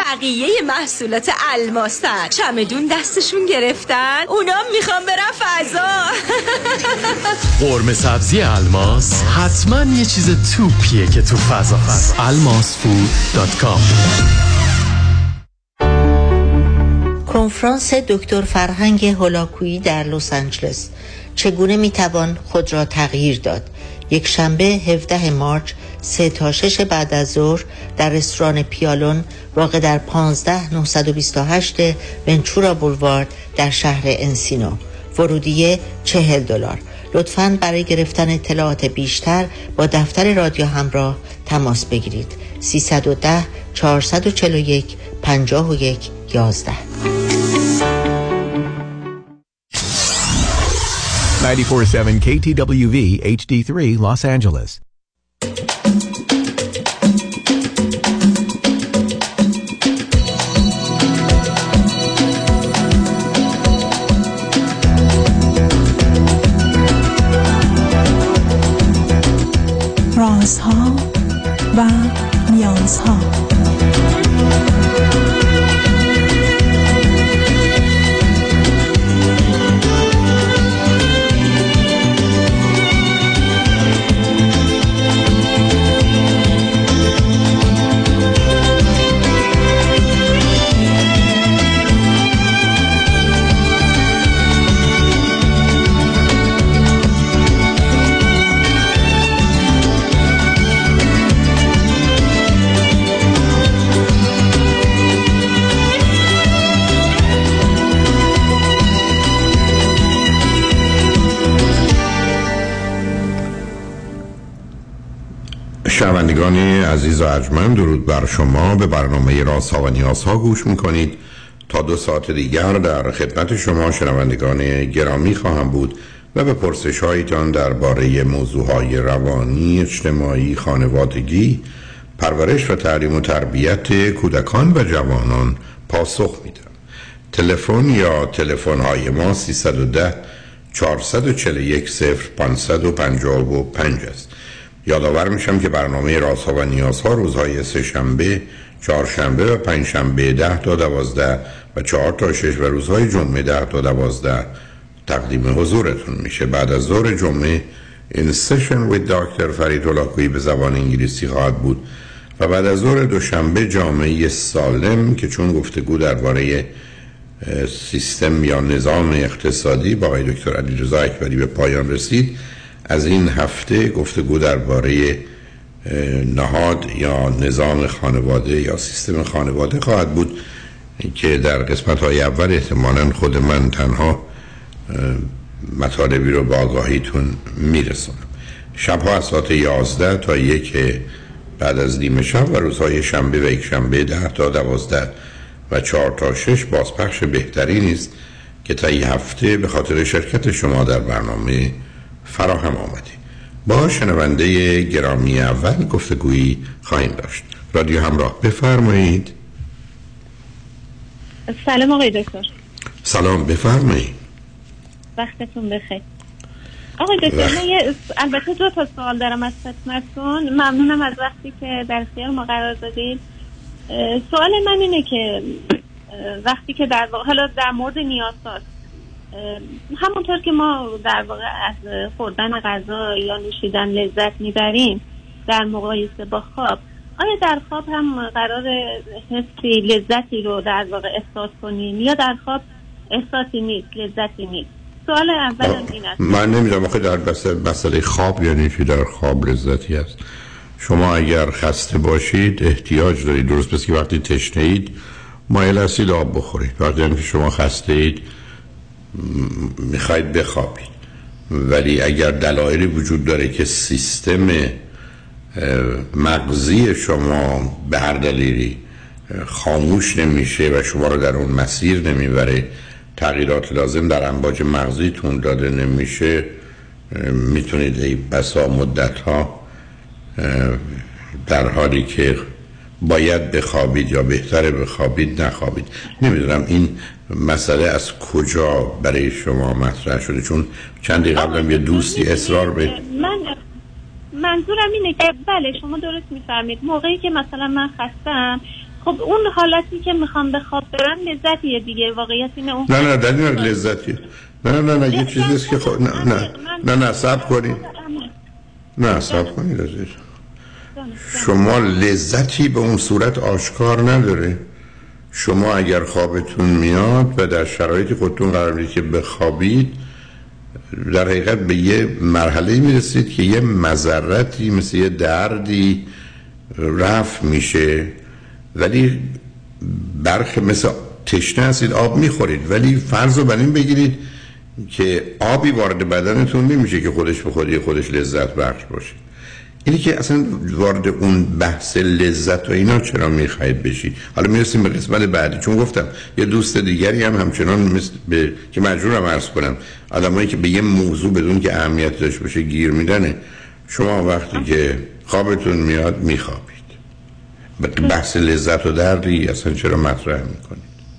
بقیه محصولات الماسن. چمدون دستشون گرفتن، اونا میخوان برن فضا. قرمه سبزی الماس حتما یه چیز توپیه که تو فضا هست. almasfood.com. کنفرانس دکتر فرهنگ هولاکویی در لس آنجلس، چگونه میتوان خود را تغییر داد؟ یک شنبه 17 مارس 3 تا 6 بعد از ظهر در رستوران پیالون واقع در 15928 ونچورا بولوارد در شهر انسینو. ورودیه $40. لطفاً برای گرفتن اطلاعات بیشتر با دفتر رادیو همراه تماس بگیرید. 310 441 51 11. 94.7 KTWV HD3 Los Angeles. رازها و نیازها. شنوندگان عزیز و ارجمند، درود بر شما. به برنامه رازها و نیازها گوش میکنید. تا 2 ساعت دیگر در خدمت شما شنوندگان گرامی خواهم بود و به پرسش هایتان درباره موضوعهای روانی، اجتماعی، خانوادگی، پرورش و تعلیم و تربیت کودکان و جوانان پاسخ میدم. تلفن یا تلفن های ما 310 441 0555 است. یادآور میشم که برنامه رازها و نیازها روزهای سه شنبه، چهارشنبه و پنجشنبه 10 تا 12 و 4 تا 6 و روزهای جمعه 10 تا 12 تقدیم حضورتون میشه. بعد از ظهر جمعه این سشن with دکتر فرید هولاکویی به زبان انگلیسی خواهد بود و بعد از ظهر دوشنبه جامعه سالم که چون گفتگو درباره سیستم یا نظام اقتصادی با آقای دکتر علیرضا اکبری به پایان رسید، از این هفته گفتگو درباره نهاد یا نظام خانواده یا سیستم خانواده خواهد بود که در قسمت‌های اول احتمالاً خود من تنها مطالبی رو با آگاهیتون میرسونم. شب‌ها از ساعت 11 تا 1 بعد از نیمه شب و روزهای شنبه و یک شنبه 10 تا 12 و 4 تا 6 بازپخش بهترین است که تا این هفته به خاطر شرکت شما در برنامه فراهم آمده. با شنونده گرامی اول گفتگویی خواهیم داشت. رادیو همراه، بفرمایید. سلام آقای دکتر. سلام، بفرمایید. وقتتون بخیر. آقای دکتر من البته 2 تا سوال دارم از خدمتتون. ممنونم از وقتی که در اختیار ما قرار دادید. سوال من اینه که وقتی که در واقع حالا در مورد نیازهاست، همونطور که ما در واقع از خوردن غذا یا نوشیدن لذت میبریم در مقایسه با خواب، آیا در خواب هم قرار حسی لذتی رو در واقع احساس کنیم یا در خواب احساسی نیست، لذتی نیست؟ سوال اول این است. من نمیدونم آخه در مسئله خواب یعنی چی در خواب لذتی هست. شما اگر خسته باشید احتیاج دارید، درست پس که وقتی تشنه اید مایل هستید آب بخورید، وقتی هم که شما خسته اید میخواید بخوابید. ولی اگر دلایلی وجود داره که سیستم مغزی شما به هر دلیلی خاموش نمیشه و شما رو در اون مسیر نمیبره، تغییرات لازم در امواج مغزیتون داده نمیشه، میتونید ای بسا مدت ها در حالی که باید بخوابید یا بهتره بخوابید نخوابید. نمیدونم این مسئله از کجا برای شما مطرح شده، چون چندی قبلم یه دوستی اصرار به منظورم اینه که بله شما درست میفرمید، موقعی که مثلا من خستم خب اون حالتی که میخوام به خواب برم لذتیه دیگه، واقعیت اینه. اون نه در این لذتیه. نه یه چیزیست که نه صبر کنید. نه صبر کنید عزیز. شما لذتی به اون صورت آشکار نداره. شما اگر خوابتون میاد و در شرایطی خودتون قرار میدید که بخوابید، در حقیقت به یه مرحله میرسید که یه مضرتی مثل یه دردی رفع میشه، ولی مثل تشنه هستید آب میخورید، ولی فرض رو بر این بگیرید که آبی وارد بدنتون نمیشه که خودش به خودش لذت بخش باشه. اینی که اصلا وارد اون بحث لذت و اینا چرا میخواید بشید. حالا میرسیم به قسمت بعدی، چون گفتم یه دوست دیگری هم همچنان مثل که مجبورم عرض کنم آدمایی که به یه موضوع بدون که اهمیت داشته باشه گیر میدنه. شما وقتی که خوابتون میاد میخوابید، بحث لذت و دردی اصلا چرا مطرح میکنید؟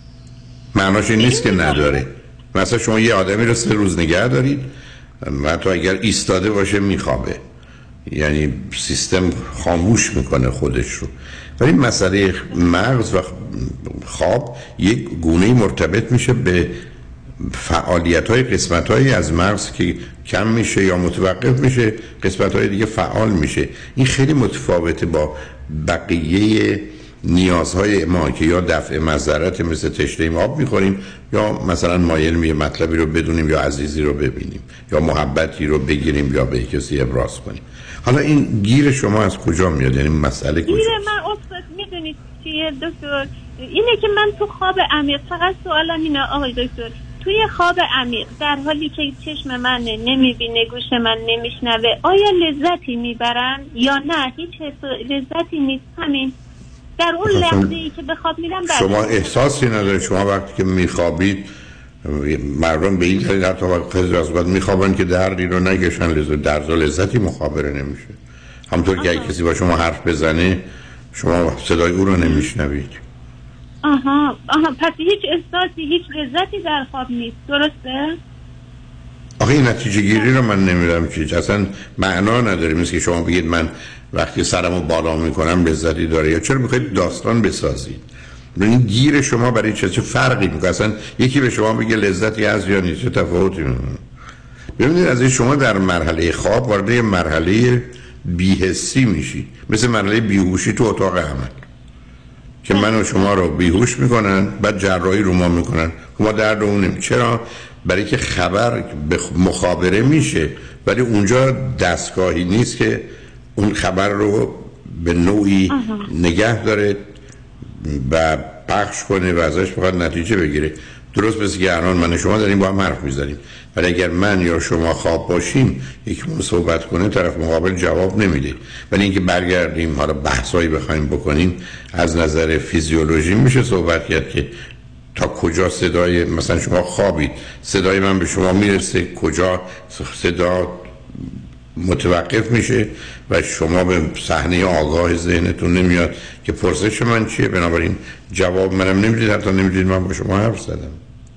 معناش این نیست که نداره. مثلا شما یه آدمی رو 3 روز نگه دارید و حتی اگر ایستاده باشه میخوابه، یعنی سیستم خاموش میکنه خودش رو. ولی مسئله مغز و خواب یک گونه‌ای مرتبط میشه به فعالیت‌های قسمت‌هایی از مغز که کم میشه یا متوقف میشه، قسمت‌های دیگه فعال میشه. این خیلی متفاوته با بقیه نیازهای ما که یا دفع مضرت مثل تشنه آب میخوریم، یا مثلا مایل یه مطلبی رو بدونیم یا عزیزی رو ببینیم یا محبتی رو بگیریم یا به کسی ابراز کنیم. حالا این گیر شما از کجا میاد؟ یعنی مسئله کجا؟ گیر من استاد میدونید چیه دکتر؟ اینه که من تو خواب عمیق، فقط سوالم اینه آقای دکتر، توی خواب عمیق در حالی که چشم من نمیبینه، گوش من نمیشنوه، آیا لذتی میبرن یا نه هیچ لذتی نیست؟ همین در اون لحظه‌ای که به خواب میرم شما احساسی نداره. شما وقتی که میخوابید، مردم به این دلیل حتی خیلی از وقت میخوابن که دردی رو نکشن، درد و لذتی مخابره نمیشه. همطور که اگه کسی با شما حرف بزنه شما صدای او رو نمیشنوید. آها پس هیچ احساسی، هیچ لذتی در خواب نیست، درسته؟ آخه این نتیجه گیری رو من نمیدونم چیز اصلا معنا نداره. مثل که شما بگید من وقتی سرمو بالا میکنم لذتی داره، یا چرا میخواید داستان بسازید؟ این گیر شما برای چه فرقی میکنه؟ اصلا یکی به شما بگه لذتی هست یا نیست، چه تفاوتی میکنه؟ ببینید از شما در مرحله خواب وارد مرحله بی‌حسی میشی، مثل مرحله بیهوشی تو اتاق عمل که من و شما رو بیهوش میکنن، بعد جراحی رو ما میکنن، ما درد اون نمی. چرا؟ برای که خبر به مخابره میشه، ولی اونجا دستگاهی نیست که اون خبر رو به نوعی نگه داره و پخش کنه و ازش فقط نتیجه بگیره. درست مثل که الان من و شما داریم با هم حرف میزنیم، ولی اگر من یا شما خواب باشیم یکمون صحبت کنه طرف مقابل جواب نمیده. ولی اینکه برگردیم حالا بحثایی بخوایم بکنیم از نظر فیزیولوژی میشه صحبت کرد که تا کجا صدای مثلا شما خوابید، صدای من به شما میرسه، کجا صدا متوقف میشه و شما به صحنه آگاه ذهنتون نمیاد که پرسش من چیه، بنابراین جواب منم نمیدید، حتی نمیدید من با شما حرف زدم.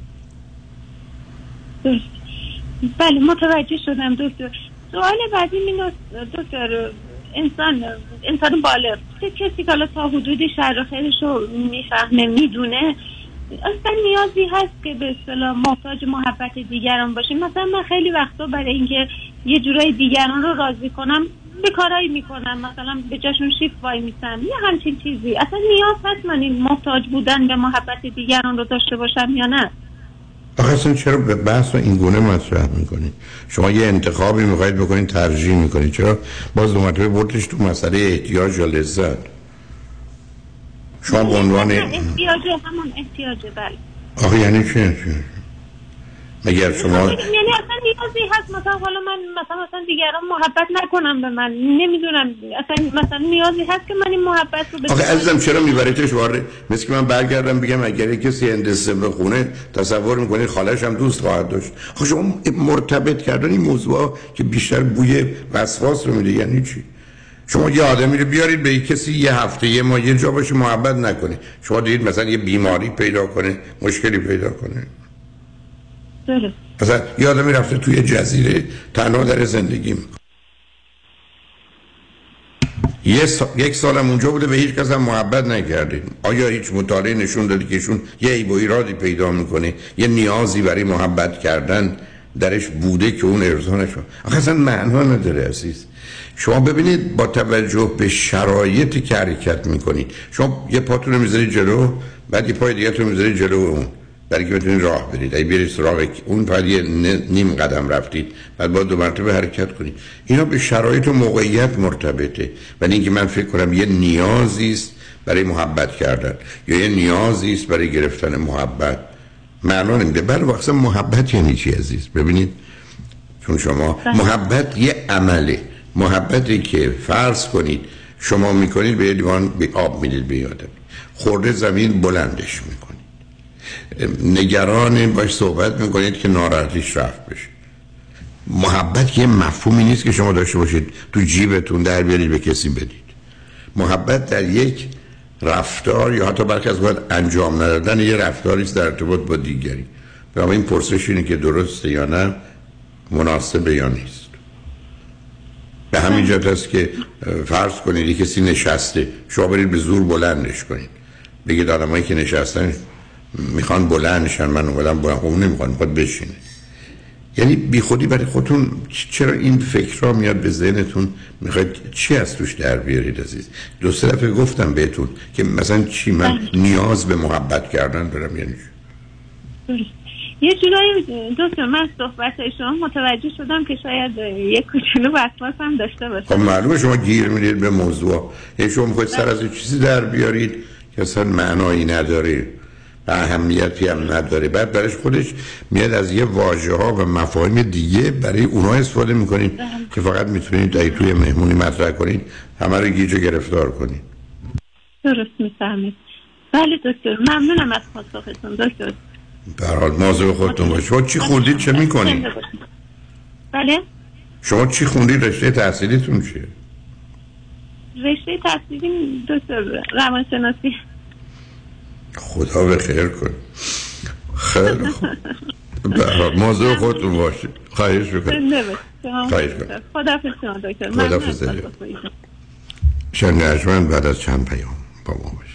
بله متوجه شدم دکتر. سوال بعدی اینه دکتر، انسان بالغ چه کسی که تا حدودی شر و خیرش رو میفهمه میدونه اصلا نیازی هست که به اصطلاح محتاج محبت دیگران باشیم؟ مثلا من خیلی وقتا برای اینکه یه جورای دیگران رو راضی کنم به کارایی میکنم، مثلا به جاشون شیفت وای میسم یا همچین چیزی. اصلا نیاز هست من این محتاج بودن به محبت دیگران رو داشته باشم یا نه؟ آخه اصلا چرا به بحث این گونه مطرح میکنید؟ شما یه انتخابی میخواید بکنید، ترجیح میکنید، چرا باز دو مرتبه بردش تو مسئله احتیاج یا لذت؟ شما به عنوان همون احتیاجه. بله. آخه یعنی چه؟ مگر شما یعنی اصلا نیازی هست مثلا حالا من مثلا دیگران محبت نکنم به من، نمیدونم اصلا مثلا نیازی هست که من این محبت رو بکنم؟ آخه عزیزم چرا میبریدش وارد؟ مثل که من برگردم بگم اگر کسی هندسه بخونه تصور میکنه خالش هم دوست خواهد داشت. آخه شما مرتبط کردن این موضوع که بیشتر بوی وسواس رو میده. یعنی چی؟ شما یه آدمی رو بیارید به کسی یه هفته یه ماه یه جا باشه محبت نکنه، شما دیدید مثلا یه بیماری پیدا کنه، مشکلی پیدا کنه. درست. مثلا یه آدمی رفته توی جزیره تنها در زندگی میکنه. یک سالم اونجا بوده، به هیچ کس هم محبت نکردین. آیا هیچ مطالعه نشون داده که ایشون یه عیب و ایرادی پیدا میکنه، یه نیازی برای محبت کردن درش بوده که اون ارضا نشد؟ آخه اصلا معنا نداره عزیز. شما ببینید با توجه به شرایطی که حرکت میکنید، شما یه پاتون رو میذارید جلو، بعد یه پای دیگه رو میذارید جلو اون برای که بتونید راه برید. اگه برید سراغ اون بعد یه نیم قدم رفتید، بعد با 2 مرتبه حرکت کنید. اینا به شرایط و موقعیت مرتبطه. ولی اینکه من فکر کنم یه نیازی است برای محبت کردن یا یه نیازی است برای گرفتن محبت، معنا نمیده. بله واسه محبت یعنی چی عزیز؟ ببینید، چون شما محبت یه عمله. محبتی که فرض کنید شما میکنید به یه لیوان آب میدید به آدم، خورده زمین بلندش میکنید، نگران باش صحبت میکنید که ناراحتیش رفت بشه. محبت یه مفهومی نیست که شما داشته باشید تو جیبتون در بیارید به کسی بدید. محبت در یک رفتار یا حتی برخی از وقت انجام ندادن یه رفتاری است در ارتباط با دیگری. برای این پرسش اینه که درسته یا نه، مناسبه یا نیست. به همین جهت است که فرض کنید کسی نشسته، شما برید به زور بلندش کنید، بگید آدمایی که نشستن میخوان بلندشن، من اومدم بلند، اون نمیخواد، میخواد بشینه. یعنی بی خودی برای خودتون چرا این فکرها میاد به ذهنتون؟ میخواید چی از توش در بیارید عزیز؟ 2-3 دفعه گفتم بهتون که مثلا چی من نیاز به محبت کردن دارم. یعنی یه جورایی دکتر من صحبت شما متوجه شدم که شاید یک کوچولو وسواس هم داشته باشه. خب معلومه شما گیر میدید به موضوع، یعنی شما میخواید سر از چیزی در بیارید که اصلا معنایی نداره، اهمیتی هم نداره، بعد برش خودش میاد از یه واژه ها و مفاهیم دیگه برای اونها استفاده میکنید که فقط میتونید در توی مهمونی مطرح کنید، همه رو گیج و گرفتار کنید. درست میفهمید. بله دکتر، ممنونم از پاسختون دکتر. به هر حال مواظب خودتون باشید. شما چی خوندید، چه میکنید؟ بله؟ شما چی خوندید، رشته تحصیلیتون چیه؟ رشته تحصیلی دکتر روانشناسی. خدا به خیر کنه. خیلی خوب. به هر حال مواظب خودتون باشید. خواهش میکنم. خواهش میکنم. خداحافظ شما دکتر. خداحافظ. شنگرجمند بعد از چند پیام با ما باشید.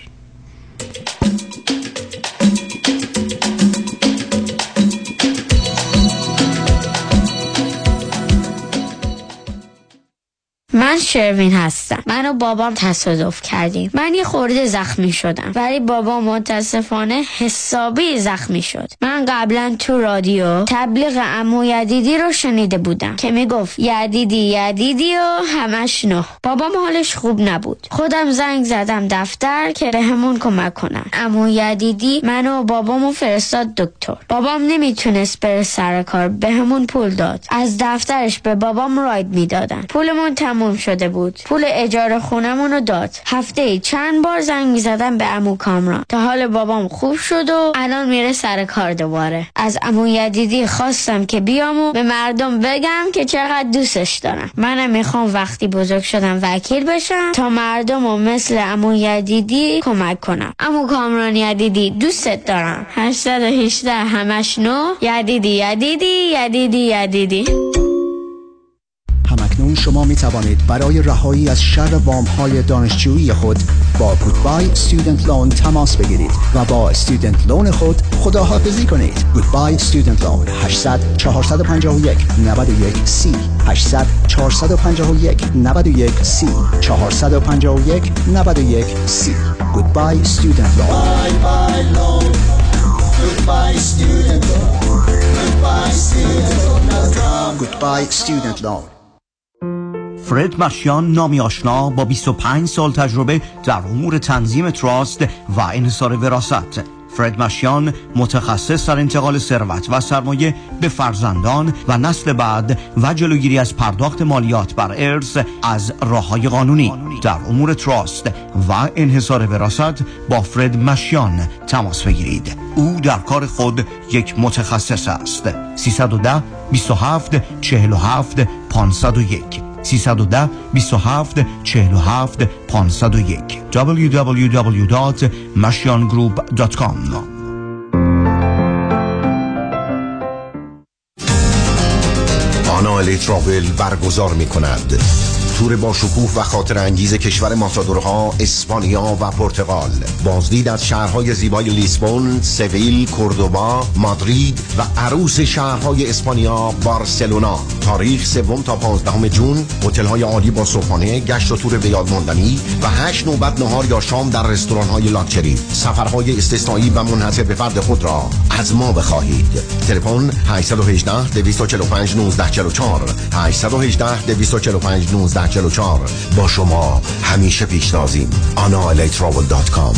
من شروین هستم. من و بابام تصادف کردیم. من یه خورده زخمی شدم، ولی بابام متاسفانه حسابی زخمی شد. من قبلا تو رادیو تبلیغ عمو یدیدی رو شنیده بودم که میگفت یدیدی و همش نه. بابام حالش خوب نبود. خودم زنگ زدم دفتر که بهمون کمک کنن. عمو یدیدی منو و بابامو فرستاد دکتر. بابام نمیتونست بره سر کار، بهمون پول داد. از دفترش به بابام راید میدادن. پولمون تموم شده بود. پول اجاره خونمون رو داد. هفته چند بار زنگ می‌زدم به عمو کامران تا حال بابام خوب شد و الان میره سر کار دوباره. از عمو یدیدی خواستم که بیام و به مردم بگم که چقدر دوستش دارم. منم میخوام وقتی بزرگ شدم وکیل بشم تا مردم و مثل عمو یدیدی کمک کنم. عمو کامران یدیدی دوستت دارم. 818 همش نو. یدیدی. همکنون شما می توانید برای رهایی از شر وام‌های دانشجویی خود با گودبای استودنت لون تماس بگیرید و با استودنت لون خود خداحافظی کنید. گودبای استودنت لون 800 451 91 30 800 451 91 30 451 91 30. گودبای استودنت لون. بای بای لون. گودبای استودنت لون. گودبای استودنت لون. گودبای استودنت لون. فرد مشیان، نامی آشنا با 25 سال تجربه در امور تنظیم تراست و انحصار وراثت. فرد مشیان متخصص در انتقال ثروت و سرمایه به فرزندان و نسل بعد و جلوگیری از پرداخت مالیات بر ارث از راه‌های قانونی. در امور تراست و انحصار وراثت با فرد مشیان تماس بگیرید. او در کار خود یک متخصص است. 310 27 47 501 310 27 47 501 www.mashiangroup.com. آنا الی تراول برگزار می کند کلتور با شکوه و خاطر انگیز کشور ماتادورها اسپانیا و پرتغال. بازدید از شهرهای زیبای لیسبون، سویل، کوردوبا، مادرید و عروس شهرهای اسپانیا بارسلونا. تاریخ 3 تا 15 جون. هتل‌های عالی با صبحانه، گشت و تور به یاد ماندنی و 8 نوبت نهار یا شام در رستوران‌های لاکچری. سفرهای استثنایی و منحصر به فرد خود را از ما بخواهید. تلفن 818 245 1944 818 245 1944. با شما همیشه پیشتازیم. analatravel.com.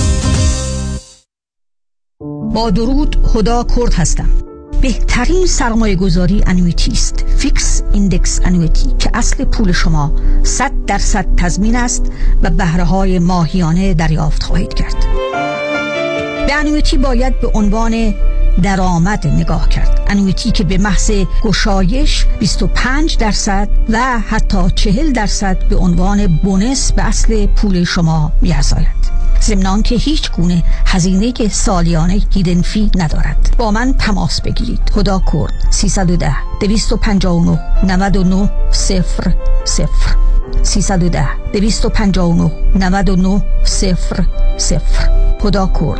با درود، هدا کرد هستم. بهترین سرمایه گذاری انویتی است. فیکس ایندکس انویتی که اصل پول شما 100% تضمین است و بهره‌های ماهیانه دریافت خواهید کرد. به انویتی باید به عنوان درآمد نگاه کرد. انویتی که به محض گشایش 25% و حتی 40% به عنوان بونس به اصل پول شما می‌افزاید. ضمن که هیچ گونه هزینه سالیانه هیدن فی ندارد. با من تماس بگیرید. هدا کرد 310 259 99 00 310 259 99 00. هدا کرد.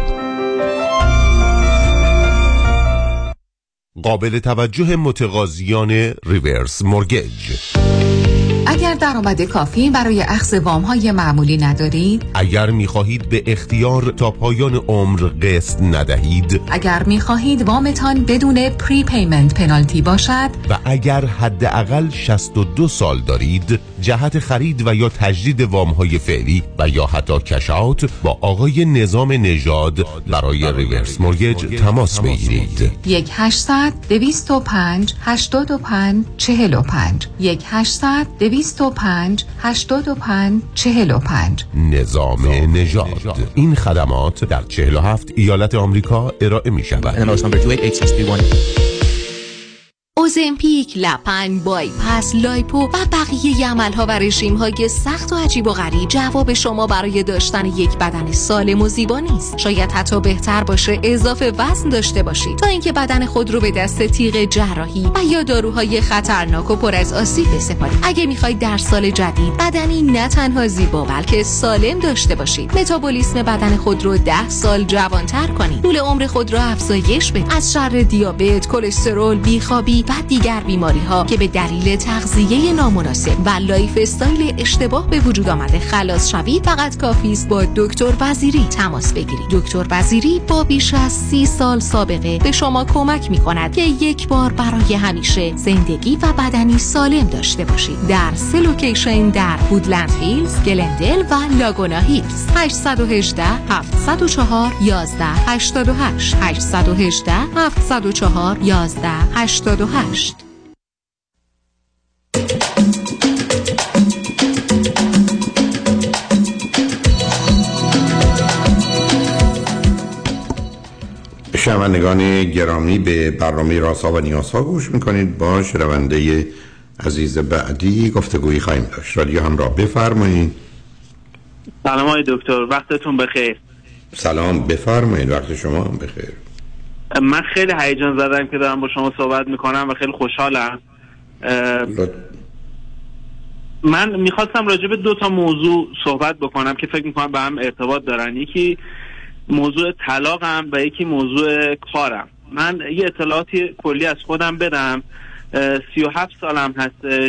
قابل توجه متقاضیان ریورس مورگیج. اگر درآمد کافی برای اخذ وام‌های معمولی ندارید، اگر می‌خواهید به اختیار تا پایان عمر قسط ندهید، اگر می‌خواهید وامتان بدون پری پیمنت پنالتی باشد و اگر حداقل 62 سال دارید، جهت خرید و یا تجدید وام‌های فعلی و یا حتی کش اوت با آقای نظام نژاد برای ریورس مورگیج تماس بگیرید. 1-800-205-85-45 1-800-205-85-45. نظام نژاد. این خدمات در 47 ایالت آمریکا ارائه می شود. اوزمپیک، لپن، بایپس، لایپو و بقیه عملها و رژیم‌های سخت و عجیب و غریب جواب شما برای داشتن یک بدن سالم و زیبا نیست. شاید حتی بهتر باشه اضافه وزن داشته باشید تا اینکه بدن خود رو به دست تیغ جراحی و یا داروهای خطرناک و پر از آسیب بسپارید. اگه می‌خواید در سال جدید بدنی نه تنها زیبا بلکه سالم داشته باشید، متابولیسم بدن خود رو 10 سال جوان‌تر کنید، طول عمر خود را افزایش بدید، از شر دیابت، کلسترول، بیخوابی و دیگر بیماری‌ها که به دلیل تغذیه نامناسب و لایف استایل اشتباه به وجود آمده خلاص شوید، فقط کافی است با دکتر وزیری تماس بگیرید. دکتر وزیری با بیش از 30 سال سابقه به شما کمک می‌کند که یک بار برای همیشه زندگی و بدنی سالم داشته باشید. در 3 لوکیشن در وودلند هیلز، گلندل و لاگونا هیلز. 818 704 1188 818 704 1188. شنوندگان گرامی، به برنامه رازها و نیازها گوش میکنید. با شنونده عزیز بعدی گفتگویی خواهیم داشت. رادیو همراه، بفرمایید. سلام آقای دکتر، وقتتون بخیر. سلام، بفرمایید، وقت شما هم بخیر. من خیلی هیجان زدم که دارم با شما صحبت میکنم و خیلی خوشحالم. من میخواستم راجع به 2 تا موضوع صحبت بکنم که فکر میکنم به هم ارتباط دارن. یکی موضوع طلاقم و یکی موضوع کارم. من یه اطلاعاتی کلی از خودم بدم. 37 سالم هستش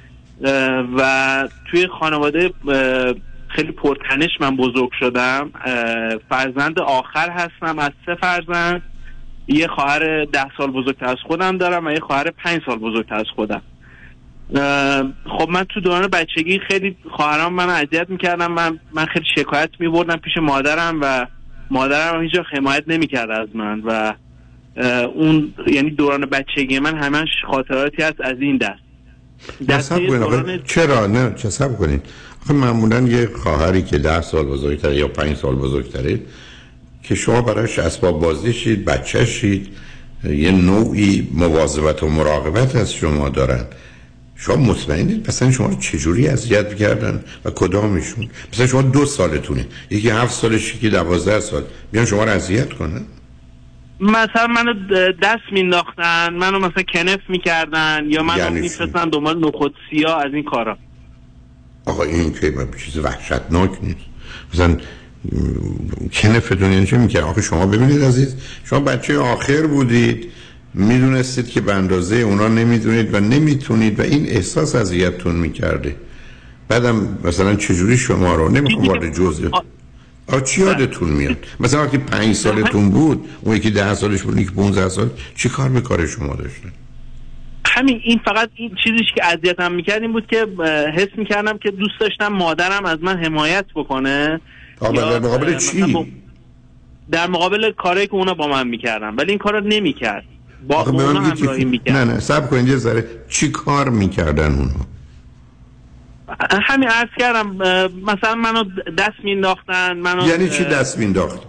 و توی خانواده خیلی پرتنش من بزرگ شدم. فرزند آخر هستم از 3 فرزند. یه خواهر 10 سال بزرگتر از خودم دارم و یه خواهر 5 سال بزرگتر از خودم. خب من تو دوران بچگی خیلی خواهرام منو اذیت میکردم. من خیلی شکایت میبردم پیش مادرم و مادرم هیچ وقت حمایت نمیکرد از من و اون یعنی دوران بچگی من همش خاطراتی هست از این دست. چرا نه چه سب کنید؟ آخه معمولا یه خواهری که 10 سال بزرگتره یا 5 سال بزرگتره که شما براش اسباب بازی شید، بچه شید، یه نوعی مواظبت و مراقبت از شما دارن. شما مطمئنید مثلا شما رو چجوری اذیت کردن و کدامشون؟ مثلا شما 2 سالتونه، یکی 7 سالش، یکی 12 سال، بیان شما رو اذیت کنن؟ مثلا منو دست مینداختن، منو مثلا کنف میکردن یا منو میفرستن دنبال نخود سیاه از این کارا. آقا این که چیز وحشتناک نیست. مثلا کنفتون یعنی چه میکنه؟ آخه شما ببینید عزیز، شما بچه آخر بودید، میدونستید که به اندازه اونا نمیدونید و نمیتونید و این احساس اذیتتون میکرده. بعدم مثلا چجوری شما رو نمیخوام وارد جزء چی یادتون میاد؟ مثلا وقتی 5 سالتون بود، اون یکی 10 سالش بود، یکی 15 سال، چی کار به کار شما داشته؟ همین این فقط این چیزیش که اذیتم میکرد این بود که حس میکردم که دوست داشتم مادرم از من حمایت بکنه. در مقابل چی؟ در مقابل کاری که اونا با من میکردن، ولی این کارو نمیکرد. با اونا همراهی میکرد. نه صبر کنید یه ذره. چی کار میکردن اونا؟ همین عرض کردم مثلا منو دست مینداختن. یعنی چی دست مینداختن؟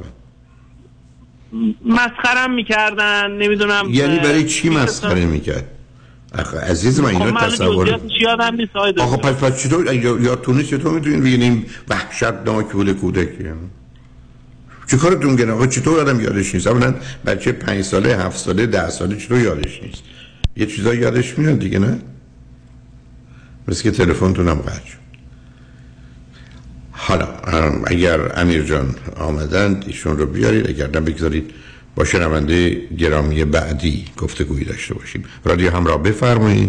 مسخرم میکردن، نمیدونم. یعنی برای چی مسخره میکرد؟ آخه عزیز من اینا تصور یادم نیست. آخه پس چطور یادتونه چطور میتونین بگین این وحشتناک بوده کودکی؟ چه کارتون گنه؟ آقا چطور آدم یادش نیست؟ اولا بچه 5 ساله 7 ساله 10 ساله چطور یادش نیست؟ یه چیزایی یادش میاد دیگه، نه؟ مثل که تلفنتون هم قطع شد. حالا اگر امیر جان آمدند ایشون رو بیارید، اگر نه بگذارید با شنونده گرامی بعدی گفتگویی داشته باشیم. رادیو همراه، بفرمایید.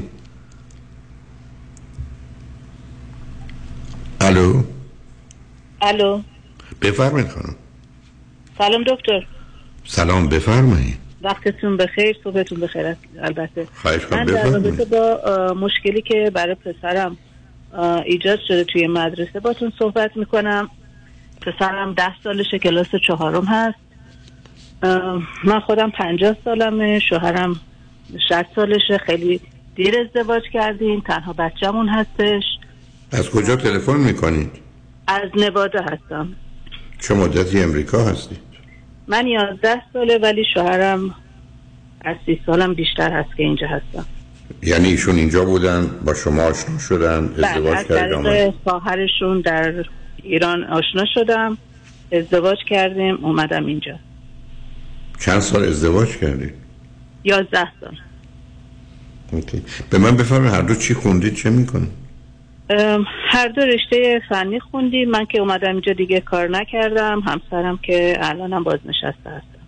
الو بفرمایید خانم. سلام دکتر. سلام، بفرمایید. وقتتون بخیر، صبحتون بخیر. البته من در رابطه با مشکلی که برای پسرم ایجاد شده توی مدرسه باتون صحبت میکنم. پسرم 10 سالشه، کلاس 4 هست. من خودم 50 سالمه، شوهرم 60 سالشه. خیلی دیر ازدواج کردیم، تنها بچه‌مون هستش. از کجا تلفن میکنید؟ از نوادا هستم. چه مدتی امریکا هستید؟ من 11 ساله، ولی شوهرم از 30 سالم بیشتر هست که اینجا هستم. یعنی ایشون اینجا بودن، با شما آشنا شدن، ازدواج کردن؟ بله، خواهرشون در ایران آشنا شدم، ازدواج کردیم، اومدم اینجا. چند سال ازدواج کردید؟ 11 سال. اوکی. به من بفرمایید هر دو چی خوندید، چه میکنید؟ هر دو رشته فنی خوندیم. من که اومدم اینجا دیگه کار نکردم، همسرم که الانم بازنشسته هستم.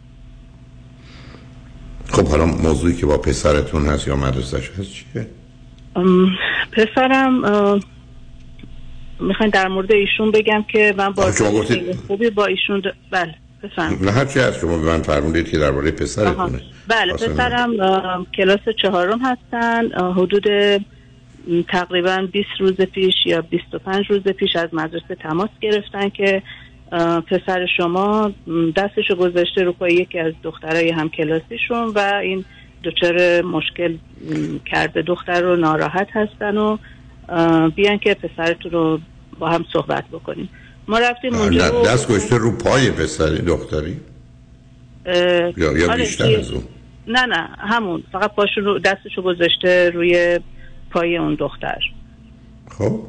خب حالا موضوعی که با پسرتون هست یا مدرسه‌اش هست چیه؟ پسرم میخواین در مورد ایشون بگم که من با خوبی با ایشون بله بفرمایید. نه هرچی هست، شما به من فرمودید که درباره پسرتونه. بله پسرم کلاس 4 هستن. حدود تقریبا 20 روز پیش یا 25 روز پیش از مدرسه تماس گرفتن که پسر شما دستشو گذاشته رو پای یکی از دخترای همکلاسیشون و این دچار مشکل کرده، دختر رو ناراحت هستن و بیان که پسرتون رو با هم صحبت بکنیم. ما رفتیم اونجا. دست گذاشته رو پای پسری دختری؟ یا بیشتر از اون؟ نه همون، فقط پاشو رو دستشو گذاشته روی پای اون دختر. خب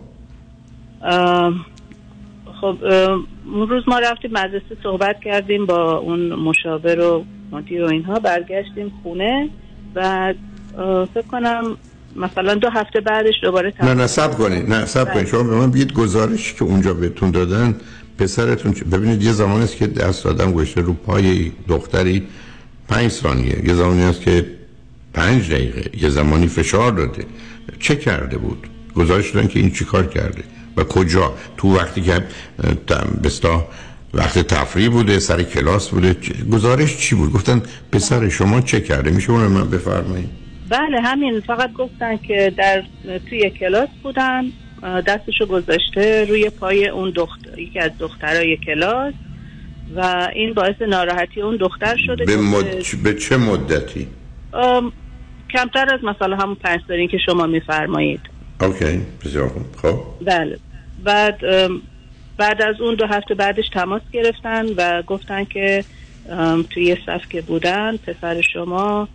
اون روز ما رفتیم مدرسه، صحبت کردیم با اون مشاور و مدیر و اینها، برگشتیم خونه و فکر کنم مثلا 2 هفته بعدش دوباره نه صبر کنید شما به من بگید گزارشی که اونجا بهتون دادن پسرتون ببینید یه زمانی است که دست آدم گذاشته رو پای دختری 5 ثانیه، یه زمانی است که 5 دقیقه، یه زمانی فشار داده. چه کرده بود؟ گزارش دادن که این چی کار کرده و کجا؟ تو وقتی که بستا وقت تفریح بوده، سر کلاس بوده؟ گزارش چی بود؟ گفتن پسر شما چه کرده؟ میشه اون من بفرمایید؟ بله همین، فقط گفتن که توی کلاس بودن، دستشو گذاشته روی پای اون یکی از دخترای کلاس و این باعث ناراحتی اون دختر شده. به چه مدتی؟ کمتر از مثلا همون 5 سالی که شما میفرمایید. اوکی، بسیار خوب. خب بله. بعد از اون 2 هفته بعدش تماس گرفتن و گفتن که توی صف که بودن پسر شما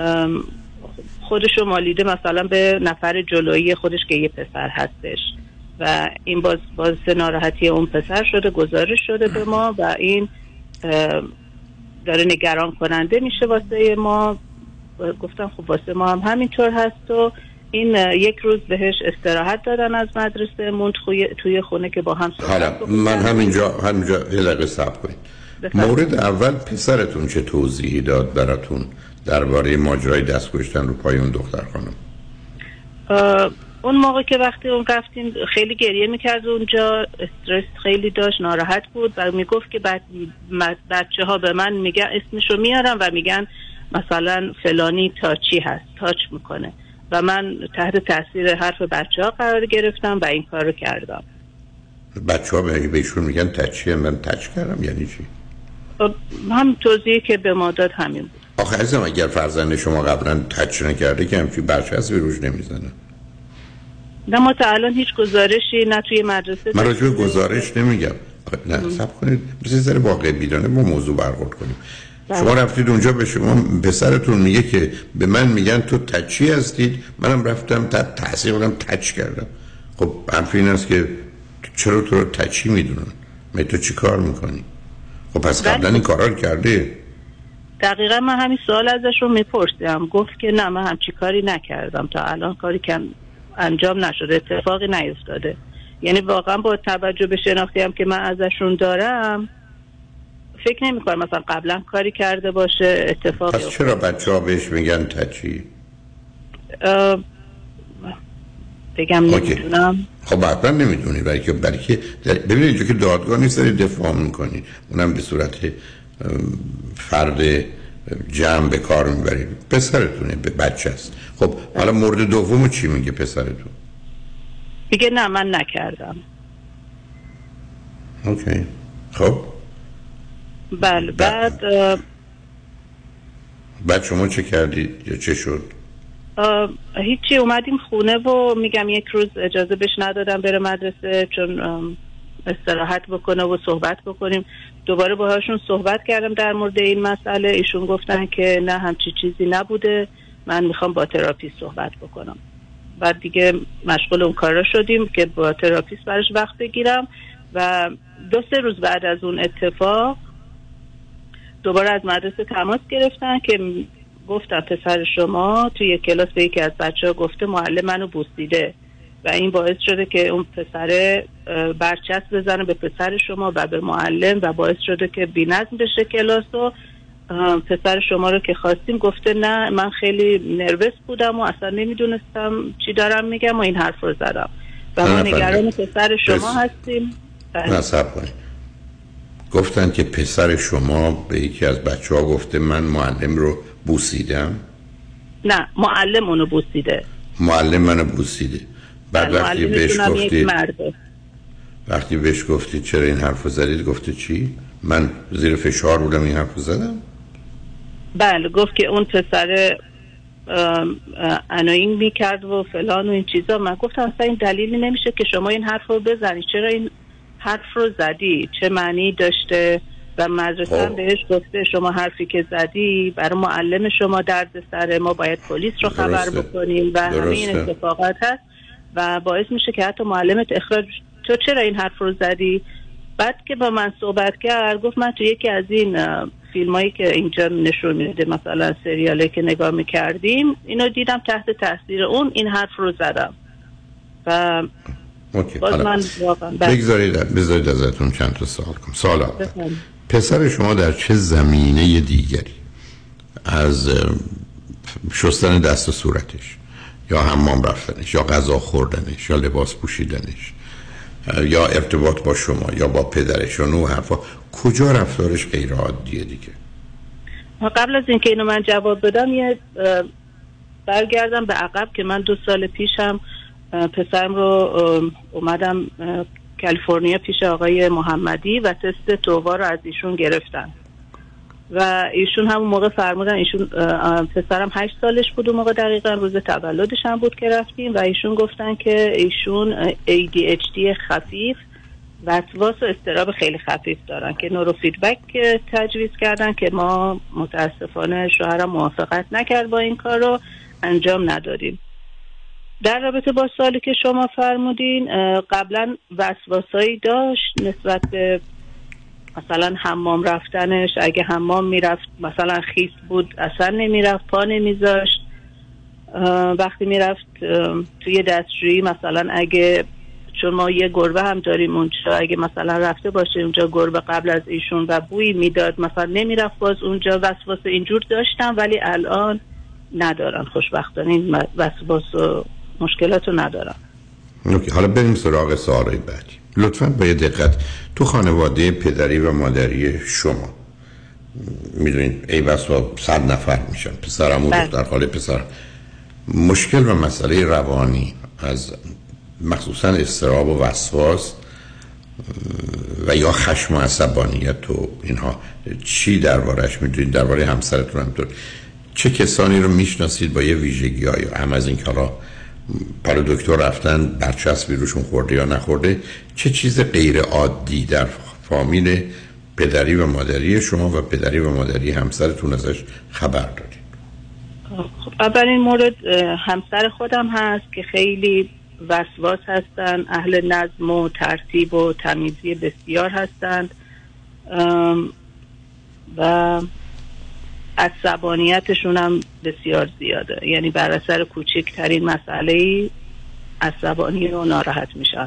خودشو مالیده مثلا به نفر جلویی خودش که یه پسر هستش و این باز ناراحتی اون پسر شده، گزارش شده به ما و این داره نگران کننده میشه واسه ما. گفتم خب واسه ما هم همینطور هست و این یک روز بهش استراحت دادن از مدرسه، موند توی خونه که با هم حالا من همینجا یه لحظه صبر کنید. مورد اول پسرتون چه توضیحی داد براتون درباره ماجرای دست گذاشتن رو پای اون دختر خانم؟ اون موقع که وقتی اون رفتیم خیلی گریه میکرد اونجا، استرس خیلی داشت، ناراحت بود و میگفت که بچه ها به من میگن اسمشو میارن و میگن مثلا فلانی تاچی هست، تاچ میکنه و من تحت تاثیر حرف بچه ها قرار گرفتم و این کار رو کردم. بچه ها بهشون میگن تاچی، من تاچ کردم یعنی چی؟ هم توضیحی که به ما داد همین بود. آخه عزیزم اگر فرزند شما قبلا تاچ نکرده که همچی برچسبی روش نمیزنه. نه ما تا الان هیچ گزارشی نه توی مدرسه. من راجع به گزارش نمیگم. نه صبر کنید بذارید ذره واقع بینانه با موضوع برخورد کنیم. شما رفتید اونجا به شما پسرتون میگه که به من میگن تو تچی هستید، منم رفتم تحصیل کنم تچ کردم. خب حرف این است که چرا تو رو تچی میدونن؟ من تو چی کار میکنی؟ خب پس قبلا این کارا رو کرده؟ دقیقا من همین سوال ازش رو میپرسیدم، گفت که نه من همچی کاری نکردم، تا الان کاری که انجام نشده، اتفاقی نیفتاده. یعنی واقعا با توجه به شناختی هم که من ازشون دارم فکر نمی کنم مثلا قبلا کاری کرده باشه اتفاقی. پس چرا بچه ها بهش میگن تچی؟ بگم نمیدونم. خب حتما نمیدونی، برای که ببینید اینجا که دادگاه نیست داری دفاع میکنی، اونم به صورت فرد جمع به کار میبرید. پسرتونه، به بچه است. خب حالا مورد دومو چی میگه پسرتون؟ میگه نه من نکردم. اوکی خب بله. بعد شما چه کردید یا چه شد؟ هیچی، اومدیم خونه و میگم یک روز اجازه بهش ندادم بره مدرسه چون استراحت بکنه و صحبت بکنیم. دوباره باهاشون صحبت کردم در مورد این مسئله، ایشون گفتن که نه همچی چیزی نبوده، من میخوام با تراپیست صحبت بکنم. بعد دیگه مشغول اون کارا شدیم که با تراپیست براش وقت بگیرم و 2-3 روز بعد از اون اتفاق دوباره از مدرسه تماس گرفتن که گفتن پسر شما توی کلاس به یکی از بچه‌ها گفته معلم منو بوسیده و این باعث شده که اون پسر برچسب بزنه به پسر شما و به معلم و باعث شده که بی‌نظم بشه کلاس. و پسر شما رو که خواستیم گفته نه من خیلی نروس بودم و اصلا نمیدونستم چی دارم میگم و این حرف رو زدم و ما نگران پسر شما هستیم. نصب کنید. گفتن که پسر شما به یکی از بچه ها گفته من معلم رو بوسیدم؟ نه معلم اونو بوسیده. معلم منو بوسیده. بعد وقتی بهش گفتید چرا این حرف رو زدید گفته چی؟ من زیر فشار بودم این حرف رو زدم؟ بله گفت که اون پسر انوینگ میکرد و فلان و این چیزا. من گفتم اصلا این دلیلی نمیشه که شما این حرف رو بزنید، چرا این حرف رو زدی، چه معنی داشته؟ و مدرسه هم بهش گفته شما حرفی که زدی برای معلم شما درد سره، ما باید پلیس رو خبر بکنیم و همه این اتفاقات هست و باعث میشه که حتی معلمت اخراج. تو چرا این حرف رو زدی؟ بعد که با من صحبت کرد گفت من تو یکی از این فیلمایی که اینجا نشون میده مثلا سریالی که نگاه میکردیم اینو دیدم تحت تاثیر اون این حرف رو زدم و باز من واقعا بذارید ازتون چند تا سوال کنم. سوال اول، پسر شما در چه زمینه دیگری از شستن دست و صورتش یا حمام رفتنش یا غذا خوردنش یا لباس پوشیدنش یا ارتباط با شما یا با پدرش و نوع حرفا کجا رفتارش غیر عادیه دیگه؟ قبل از اینکه اینو من جواب بدم یه برگردم به عقب که من 2 سال پیشم پسرم رو اومدم کالیفرنیا پیش آقای محمدی و تست تووا رو از ایشون گرفتن و ایشون همون موقع فرمودن، ایشون پسرم 8 سالش بود اون موقع دقیقا روز تولدش هم بود که رفتیم و ایشون گفتن که ایشون ADHD خفیف وسواس و اضطراب خیلی خفیف دارن که نورو فیدبک تجویز کردن که ما متاسفانه شوهرم موافقت نکرد با این کار رو انجام ندادیم. در رابطه با سالی که شما فرمودین قبلا وسواسایی داشت نسبت به مثلا حمام رفتنش، اگه حمام میرفت مثلا خیس بود اصلا نمیرفت، پا نمیذاشت. وقتی میرفت توی دستشویی مثلا اگه چون ما یه گربه هم داریم اونجا، اگه مثلا رفته باشه اونجا گربه قبل از ایشون و بوی میداد مثلا نمیرفت باز اونجا. وسواس اینجور داشتم ولی الان ندارم، خوشبختانه این وسواس و مشکلات رو ندارم. اوکی، حالا بریم سراغ سوالای بعدی. لطفاً با دقت، تو خانواده پدری و مادری شما میدونید ای بسا 100 نفر میشن، پسرم و دختر خاله پسر، مشکل و مسئله روانی از مخصوصا اضطراب و وسواس و یا خشم و عصبانیت و اینها چی دربارش میدونید؟ درباره همسرتون همطور چه کسانی رو میشناسید با یه ویژگی های هم از این کارا برای دکتر رفتن برچسبی روشون خورده یا نخورده؟ چه چیز غیر عادی در فامیل پدری و مادری شما و پدری و مادری همسرتون ازش خبر دارید؟ اولین مورد همسر خودم هست که خیلی وسواس هستن، اهل نظم و ترتیب و تمیزی بسیار هستند و عصبانیتشون هم بسیار زیاده، یعنی بر اثر کوچکترین مسئله‌ای عصبانی و ناراحت میشن.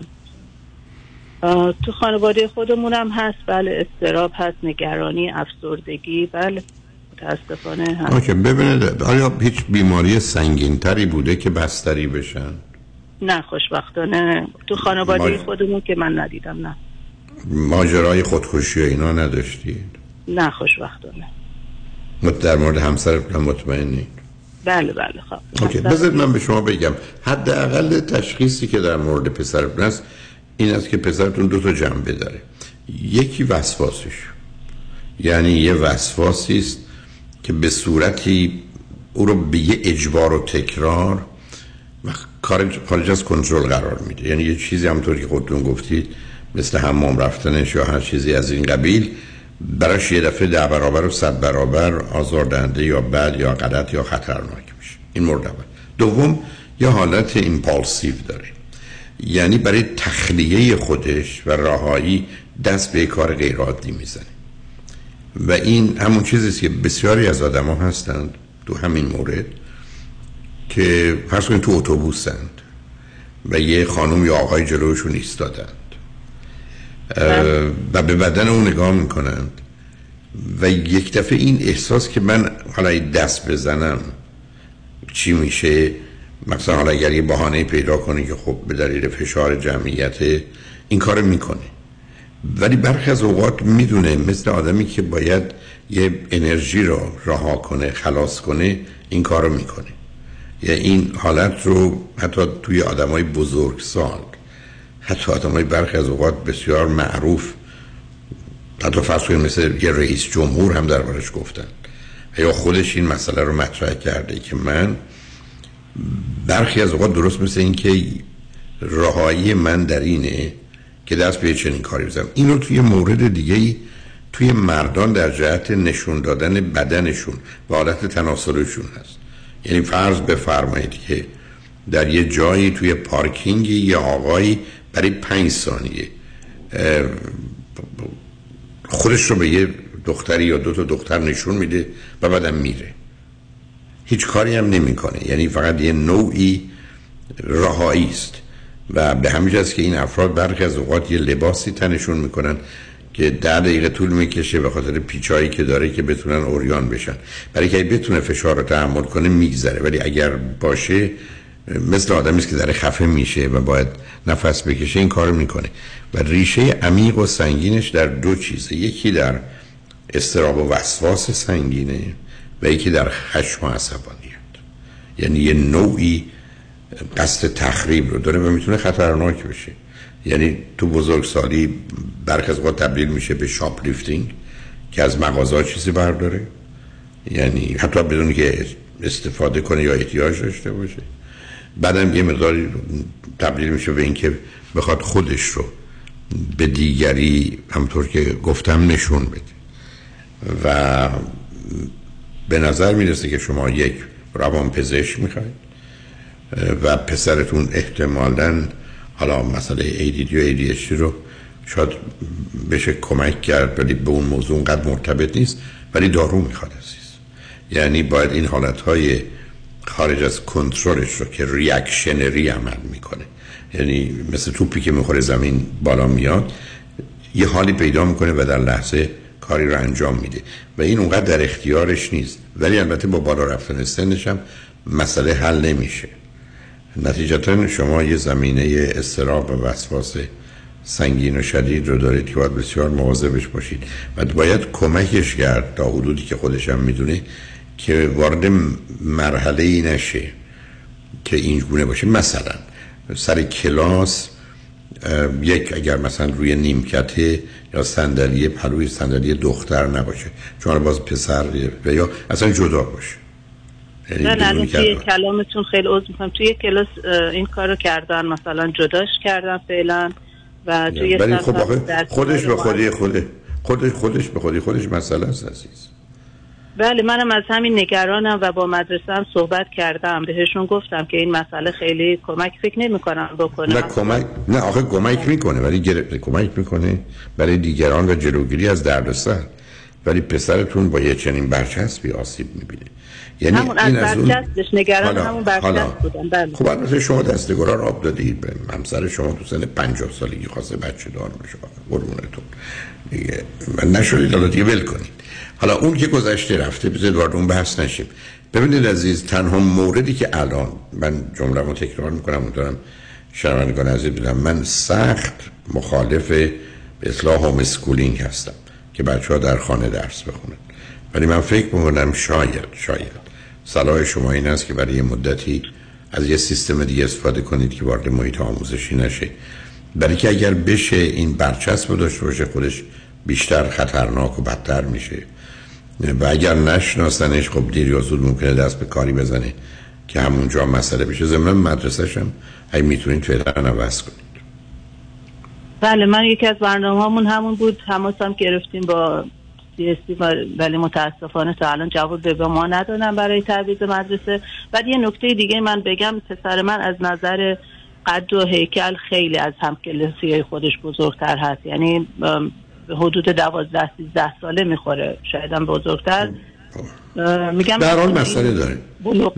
تو خانواده خودمونم هست، بله، اضطراب هست، نگرانی، افسردگی، بله متاسفانه هست. اوکی، ببینید آیا هیچ بیماری سنگین‌تری بوده که بستری بشن؟ نه خوشبختانه تو خانواده خودمون که من ندیدم. نه. ماجرای خودکشی و اینا نداشتید؟ نه خوشبختانه. در مورد همسرتون مطمئنید؟ بله خب. اوکی، بذارید من به شما بگم حداقل تشخیصی که در مورد پسرتون هست این است که پسرتون 2 جنبه داره. یکی وسواسش، یعنی یه وسواسی است که به او رو به یه اجبار و تکرار و خارج از کنترل قرار میده. یعنی یه چیزی همونطور که خودتون گفتید مثل حمام رفتنش یا هر چیزی از این قبیل براش یه دفعه 10 برابر و 100 برابر آزاردهنده یا بد یا غلط یا خطرناک میشه. این مورد اول. دوم، یه حالت ایمپالسیو داره، یعنی برای تخلیه خودش و رهایی دست به کار غیر عادی میزنه و این همون چیزیست که بسیاری از آدما هستند تو همین مورد که فرض کنید تو اتوبوسند و یه خانم یا آقای جلوشون ایستادند و به بدن اون نگاه میکنند و یک دفعه این احساس که من حالا دست بزنم چی میشه، مثلا حالا اگر یه بهانه پیدا کنه که خب به دلیل فشار جمعیت این کار میکنه، ولی برخی از اوقات میدونه مثل آدمی که باید یه انرژی رو رها کنه، خلاص کنه، این کار رو میکنه. یا این حالت رو حتی توی آدمای بزرگسال، حتی آدمای برخی از اوقات بسیار معروف، حتی فرض کنید مثل یه رئیس جمهور هم دربارش گفتن یا خودش این مسئله رو مطرح کرده که من برخی از اوقات درست مثل این که رهایی من در اینه که دست به چنین کاری بزنم. اینو توی مورد دیگه‌ای توی مردان در جهت نشون دادن بدنشون و حالت تناسلشون هست. یعنی فرض بفرمایید که در یه جایی توی پارکینگی یه آقایی برای 5 ثانیه خودش رو به یه دختری یا 2 دختر نشون میده و بعدم میره، هیچ کاری هم نمیکنه، یعنی فقط یه نوعی رهایی است. و به همین جاست که این افراد برخی از اوقات یه لباسی تنشون میکنن که 10 دقیقه طول میکشه به خاطر پیچایی که داره که بتونن عریان بشن. برای که بتونه فشار رو تحمل کنه میگذره، ولی اگر باشه مثل آدمی است که داره خفه میشه و باید نفس بکشه این کارو میکنه. و ریشه عمیق و سنگینش در 2 چیزه، یکی در اضطراب و وسواس سنگینه و یکی در خشم و عصبانیت. یعنی یه نوعی قصد تخریب رو داره و میتونه خطرناک بشه. یعنی تو بزرگسالی برخی از اوقات تبدیل میشه به شاپ لیفتینگ که از مغازه‌ها چیزی برداره، یعنی حتی بدون که استفاده کنه یا احتیاج داشته باشه. بعدم یه مقداری تبدیل میشه به این که بخواد خودش رو به دیگری همطور که گفتم نشون بده. و به نظر میرسه که شما یک روانپزشک میخواید و پسرتون احتمالاً حالا مسئله ADD و ADHD رو شاید بشه کمک کرد، ولی به اون موضوع اونقدر مرتبط نیست، ولی دارو میخواد عزیز. یعنی باید این حالتهای خارج از کنترلش رو که ریاکشنری عمل میکنه، یعنی مثل توپی که میخوره زمین بالا میاد، یه حالی پیدا میکنه و در لحظه کاری رو انجام میده و این اونقدر در اختیارش نیست. ولی البته با بالا رفتن سنش هم مسئله حل نمیشه. نتیجتا شما یه زمینه اضطراب و وسواس سنگین و شدید رو دارید که باید بسیار مواظبش باشید و باید کمکش کرد تا حدودی که خودش هم میدونه که وارد مرحله ای نشه که این گونه باشه. مثلا سر کلاس اگر مثلا روی نیمکته یا صندلی پلوی صندلی دختر نباشه، چون باز پسر و یا اصلا جدا باشه. نه توی کلامتون خیلی عذر میخوام، توی کلاس این کارو کردن، مثلا جداش کردن فعلا و توی ولی خب خودش به خودش مسئله است عزیز. بله منم از همین نگرانم و با مدرسه هم صحبت کردم، بهشون گفتم که این مسئله خیلی کمک فکر نمی‌کنم بکنه. نه آخه کمک میکنه، ولی کمک میکنه برای دیگران و جلوگیری از دردسر، ولی پسرتون با یه چنین برچسبی آسیب میبینه. یعنی همون از برچسبش نگران همون برچسب بودن. بله خب البته شما دستگرار آب دادید به همسر شما تو سن 50 سالگی خواسته بچه دار بشه، قربونتون دیگه من نشدید، حالا دیگه ول کنید. حالا اون که گذشته رفته، بذارید وارد اون بحث نشیم. ببینید عزیز، تنها موردی که الان من جمله‌مو تکرار میکنم دارم شنوندگان عزیز بدم، من سخت مخالف به اصلاح هوم اسکولینگ هستم که بچه‌ها در خانه درس بخونن، ولی من فکر میکنم شاید صلاح شما این است که برای یه مدتی از یه سیستم دیگه استفاده کنید که وارد محیط آموزشی نشه، برای که اگر بشه این برچسب داشته باشه خودش بیشتر خطرناک و بدتر میشه و اگر نشناسنش خب دیر یا زود ممکنه دست به کاری بزنه که همونجا مسئله بشه. ضمن مدرسه‌ش هم اگه میتونید فعلا عوض کنید. بله من یکی از برنامه‌هامون همون بود، تماسم گرفتیم با CSC ولی متاسفانه تا الان جواب به ما ندادن برای تعویض مدرسه. بعد یه نکته دیگه من بگم، پسر من از نظر قد و هیکل خیلی از همکلاسی‌های خودش بزرگتر هست، یعنی حدود 12-13 ساله میخوره، شاید هم بزرگتر. میگم در حال مسئله داره بلوغ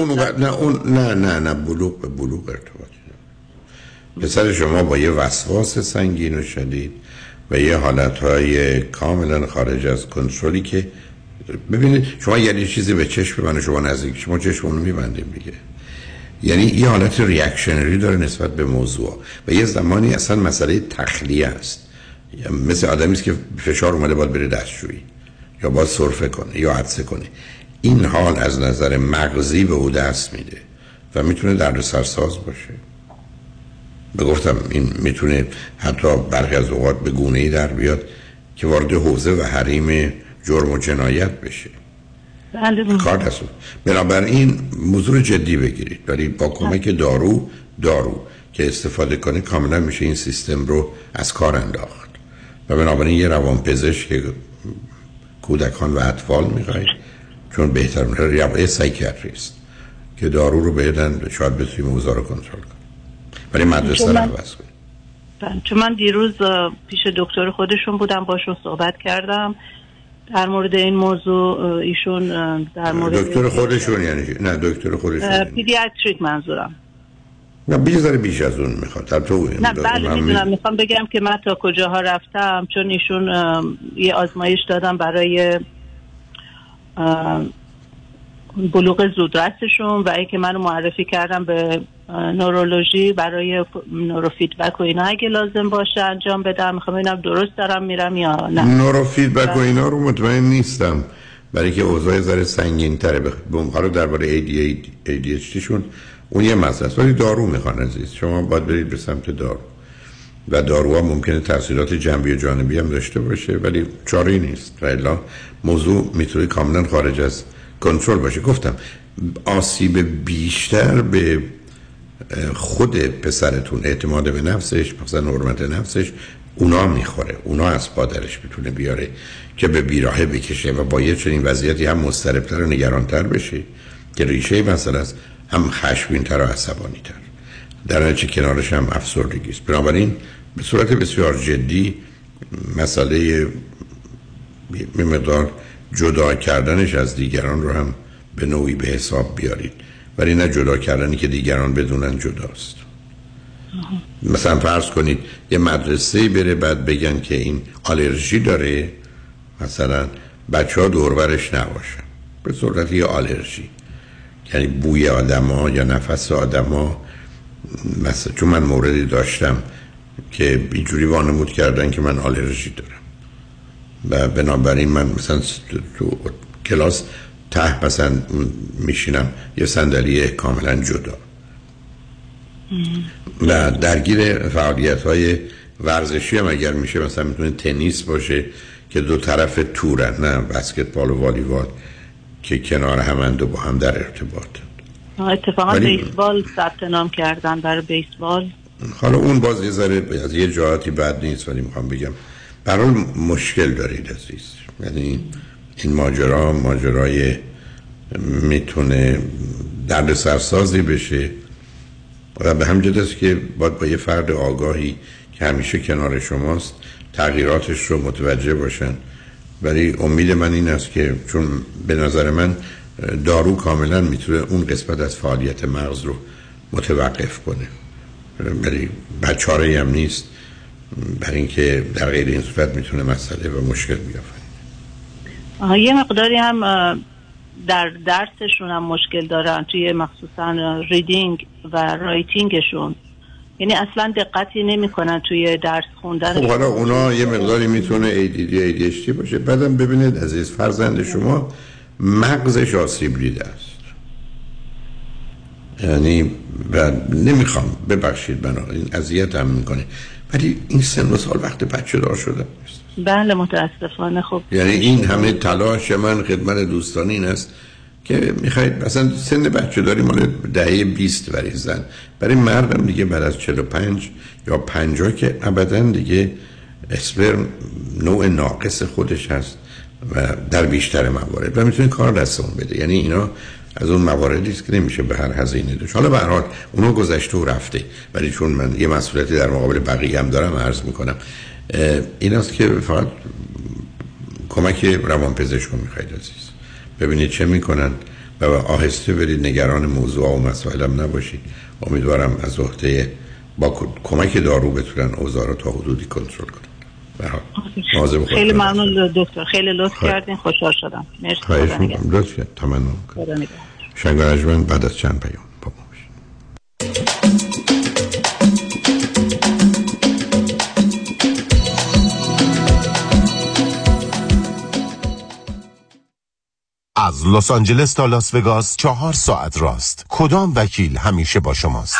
نه بلوغ به بلوغ ارتباطی داره. پسر شما با یه وسواس سنگین و شدید و یه حالتهای کاملا خارج از کنترلی که ببینید شما یه چیزی به چشم من و شما نزدیک، شما چشمونو میبندیم دیگه، یعنی یه حالت ریاکشنری داره نسبت به موضوع و یه زمانی اصلا مسئله تخلیه است، مثل آدمی است که فشار اومده باید بره دستشویی یا باید سرفه کنه یا عطسه کنه. این حال از نظر مغزی به او دست میده و میتونه دردسرساز باشه. گفتم این میتونه حتی برخی از اوقات به گونه‌ای در بیاد که وارد حوزه و حریم جرم و جنایت بشه. کار دستون. بنابراین موضوع جدی بگیرید، ولی با کمک دارو که استفاده کنه کاملا میشه این سیستم رو از کار انداخت. و بنابراین یه روانپزشک کودکان و اطفال میخواید، چون بهتر یه سایکیاتریست که دارو رو بدن شاید بتونیم موضوع رو کنترل کنیم، ولی مدرسه رو عوض کنیم. چون من دیروز پیش دکتر خودشون بودم، باشون صحبت کردم در مورد این موضوع. ایشون در مورد دکتر خودشون یعنی نه دکتر خودشون پدیاتریک منظورم، نه بیشتر بیش از اون میخواد. نه بله میدونم، میخوام بگم که من تا کجاها رفتم، چون ایشون یه آزمایش دادم برای بلوغ زودرسشون و اینکه منو معرفی کردم به نورولوژی برای نوروفیدبک و اینا اگه لازم باشه انجام بدم. میخوام ببینم درست دارم میرم یا نه. نوروفیدبک و اینا رو مطمئن نیستم، برای که اوضاع ذره سنگین تره. به اون کارو درباره ADHD شون اون یه مسئله است، ولی دارو میخوان عزیز. شما باید برید به سمت دارو و داروها ممکنه تاثیرات جنبی و جانبی هم داشته باشه، ولی چاره‌ای نیست و الا موضوع میتونه کاملا خارج از کنترل باشه. گفتم آسیب بیشتر به خود پسرتون، اعتماد به نفسش، مثلا حرمت نفسش، اونا میخوره، اونا از پادرش میتونه بیاره که به بیراهه بکشه و با یه چنین وضعیتی هم مضطرب‌تر و نگران‌تر بشه که ریشه مسئله است، هم خشمگین‌تر و عصبانی‌تر، در نتیجه کنارش هم افسردگی است. بنابراین به صورت بسیار جدی مسئله مقدار جدا کردنش از دیگران رو هم به نوعی به حساب بیارید ولی نه جدا کردنی که دیگران بدونن جداست. مثلا فرض کنید یه مدرسه بره بعد بگن که این آلرژی داره، مثلا بچه‌ها دور برش نباشن به صورت یه آلرژی، یعنی بوی آدم‌ها یا نفس آدم‌ها. مثلا چون من موردی داشتم که اینجوری وانمود کردن که من آلرژی دارم و بنابراین من مثلا تو کلاس ته مثلا میشینم یه صندلی کاملا جدا و درگیر فعالیت‌های ورزشی هم اگر میشه، مثلا میتونه تنیس باشه که دو طرف تورن، نه بسکتبال و والیبال که کنار همند و با هم در ارتباط. اتفاقا بیسبال ثبت نام کردن برای بیسبال. حالا اون باز یه ذره از یه جهاتی بد نیست، ولی میخوام بگم برای مشکل دارید عزیز. یعنی این ماجرای میتونه درد سرسازی بشه و به همین جد است که باید با یه فرد آگاهی که همیشه کنار شماست تغییراتش رو متوجه باشن. ولی امید من این است که چون به نظر من دارو کاملا میتونه اون قسمت از فعالیت مغز رو متوقف کنه، ولی چاره‌ای هم نیست برای اینکه در غیر این صورت میتونه مسئله و مشکل بیافرینه. یه مقداری هم در درسشون هم مشکل دارن توی مخصوصا ریدینگ و رایتینگشون، یعنی اصلا دقتی نمی‌کنن توی درس خوندن. خب حالا اونا یه مقداری میتونه ADD ADHD باشه. بعدم ببینید عزیز، فرزند شما مغزش آسیب دیده است، یعنی نمیخوام ببخشید این اذیت هم میکنه، ولی این سن و سال وقت بچه دار شده است. بله متاسفانه. خب یعنی این همه تلاش من خدمت دوستان این است که میخواید مثلا سن بچه داری مال دهه 20 برای زن، برای مردم دیگه بعد از 45 یا 50 که ابدا دیگه اسپرم نوع ناقص خودش هست و در بیشتر موارد و میتونه کار دستمون بده. یعنی اینا از اون مواردی است که نمیشه به هر هزینه داشت. حالا به هر حال اونو گذشته و رفته، ولی چون من یه مسئولیتی در مقابل بقیه هم دارم عرض میکنم این است که فقط کمک روانپزشک میخواید عزیز، ببینید چه میکنن و آهسته برید، نگران موضوع و مسائل هم نباشید. امیدوارم از عهده با کمک دارو بتونن اوضاع رو تا حدودی کنترل کنن. خیلی ممنون دکتر، خیلی لطف کردین، خوشحال شدم. مرسی. خواهش می‌کنم. لطف کردید. تمام. شنگرجمن بعد از چند پیام با ما باشید. از لس آنجلس تا لاس وگاس 4 ساعت راست. کدام وکیل همیشه با شماست؟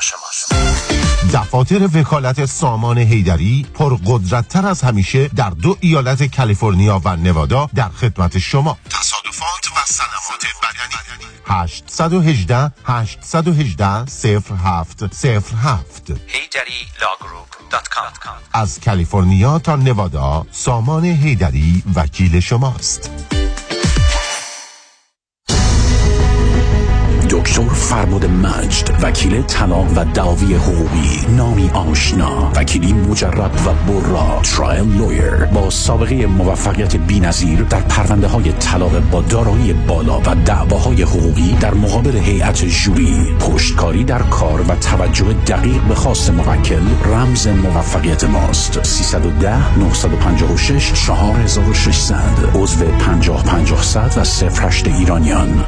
دفاتر وکالت سامان حیدری پرقدرت‌تر از همیشه در 2 ایالت کالیفرنیا و نوادا در خدمت شما. تصادفات و صدمات بدنی 818-0707 HeyDaddyLawGroup.com. از کالیفرنیا تا نوادا سامان حیدری وکیل شماست. دکتر فرباد مجد، وکیل طلاق و دعاوی حقوقی، نامی آشنا، وکیلی مجرب و برا، ترایل لویر با سابقه موفقیت بی‌نظیر در پرونده‌های طلاق با دارایی بالا و دعواهای حقوقی در مقابل هیئت ژوری، پشتکاری در کار و توجه دقیق به خواست موکل رمز موفقیت ماست. 310-956-4600 عضو 50-50 و 08 ایرانیان.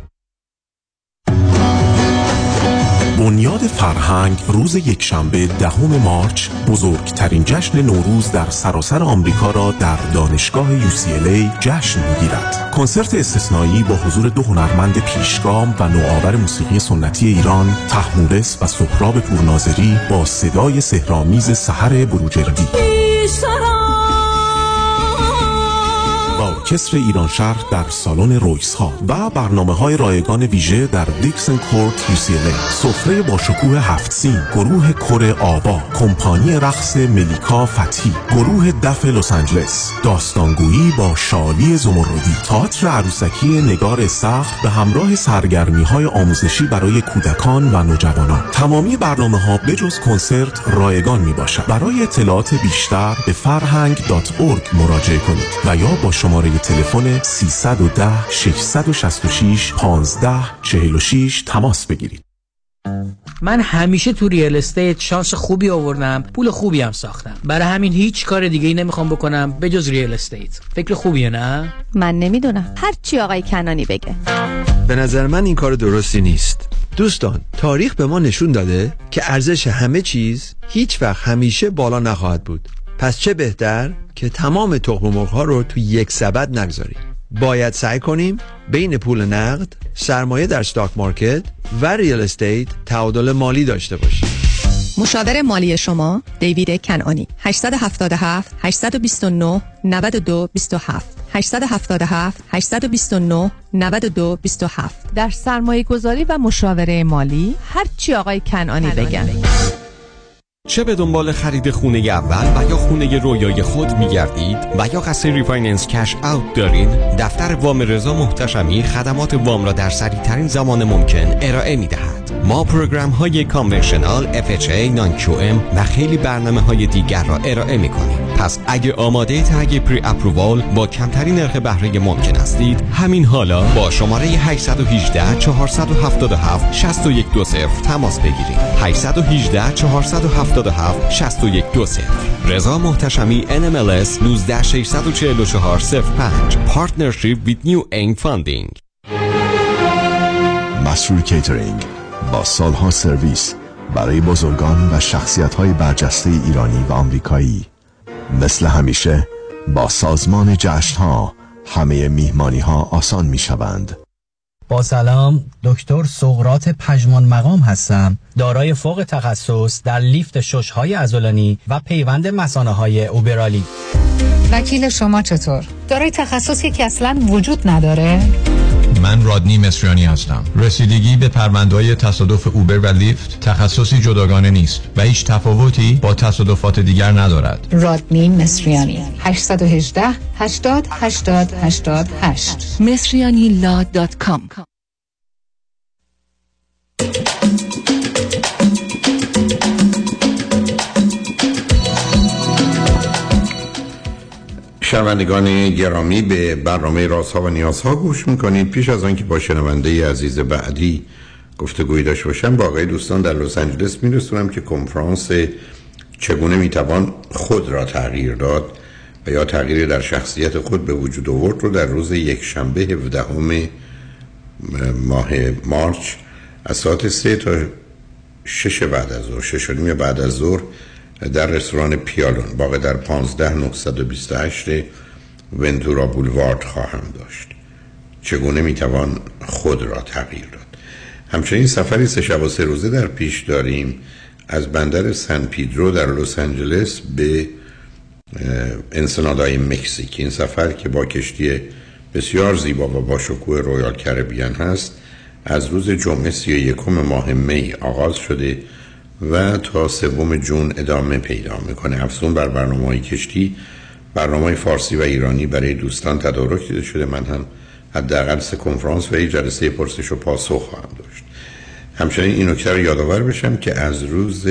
بنیاد فرهنگ روز یکشنبه 10 مارچ بزرگترین جشن نوروز در سراسر آمریکا را در دانشگاه UCLA جشن می‌گیرد. کنسرت استثنایی با حضور 2 هنرمند پیشگام و نوآور موسیقی سنتی ایران، طهمورث و سهراب پورناظری با صدای سحرآمیز سحر بروجردی. با ارکستر ایران شرق در سالن رویس ها و برنامه‌های رایگان ویژه در دیکسن کورت UCLA، سفره با شکوه 7 سین، گروه کور آبا، کمپانی رقص ملیکا فتحی، گروه دف لس آنجلس، داستانگویی با شالی زمردی، تئاتر عروسکی نگار سخت به همراه سرگرمی‌های آموزشی برای کودکان و نوجوانان. تمامی برنامه‌ها بجز کنسرت رایگان میباشد. برای اطلاعات بیشتر به farhang.org مراجعه کنید و یا با شماره روی تلفن 310 666 1546 تماس بگیرید. من همیشه تو ریال استیت شانس خوبی آوردم، پول خوبی هم ساختم. برای همین هیچ کار دیگه ای نمیخوام بکنم به جز ریال استیت. فکر خوبیه نه؟ من نمیدونم، هر چی آقای کنانی بگه. به نظر من این کار درستی نیست. دوستان، تاریخ به ما نشون داده که ارزش همه چیز هیچ وقت همیشه بالا نخواهد بود. پس چه بهتر که تمام تخم مرغ‌ها رو تو یک سبد نگذاریم. باید سعی کنیم بین پول نقد، سرمایه در استاک مارکت و ریال استیت تعادل مالی داشته باشیم. مشاور مالی شما دیوید کنعانی. 877 829 92 27 877 829 92 27. در سرمایه گذاری و مشاوره مالی هر چی آقای کنعانی بگن. چه به دنبال خرید خونه اول و یا خونه رویای خود می‌گردید و یا قصد ریفایننس کش اوت دارید، دفتر وام رضا محتشمی خدمات وام را در سریع‌ترین زمان ممکن ارائه می‌دهد. ما پروگرام‌های کانونشنال، FHA، نان QM و خیلی برنامه‌های دیگر را ارائه می‌کنیم. پس اگه آماده تهیه پری اپرووال با کمترین نرخ بهره ممکن هستید، همین حالا با شماره 818 477 6120 تماس بگیرید. 818 477 6120. رضا محتشمی NMLS 1964405. Partnership with New Aim Funding. مسرور کیترینگ با سالها سرویس برای بزرگان و شخصیت‌های برجسته ایرانی و آمریکایی. مثل همیشه با سازمان جشن‌ها همه میهمانی‌ها آسان می‌شوند. با سلام، دکتر سقراط پژمان مقام هستم، دارای فوق تخصص در لیفت شش‌های عضلانی و پیوند مثانه‌های اوبرالی. وکیل شما چطور؟ دارای تخصصی که اصلاً وجود نداره؟ من رادنی مصریانی هستم. رسیدگی به پرونده‌های تصادف اوبر و لیفت تخصصی جداگانه نیست و هیچ تفاوتی با تصادفات دیگر ندارد. رادنی مصریانی 818 80 80 88 مصریانی.com. شنوندگان گرامی، به برنامه رازها و نیازها گوش میکنید. پیش از آنکه با شنونده عزیز بعدی گفتگویی داشته باشم، با آقای دوستان در لس آنجلس میرسونم که کنفرانس چگونه میتوان خود را تغییر داد و یا تغییری در شخصیت خود به وجود آورد رو در روز یک شنبه 17 ماه مارچ از ساعت 3 تا 6 بعد از ظهر، 6 و نیم بعد از ظهر در رستوران پیالون واقع در 15928 ونتورا بولوارد خواهم داشت. چگونه میتوان خود را تغییر داد. همچنین سفری 3 شب و 3 روزه در پیش داریم از بندر سن پیدرو در لس آنجلس به انسنادای مکزیک. این سفر که با کشتی بسیار زیبا و با شکوه رویال کربیان هست، از روز جمعه 31 ماه می آغاز شده و تا 3 جون ادامه پیدا میکنه. افزون بر برنامه‌های کشتی، برنامه‌های فارسی و ایرانی برای دوستان تدارک دیده شده. من هم حداقل 3 کنفرانس و یک جلسه پرسش و پاسخ خواهم داشت. همچنین این نکته رو یادآور بشم که از روز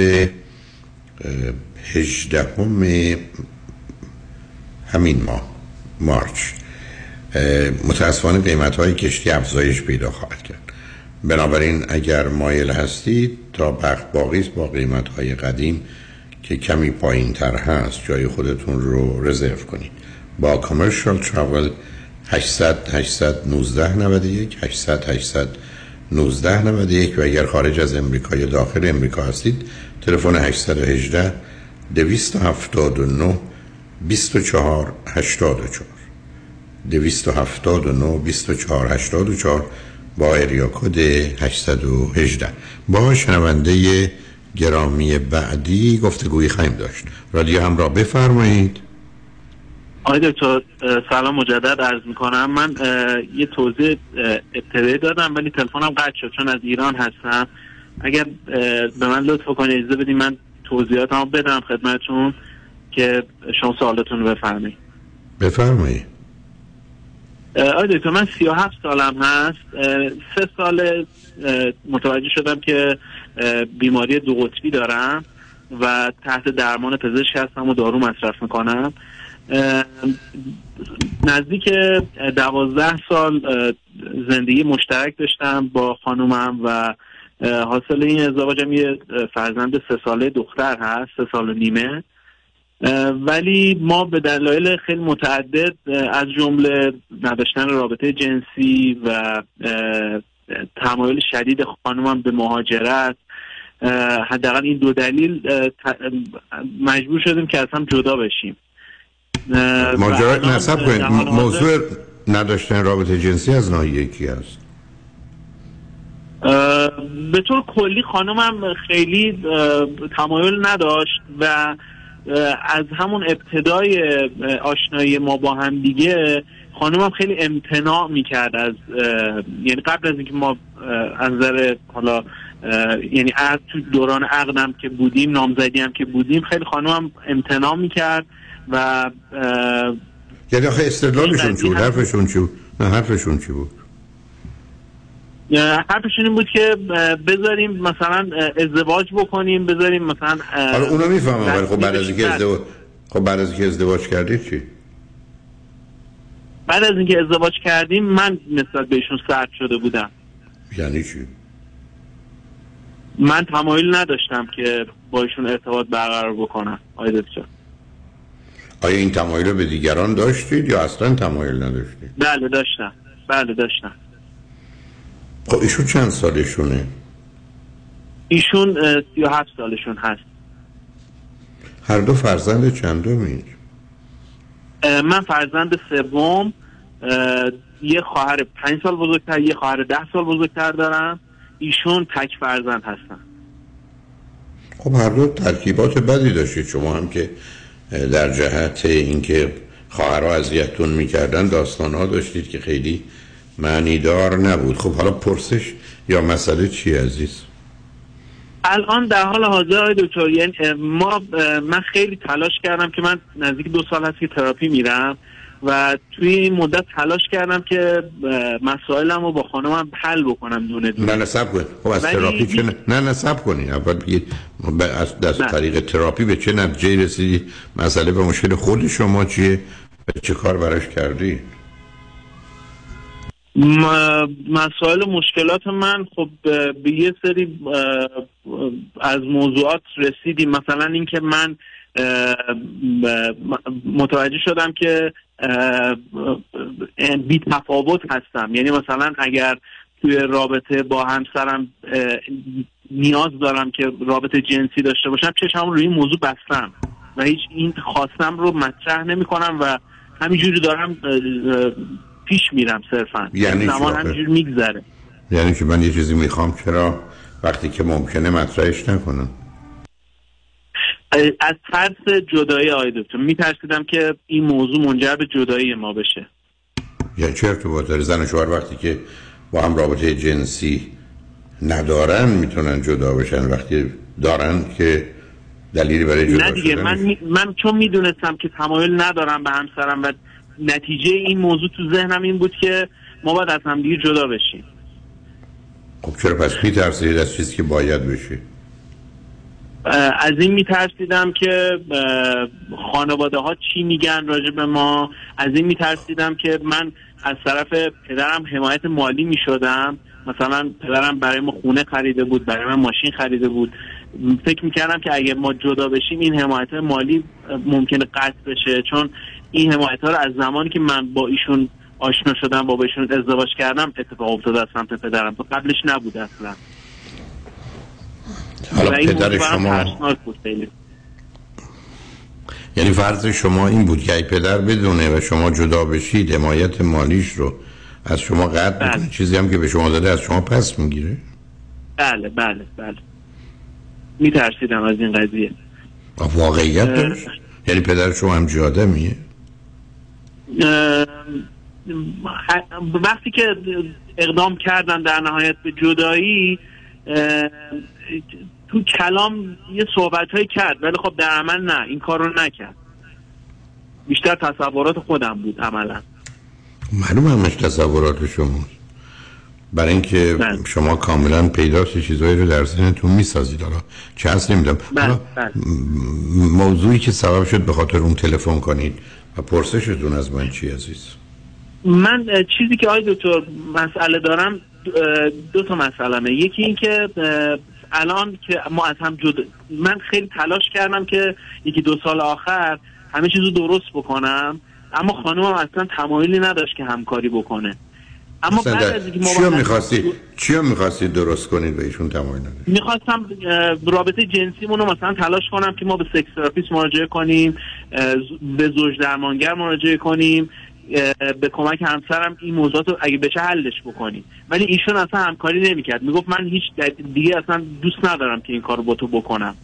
18 همین ماه مارچ متاسفانه قیمت‌های کشتی افزایش پیدا خواهد کرد. بنابراین اگر مایل هستید تا بخت باقی است با قیمت‌های قدیم که کمی پایین‌تر هست، جای خودتون رو رزرو کنید. با کامرشال تراول 800 819 91 800 819 91 و اگر خارج از امریکا یا داخل امریکا هستید تلفن 818 279 24 84 279 24 84 با اریا کد 818. با شنونده گرامی بعدی گفتگویی خواهیم داشت. رادیو همراه، بفرمایید. آقای دکتر سلام مجدد عرض میکنم. من یه توضیح ابتدایی دادم ولی تلفنم قطع شد چون از ایران هستم. اگر به من لطف کنید اجازه بدید من توضیحاتمو بدم خدمتتون که شما سوالتون رو بفرمایید. بفرمایید. آقای دکتر من 37 سالم هست. 3 سال متوجه شدم که بیماری 2 قطبی دارم و تحت درمان پزشک هستم و دارو مصرف میکنم نزدیک 12 سال زندگی مشترک داشتم با خانومم و حاصل این ازدواجم یه فرزند 3 ساله دختر هست، 3 سال و نیمه. ولی ما به دلایل خیلی متعدد از جمله نداشتن رابطه جنسی و تمایل شدید خانومم به مهاجرت، حداقل این 2 دلیل مجبور شدیم که اصلا جدا بشیم. ماجرا نصب کنید، موضوع نداشتن رابطه جنسی از ناحیه کی است؟ به طور کلی خانمم خیلی تمایل نداشت و از همون ابتدای آشنایی ما با هم دیگه خانمم خیلی امتناع میکرد از، یعنی قبل از اینکه ما از نظر حالا یعنی تو دوران عقدم که بودیم، نامزدی هم که بودیم، خیلی خانمم امتناع میکرد و یعنی آخه استدلالشون چی بود؟ حرفشون چی بود؟ نه حرفشون چی بود؟ حرفشون این بود که بذاریم مثلا ازدواج بکنیم، بذاریم مثلا حالا اونو میفهمم، ولی خب بعد از اینکه ازدواج کردید چی؟ بعد از اینکه ازدواج کردیم من نسبت بهشون سرد شده بودم. یعنی چی؟ من تمایل نداشتم که با ایشون ارتباط برقرار بکنم. آیا این تمایل رو به دیگران داشتید یا اصلا تمایل نداشتید؟ بله داشتم. خب ایشون چند سالشونه؟ ایشون 37 سالشون هست. هر دو فرزند چندمید؟ من فرزند سوم، یه خواهر 5 سال بزرگتر، یه خواهر 10 سال بزرگتر دارم. ایشون تک فرزند هستن. خب هر دو ترکیبات بدی داشتید. شما هم که در جهت اینکه خواهرها اذیتتون میکردن داستانها داشتید که خیلی معنیدار نبود. خب حالا پرسش یا مسئله چی عزیز؟ الان در حال حاضر آقای دکتر، یعنی من خیلی تلاش کردم که من نزدیک 2 سال هست که تراپی میرم و توی این مدت تلاش کردم که مسائلم رو با خانمم حل بکنم دونه دونه. نه نصب کنید. خب از تراپی چه نه نصب کنید. اول بگید از طریق تراپی به چه نتیجه رسیدید؟ مسئله و مشکل خود شما چیه؟ چه کار براش کردی؟ مسائل و مشکلات من خب به یه سری از موضوعات رسیدیم. مثلا اینکه من متوجه شدم که بی تفاوت هستم. یعنی مثلا اگر توی رابطه با همسرم نیاز دارم که رابطه جنسی داشته باشم، چشمم روی این موضوع بستم و هیچ این خواستم رو مطرح نمی کنم و همینجوری دارم پیش میرم صرفا. یعنی زمان همینجوری میگذره. یعنی که من یه چیزی میخوام چرا وقتی که ممکنه مطرحش نکنم؟ از ترس جدایی آقای دکتر میترسیدم که این موضوع منجر به جدایی ما بشه. یعنی چه ارتباط داره؟ زن و شوهر وقتی که با هم رابطه جنسی ندارن میتونن جدا بشن، وقتی دارن که دلیلی برای جدا نه دیگه. من چون میدونستم که تمایل ندارم به همسرم و نتیجه این موضوع تو ذهنم این بود که ما باید از هم دیگه جدا بشیم. خب چرا پس میترسید از چیزی که باید بشه؟ از این میترسیدم که خانواده ها چی میگن راجع به ما. از این میترسیدم که من از طرف پدرم حمایت مالی میشدم. مثلا پدرم برای ما خونه خریده بود، برای من ماشین خریده بود. فکر میکردم که اگه ما جدا بشیم این حمایت مالی ممکنه قطع بشه، چون این حمایت ها رو از زمانی که من با ایشون آشنا شدم، با ایشون ازدواج کردم اتفاق افتاده از سمت پدرم، تو قبلش نبود اصلا. حالا پدر شما یعنی فرض شما این بود که ای پدر بدونه و شما جدا بشید حمایت مالیش رو از شما قطع میکنه، چیزی هم که به شما داده از شما پس میگیره؟ بله میترسیدم از این قضیه. واقعیت داشت؟ یعنی پدر شما هم آدمیه؟ وقتی که اقدام کردن در نهایت به جدایی، تو کلام یه صحبت‌هایی کرد ولی خب در عمل نه، این کار رو نکرد. بیشتر تصورات خودم بود عملا. معلوم همش تصورات شماست، برای اینکه شما کاملا پیداست چیزایی رو در ذهنتون میسازید. حالا چه هست نمیدونم. موضوعی که سبب شد به خاطر اون تلفن کنید و پرسشتون از من چی عزیز؟ من چیزی که آقای دکتر مسئله دارم، دو تا مسئله. یکی این که الان که ما از هم من خیلی تلاش کردم که 1-2 سال آخر همه چیزو درست بکنم، اما خانومم اصلا تمایلی نداشت که همکاری بکنه. اما بعد از اینکه چیو می‌خواستید درست کنید و ایشون تمایل نداشت؟ می‌خواستم رابطه جنسیمون رو مثلا تلاش کنم که ما به سکس تراپیست مراجعه کنیم، به زوج درمانگر مراجعه کنیم، به کمک همسرم این موضوعات رو اگه بشه حلش بکنیم. ولی ایشون اصلا همکاری نمی‌کرد. میگفت من هیچ دیگه اصلا دوست ندارم که این کارو با تو بکنم.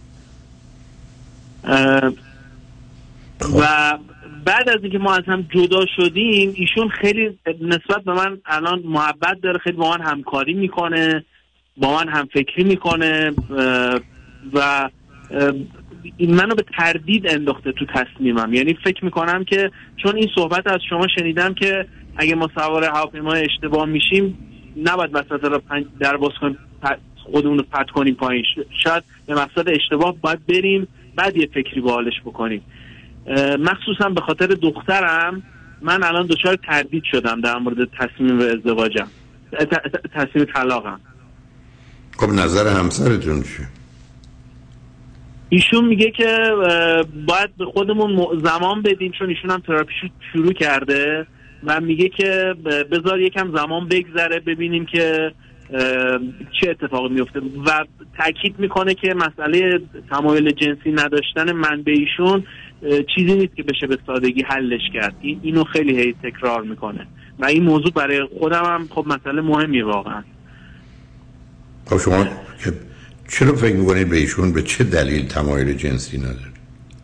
و بعد از اینکه ما از هم جدا شدیم ایشون خیلی نسبت به من الان محبت داره، خیلی با من همکاری میکنه، با من هم فکری میکنه و منو به تردید انداخته تو تصمیمم. یعنی فکر میکنم که چون این صحبت از شما شنیدم که اگه ما سوار هواپیمای اشتباه میشیم نباید وسط را در باز کنیم خودمون رو پرت کنیم پایین، شاید به مقصد اشتباه باید بریم بعد یه فکری با حالش بکنیم. مخصوصا به خاطر دخترم من الان دچار تردید شدم در مورد تصمیم به ازدواجم، تصمیم طلاقم. خب نظر همسرتون چیه؟ ایشون میگه که باید به خودمون زمان بدیم، چون ایشون هم تراپیشو شروع کرده و میگه که بذار یکم زمان بگذره ببینیم که چه اتفاقی میفته و تاکید میکنه که مسئله تمایل جنسی نداشتن من به ایشون چیزی نیست که بشه به سادگی حلش کرد. اینو خیلی تکرار میکنه و این موضوع برای خودم هم خب مسئله مهمی واقعا. خب شما چرا فکر میکنید به ایشون به چه دلیل تمایل جنسی نداره؟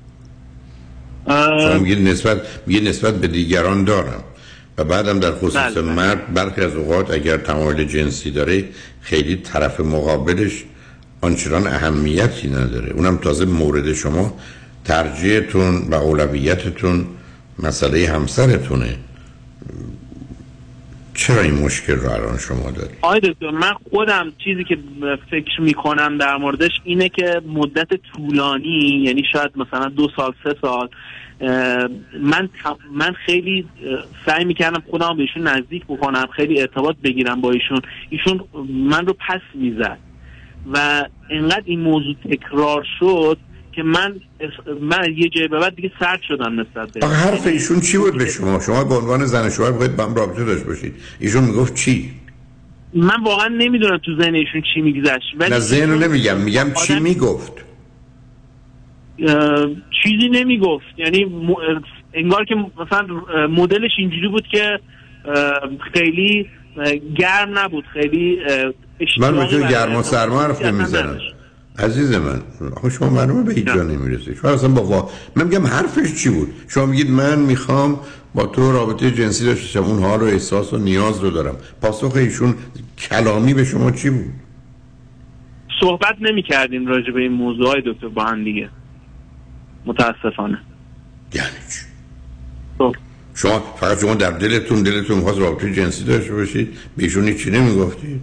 شما میگه نسبت به دیگران دارم و بعدم در خصوص مرد برخی از اوقات اگر تمایل جنسی داره خیلی طرف مقابلش آنچنان اهمیتی نداره، اونم تازه مورد شما ترجیحتون و اولویتتون مسئله همسرتونه. چرا این مشکل رو الان شما دارید؟ آقای دکتر من خودم چیزی که فکر میکنم در موردش اینه که مدت طولانی، یعنی شاید مثلا 2 سال 3 سال من خیلی سعی میکردم خودم بهشون نزدیک بکنم، خیلی ارتباط بگیرم با ایشون من رو پس میزد و اینقدر این موضوع تکرار شد که من یه جای به بعد دیگه سرد شدم نسبت به حرف ایشون چی بود به شما؟ شما به عنوان زن شوهر باید با هم رابطه داشته باشید. ایشون میگفت چی؟ من واقعا نمیدونم تو ذهن ایشون چی میگذشت. نه ذهن رو میگم چی میگفت؟ چیزی نمیگفت، یعنی انگار که مثلا مدلش اینجوری بود که خیلی گرم نبود، خیلی من به تو گرم و سرما حرف نمیزنم عزیز من. شما معلومه به هیچ جا نمیرسید. شما اصلا من میگم حرفش چی بود؟ شما میگید من میخوام با تو رابطه جنسی داشته باشم، اون حال و احساس و نیاز رو دارم. پاسخ ایشون کلامی به شما چی بود؟ صحبت نمی‌کردیم راجع به این موضوعای دکتر با هم دیگه متاسفانه. یعنی چی؟ شما در دلتون می‌خواست رابطه جنسی داشته باشید، به ایشون هیچی نمیگفتید؟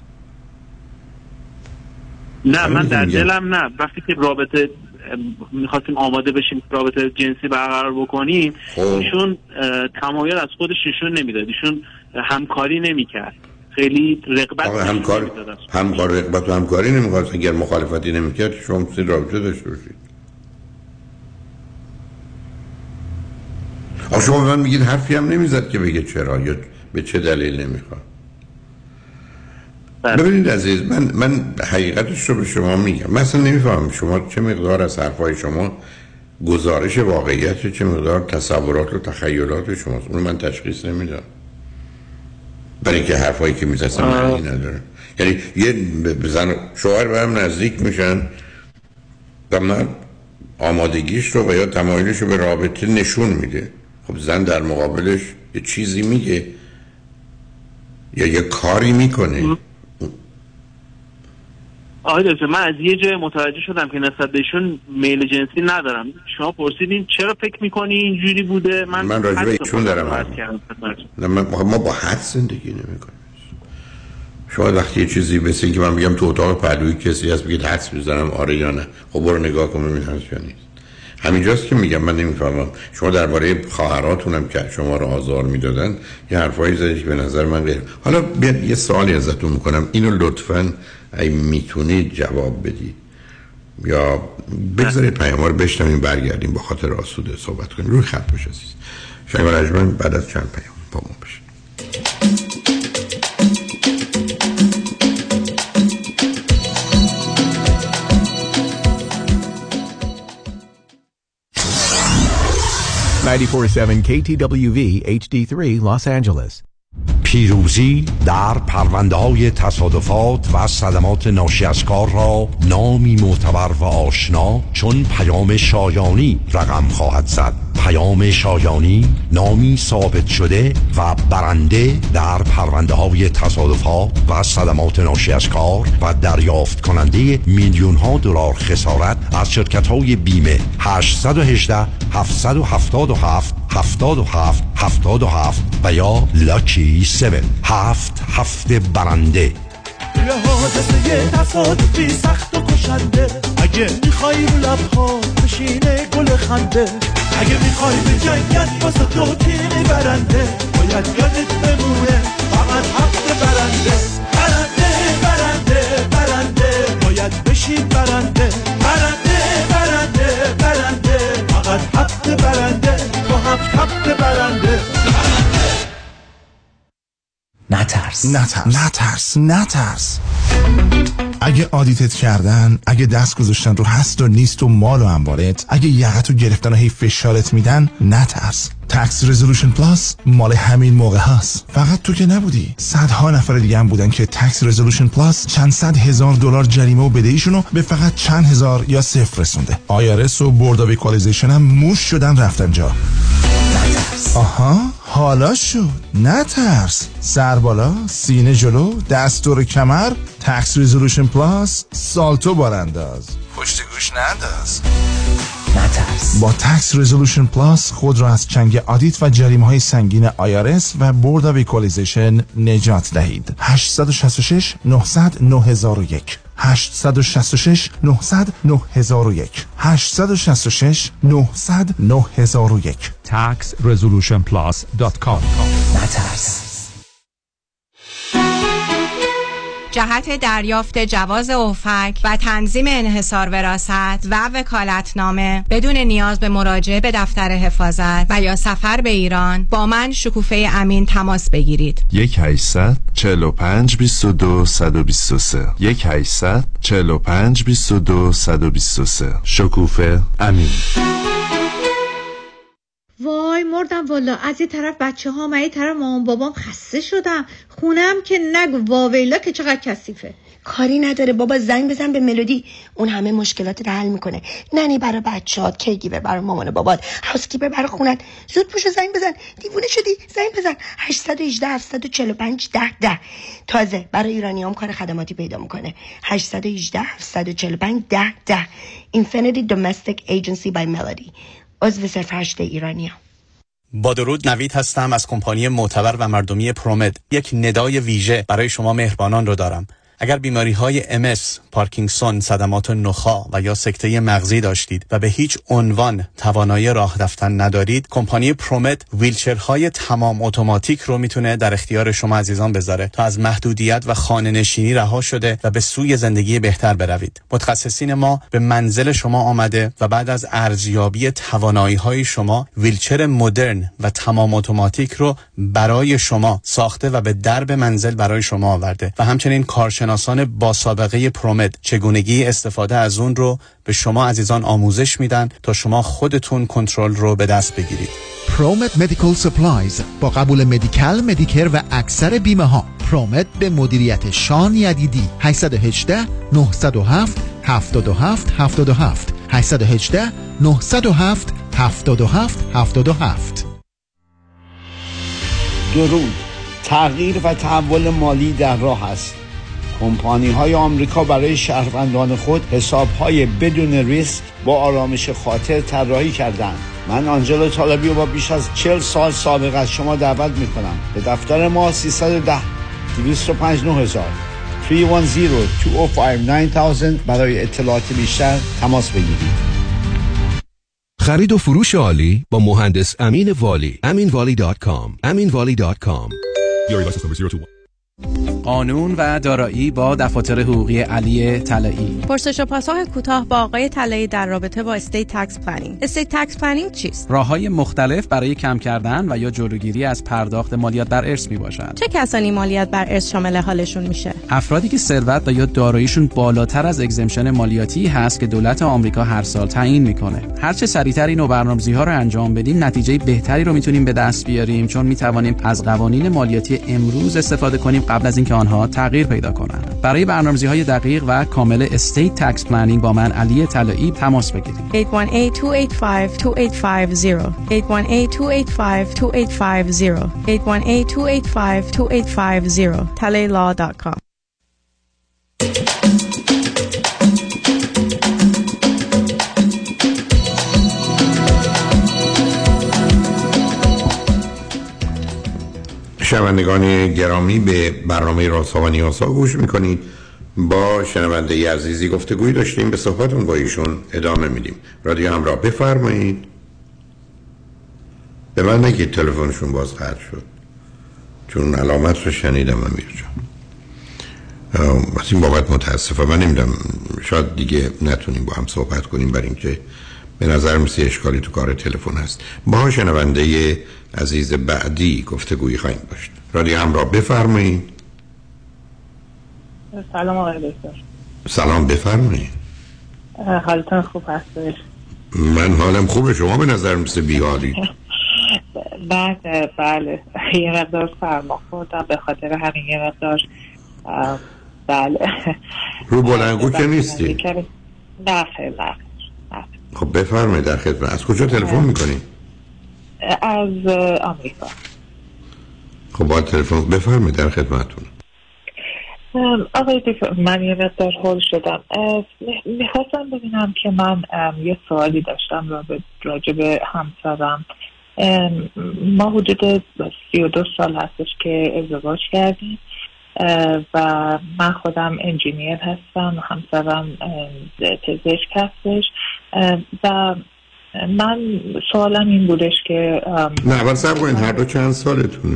نه من در دلم نه. وقتی که رابطه میخواستیم آماده بشیم رابطه جنسی برقرار بکنیم ایشون تمایل از خودش نشون نمیداد، ایشون همکاری نمیکرد، خیلی رغبت همکاری نمیخواست. اگر مخالفتی نمیکرد شما میتونید رابطه داشته باشید. شما به من میگید حرفی هم نمیزد که بگه چرا یا به چه دلیل نمیخواد. ببینید عزیز من حقیقتش رو به شما میگم. من اصلا نمیفهمم شما چه مقدار از حرفای شما گزارش واقعیت، چه مقدار تصورات و تخیلات شماست. اونو من تشخیص نمیدم، برای اینکه حرفایی که میزنم معنی نداره. یعنی یه زن شوهر به هم نزدیک میشن و من آمادگیش رو و یا تمایلش رو به رابطه نشون میده. خب زن در مقابلش یه چیزی میگه یا یه کاری میکنه. آقای دکتر من از یه جای متوجه شدم که نسبت بهشون میل جنسی ندارم. شما پرسیدین چرا فکر میکنی اینجوری بوده؟ من راجع به ایشون دارم ما با حد زندگی نمیکنیم. شما وقتی یه چیزی بسید که من بگم تو اتاق پهلوی کسی هست بگید حدس میزنم آره یا نه، خب برو نگاه کن ببین هست یا نیست. همینجاست که میگم من نمیفهمم شما درباره خواهراتونم که شما رو آزار میدادن یه حرفایی زدید که به نظر من غیر. حالا بیاد یه سوالی ازتون میکنم، اینو لطفاً اگه میتونید جواب بدید یا بگذارید پیام‌ها رو بشنویم برگردیم با خاطر آسوده صحبت کنیم. روی خط باش عزیز. شنگ رجمن بعد از چند پیام با ما باشید. 94.7 KTWV HD3 Los Angeles. پیروزی در پرونده‌های تصادفات و صدمات ناشی از کار را نامی معتبر و آشنا چون پیام شایانی رقم خواهد زد. پیام شایانی نامی ثابت شده و برنده در پرونده‌های تصادفات و صدمات ناشی از کار و دریافت کننده میلیون‌ها دلار خسارت از شرکت‌های بیمه. 818 777 77 و یا لاکی 7 7 برنده. یه حادثه تصادفی سخت و کشنده، اگه میخوای رو لبها بشینه گل خنده، اگه میخوای به جنگت واسه تو تیمی برنده، باید یادت بمونه فقط حق برنده. برنده برنده برنده باید بشین برنده. برنده برنده برنده فقط حق برنده، با حق برنده. نترس. اگه آدیتت کردن، اگه دست گذاشتن رو هست و نیست و مال و انبارت، اگه یقتو گرفتن و هی فشارت میدن، نترس. تکس رزولوشن پلاس مال همین موقع هست. فقط تو که نبودی، صدها نفر دیگه هم بودن که تکس رزولوشن پلاس چند صد هزار دلار جریمه و بدهیشونو به فقط چند هزار یا صفر رسونده. آیارس و بورد آف ایکوالیزیشن هم موش شدن رفتن جا. آها، حالا شد. نترس. سر بالا، سینه جلو، دستور کمر، تکس رزولوشن پلاس، سالتو بارانداز، پشت گوش ننداز. نترس. با تکس رزولوشن پلاس خود را از چنگ آدیت و جریمه‌های سنگین آیارس و بورد آف ایکوالیزیشن نجات دهید. 866 900 9001 866 900 9001 866 900 9001 taxresolutionplus.com. نترس. جهت دریافت جواز اوفک و تنظیم انحصار وراثت و وکالتنامه بدون نیاز به مراجعه به دفتر حفاظت و یا سفر به ایران با من شکوفه امین تماس بگیرید. 1800 45 22 123 1800 45 22 123 شکوفه امین. وای مردم والا، از یه طرف بچه ها، من یه طرف مامان بابام خسته شدم، خونم که نگو واویلا که چقدر کثیفه. کاری نداره بابا، زنگ بزن به ملودی، اون همه مشکلات رو حل میکنه. ننی برای بچه‌هات، کیگیور برای مامان بابات، هاوسکیپر برای خونت. زود پوشو زنگ بزن، دیوونه شدی؟ زنگ بزن 818 745 10 تازه برای ایرانیام کار خدماتی پیدا میکنه. 818 745 10 Infinity Domestic Agency by Melody. عضو صرف ایرانیام. با درود، نوید هستم از کمپانی معتبر و مردمی پرومد. یک ندای ویژه برای شما مهربانان رو دارم. اگر بیماری‌های MS، پارکینسون، صدمات نخاع و یا سکته مغزی داشتید و به هیچ عنوان توانایی راه رفتن ندارید، کمپانی پرومد ویلچرهای تمام اتوماتیک رو میتونه در اختیار شما عزیزان بذاره تا از محدودیت و خانه نشینی رها شده و به سوی زندگی بهتر بروید. متخصصین ما به منزل شما آمده و بعد از ارزیابی توانایی‌های شما ویلچر مدرن و تمام اتوماتیک رو برای شما ساخته و به درب منزل برای شما آورده و همچنین کارشناسان با سابقه پرومد چگونگی استفاده از اون رو به شما عزیزان آموزش میدن تا شما خودتون کنترل رو به دست بگیرید. پرومد مدیکال سپلایز با قبول مدیکال، مدیکر و اکثر بیمه ها. پرومد به مدیریت شان یدیدی. 818 907 77 818 907 77. درود. تغییر و تحول مالی در راه است. کمپانی های آمریکا برای شهروندان خود حساب های بدون ریسک با آرامش خاطر طراحی کردند. من آنجلو طالبی و با بیش از 40 سال سابقه از شما دعوت می کنم به دفتر ما 310 205 9000 310 205 9000 برای اطلاعات بیشتر تماس بگیرید. خرید و فروش عالی با مهندس امین والی. aminvali.com. aminvali.com. قانون و دارایی با دفاتر حقوقی علی طلایی. پرسش و پاسخ کوتاه با آقای طلایی در رابطه با استیت تکس پلنینگ. استیت تکس پلنینگ چیست؟ راه‌های مختلف برای کم کردن و یا جلوگیری از پرداخت مالیات بر ارث میباشد. چه کسانی مالیات بر ارث شامل حالشون میشه؟ افرادی که ثروت و یا داراییشون بالاتر از اگزمشن مالیاتی هست که دولت آمریکا هر سال تعیین میکنه. هر چه سریعتر این برنامه‌ریزی‌ها رو انجام بدیم، نتیجه بهتری رو میتونیم به دست بیاریم، چون میتوانیم از قوانین مالیاتی امروز استفاده کنیم قبل از اینکه آنها تغییر پیدا کنند. برای برنامه‌ریزی‌های دقیق و کامل استیت تکس پلنینگ با من علی طلایی تماس بگیرید. 818-285-2850 818-285-2850 818-285-2850 talaylaw.com. شنوندگان گرامی، به برنامه رازها و نیازها گوش میکنید. با شنونده عزیزی گفتگوی داشتیم، به صحبتون با ایشون ادامه میدیم. رادیو همراه، بفرمایید. به من نگید تلفنشون باز قطع شد، چون علامت رو شنیدم. امیر جان، از این بابت متاسفم. من نمیدونم، شاید دیگه نتونیم با هم صحبت کنیم، برای اینکه به نظر میسه اشکالی تو کار تلفن هست. با شنونده عزیز بعدی گفتگویی خواهیم داشت. رادیو همراه، بفرمایید. سلام آقای دکتر. سلام، بفرمایید. حالتون خوب هستش؟ من حالم خوبه، شما به نظر میسه بیحالی. بله یه مقدار سرما خوردم، به خاطر همین یه مقدار بله. رو بلندگو که نیستی؟ نه خیلی. خب بفرمایید، در خدمت. از کجا تلفن میکنید؟ از آمریکا. خب با تلفن بفرمایید، در خدمتتون. آقای دکتر، من یه مقدار هول شدم. میخواستم ببینم که من یه سوالی داشتم راجع به همسرم. ما حدود 32 سال هستش که ازدواج کردیم و من خودم انجینیر هستم، همسرم پزشک هستش و من سوالم این بودش که نه اول صبر کنید، هر دو چند سالتونه؟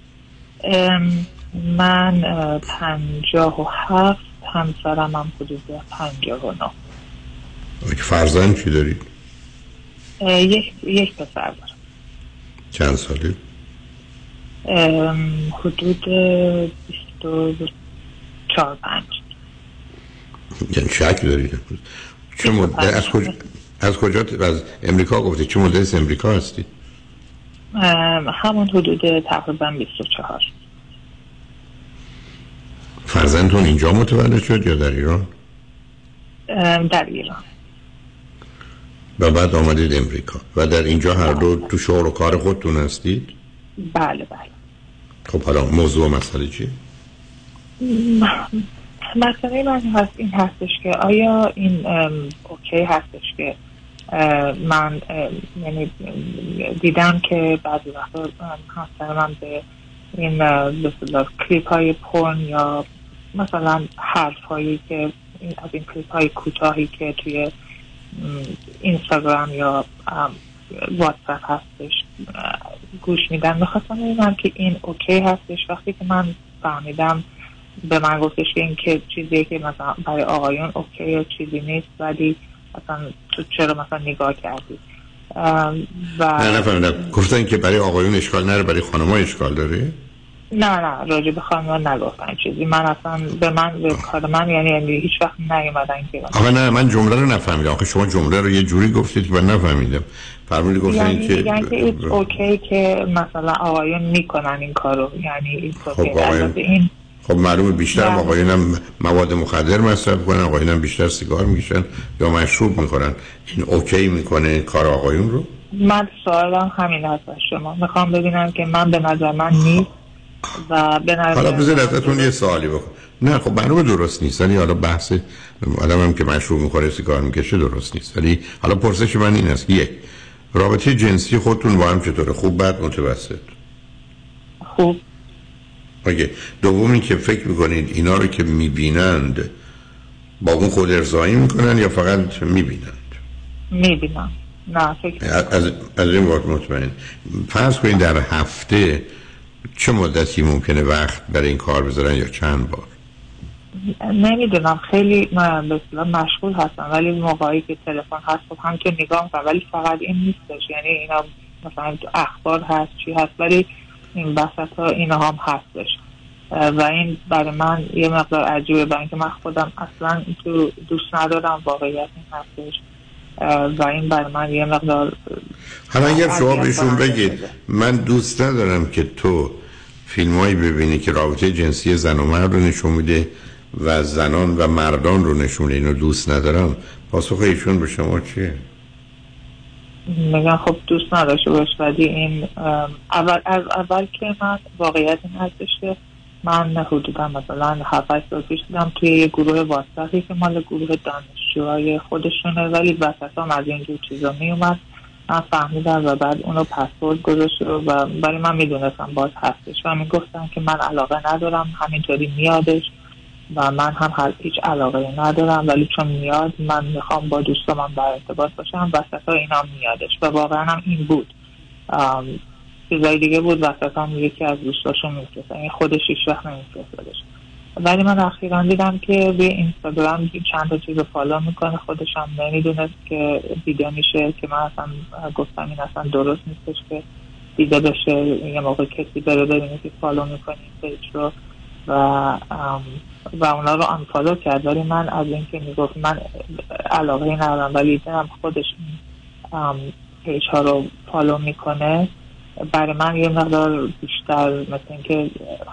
من 57، همسرم هم حدود 59. فرزند چی دارید؟ یک پسر دارم. چند ساله؟ حدود 24-25. یعنی شک دارید؟ چه مدت از کجا از امریکا گفتید؟ چه مدت از امریکا هستید؟ همون حدود تقریبا 24. فرزندتون اینجا متولد شد یا در ایران؟ در ایران. و بعد آمدید امریکا و در اینجا هر دو تو شغل و کار خودتون هستید؟ بله. خب حالا موضوع مسئله چیه؟ مسئله من این هستش که آیا این اوکی هستش که من یعنی دیدم که بعضی وقتا همسر من به این کلیپ های پورن یا مثلا حرف هایی که از این کلیپ های کوتاهی که توی اینستاگرام یا واتساپ هستش گوش میدن. میخواستم ببینم که این اوکی هستش. وقتی که من فهمیدم به من گفتش که این که چیزی که مثلا برای آقایون اوکی یا چیزی نیست، ولی مثلا تو چرا مثلا نگاه کردی و نه نفهمیدم. گفتن که برای آقایون اشکال نره، برای خانم‌ها اشکال داره؟ نه راجع به خانم‌ها نگفتن چیزی. من اصلا به کار من یعنی هیچ وقت نیومدن که آقا نه، من جمله رو نفهمیدم. آخه شما جمله رو یه جوری گفتید که من نفهمیدم. فرمودید گفتن که یعنی اوکی که مثلا آقایون میکنن این کارو، یعنی این این خب معلومه بیشتر آقایونم مواد مخدر مصرف کنن، آقایونم بیشتر سیگار میکشن یا مشروب میخورن. این اوکی میکنه کار آقایون رو؟ من سوالم همین هست از شما. میخوام ببینم که من به نظر من نیست و به نظر حالا بذار ازتون یه سوالی بکنم. نه خب معلومه درست نیست، ولی حالا بحث آدمم که مشروب میخوره سیگار میکشه درست نیست. ولی حالا پرسش من این است: یک، رابطه جنسی خودتون با هم چطوره؟ خوب، بد، متوسط؟ خوب. اوکی. دومی که فکر میکنید اینا رو که میبینند با اون خود ارضایی میکنن یا فقط میبینند؟ میبینن. نه فکر از این وقت مطمئن. فرض کنید در هفته چه مدتی ممکنه وقت برای این کار بذارن یا چند بار؟ نمیدونم، خیلی مثلا مشغول هستم، ولی موقعی که تلفن هست خب هم که نگاه میکنم، ولی فقط این نیستش، یعنی اینا مثلا اخبار هست چی هست، ولی این وسط ها اینا هم هستش و این برای من یه مقدار عجیبه، برای اینکه من خودم اصلا تو دوست ندارم واقعیت این هستش و این برای من یه مقدار. حالا اگر شما بهشون بگید من دوست ندارم که تو فیلمایی ببینی که رابطه جنسی زن و مرد رو نشون میده و زنان و مردان رو نشون میده، اینو دوست ندارم، پاسخ ایشون به شما چیه؟ میگن خب دوست نداشته باش، ولی این اول که من واقعیت این هستش که من حدودا مثلا 7-8 سال پیش دیدم توی یه گروه واتساپی که مال گروه دانشجوهای خودشونه، ولی وسط هم از اینجور چیزا میومد، من فهمیدم و بعد اونو پسورد گذاشت و برای من میدونستم باز هستش و میگفتم که من علاقه ندارم، همینطوری میادش و من هم هیچ علاقه ندارم، ولی چون میاد من میخوام با دوستام در ارتباط باشم، وسط ها اینا میادش و واقعا هم این بود. چیزای دیگه بود وسط هم یکی از دوستاشون میفرستن، این خودش هیچ وقت نمیفرستادش، ولی من اخیراً دیدم که روی اینستاگرام چند تا چیز فالو میکنه، خودش هم نمیدونست که دیده میشه، که من اصلا گفتم این اصلا درست نیستش که دیده بشه، یه موقع کسی بره ببینه که فالو میکنه این پیج رو و اونا رو انفالو کرد، ولی من از این که میگفت من علاقه ندارم ولی دیدم خودش این پیج ها رو فالو میکنه، برای من یه مقدار بیشتر مثل اینکه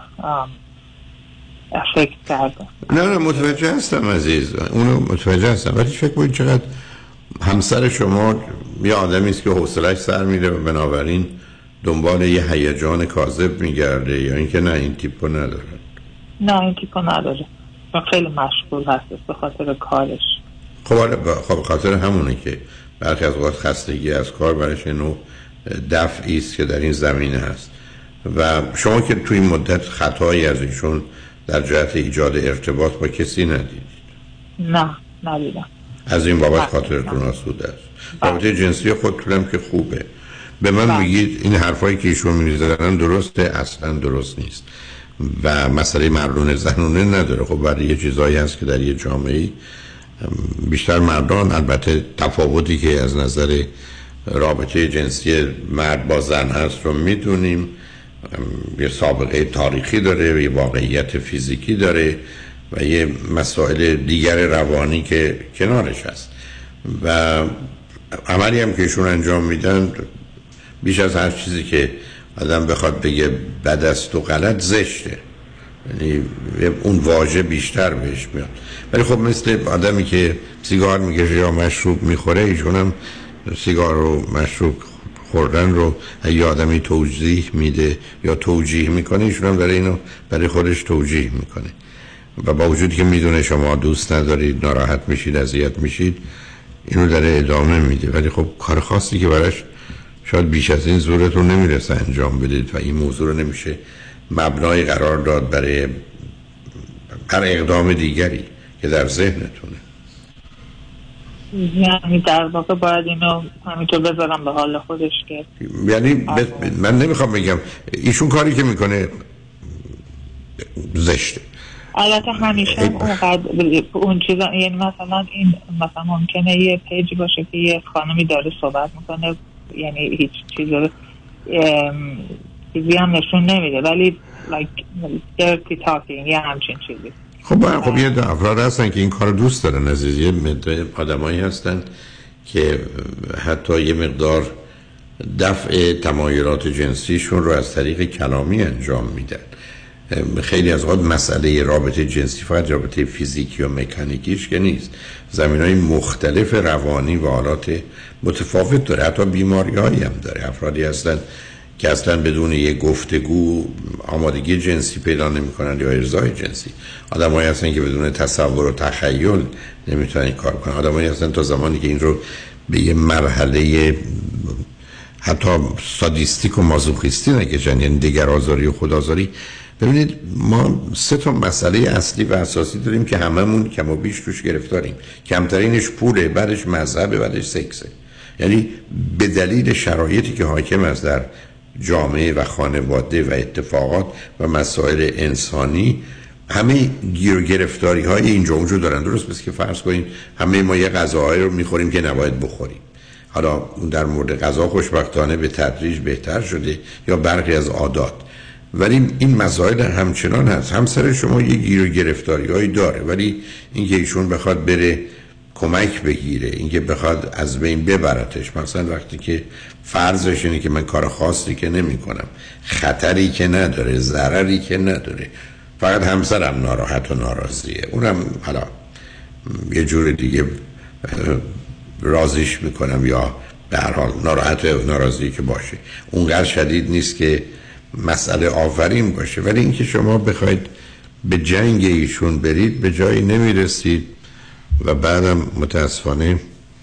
افکت کرده. نه متوجه هستم عزیز، اونو متوجه هستم، ولی فکر کنید چقدر همسر شما یه آدمی است که حوصله‌اش سر میره و بنابراین دنبال یه هیجان کاذب میگرده، یا اینکه نه این تیپو نداره؟ نه این تیپو نداره، من خیلی مشغول هست به خاطر کارش. خب خاطر همونه که برخی از اوقات خستگی از کار برایش نوع دفعی است که در این زمینه هست و شما که توی این مدت خطایی از ایشون در جهت ایجاد ارتباط با کسی ندیدید؟ نه ندیدم. از این بابت خاطرتون آسوده است؟ رابطه جنسی خودتونم که خوبه. به من بگید این حرفایی که ایشون می‌زنن درسته؟ اصلا درست نیست و مسئله مردونه زنونه نداره. خب برای یه چیزایی هست که در یه جامعه بیشتر مردان، البته تفاوتی که از نظر رابطه جنسی مرد با زن هست رو میدونیم، یه سابقه تاریخی داره و یه واقعیت فیزیکی داره و یه مسائل دیگر روانی که کنارش هست و عملی هم که ایشون انجام میدن بیش از هر چیزی که آدم بخواد بگه بد است و غلط، زشته، یعنی اون واژه بیشتر بهش میاد. ولی خب مثل آدمی که سیگار میکشه یا مشروب میخوره، ایشون هم سیگار و مشروب خوردن رو یه آدمی توضیح میده یا توجیه میکنه، ایشون هم داره اینو برای خودش توجیه میکنه و با وجودی که میدونه شما دوست ندارید، ناراحت میشید، اذیت میشید، اینو داره ادامه میده. ولی خب کار خاصی که براش شاید بیش از این زورتون نمیرسه انجام بدید و این موضوع رو نمیشه مبنای قرار داد برای هر اقدام دیگری که در ذهنتونه. یعنی در واقع باید اینو همینطور بذارم به حال خودش که یعنی من نمیخوام بگم ایشون کاری که میکنه زشته، البته همیشه اونقدر اون چیزا، یعنی مثلا این مثلا ممکنه یه پیجی باشه که یه خانمی داره صحبت میکنه، یعنی هیچ چیزی هم نشون نمیده، ولی like dirty talking یه همچین چیزی. خب یه افراد هستن که این کار دوست دارن عزیز، یه مقدار آدمایی هستن که حتی یه مقدار دفع تمایلات جنسیشون رو از طریق کلامی انجام میدن. خیلی از اوقات مسئله رابطه جنسی فقط رابطه فیزیکی و مکانیکیش که نیست، زمینهای مختلف روانی و حالات متفاوت داره، حتی بیماری‌هایی هم داره. افرادی هستن که اصلا بدون یه گفتگو آمادگی جنسی پیدا نمی‌کنن یا ارضای جنسی. آدمایی هستن که بدون تصور و تخیل نمیتونن کار کنن. آدمایی هستن تا زمانی که این رو به یه مرحله حتی سادیستیک و مازوخیستی نکشن، یعنی دیگرآزاری و خودآزاری. ببینید ما 3 مسئله اصلی و اساسی داریم که هممون کم و بیش توش گرفتاریم. کمترینش پوله، بعدش مذهبه، بعدش سکسه. یعنی به دلیل شرایطی که حاکم است در جامعه و خانواده و اتفاقات و مسائل انسانی، همه گیر و گرفتاری های اینجا اونجا دارن. درست بس که فرض کنید همه ما یه غذاهایی رو میخوریم که نباید بخوریم. حالا در مورد غذا خوشبختانه به تدریج بهتر شده یا برخی از عادات، ولی این مسائل همچنان هست. همسر شما یه گیر و گرفتاری هایی داره، ولی اینکه ایشون بخواد بره کمک بگیره، اینکه بخواد از بین ببرتش، مثلا وقتی که فرضش اینه که من کار خاصی که نمی کنم، خطری که نداره، ضرری که نداره، فقط همسرم ناراحت و ناراضیه، اونم حالا یه جور دیگه رازیش میکنم یا به هر حال ناراحت و ناراضی که باشه، اونقدر شدید نیست که مسئله آفرین باشه. ولی اینکه شما بخواید به جنگ ایشون برید به جایی نمیرسید و بعدم متاسفانه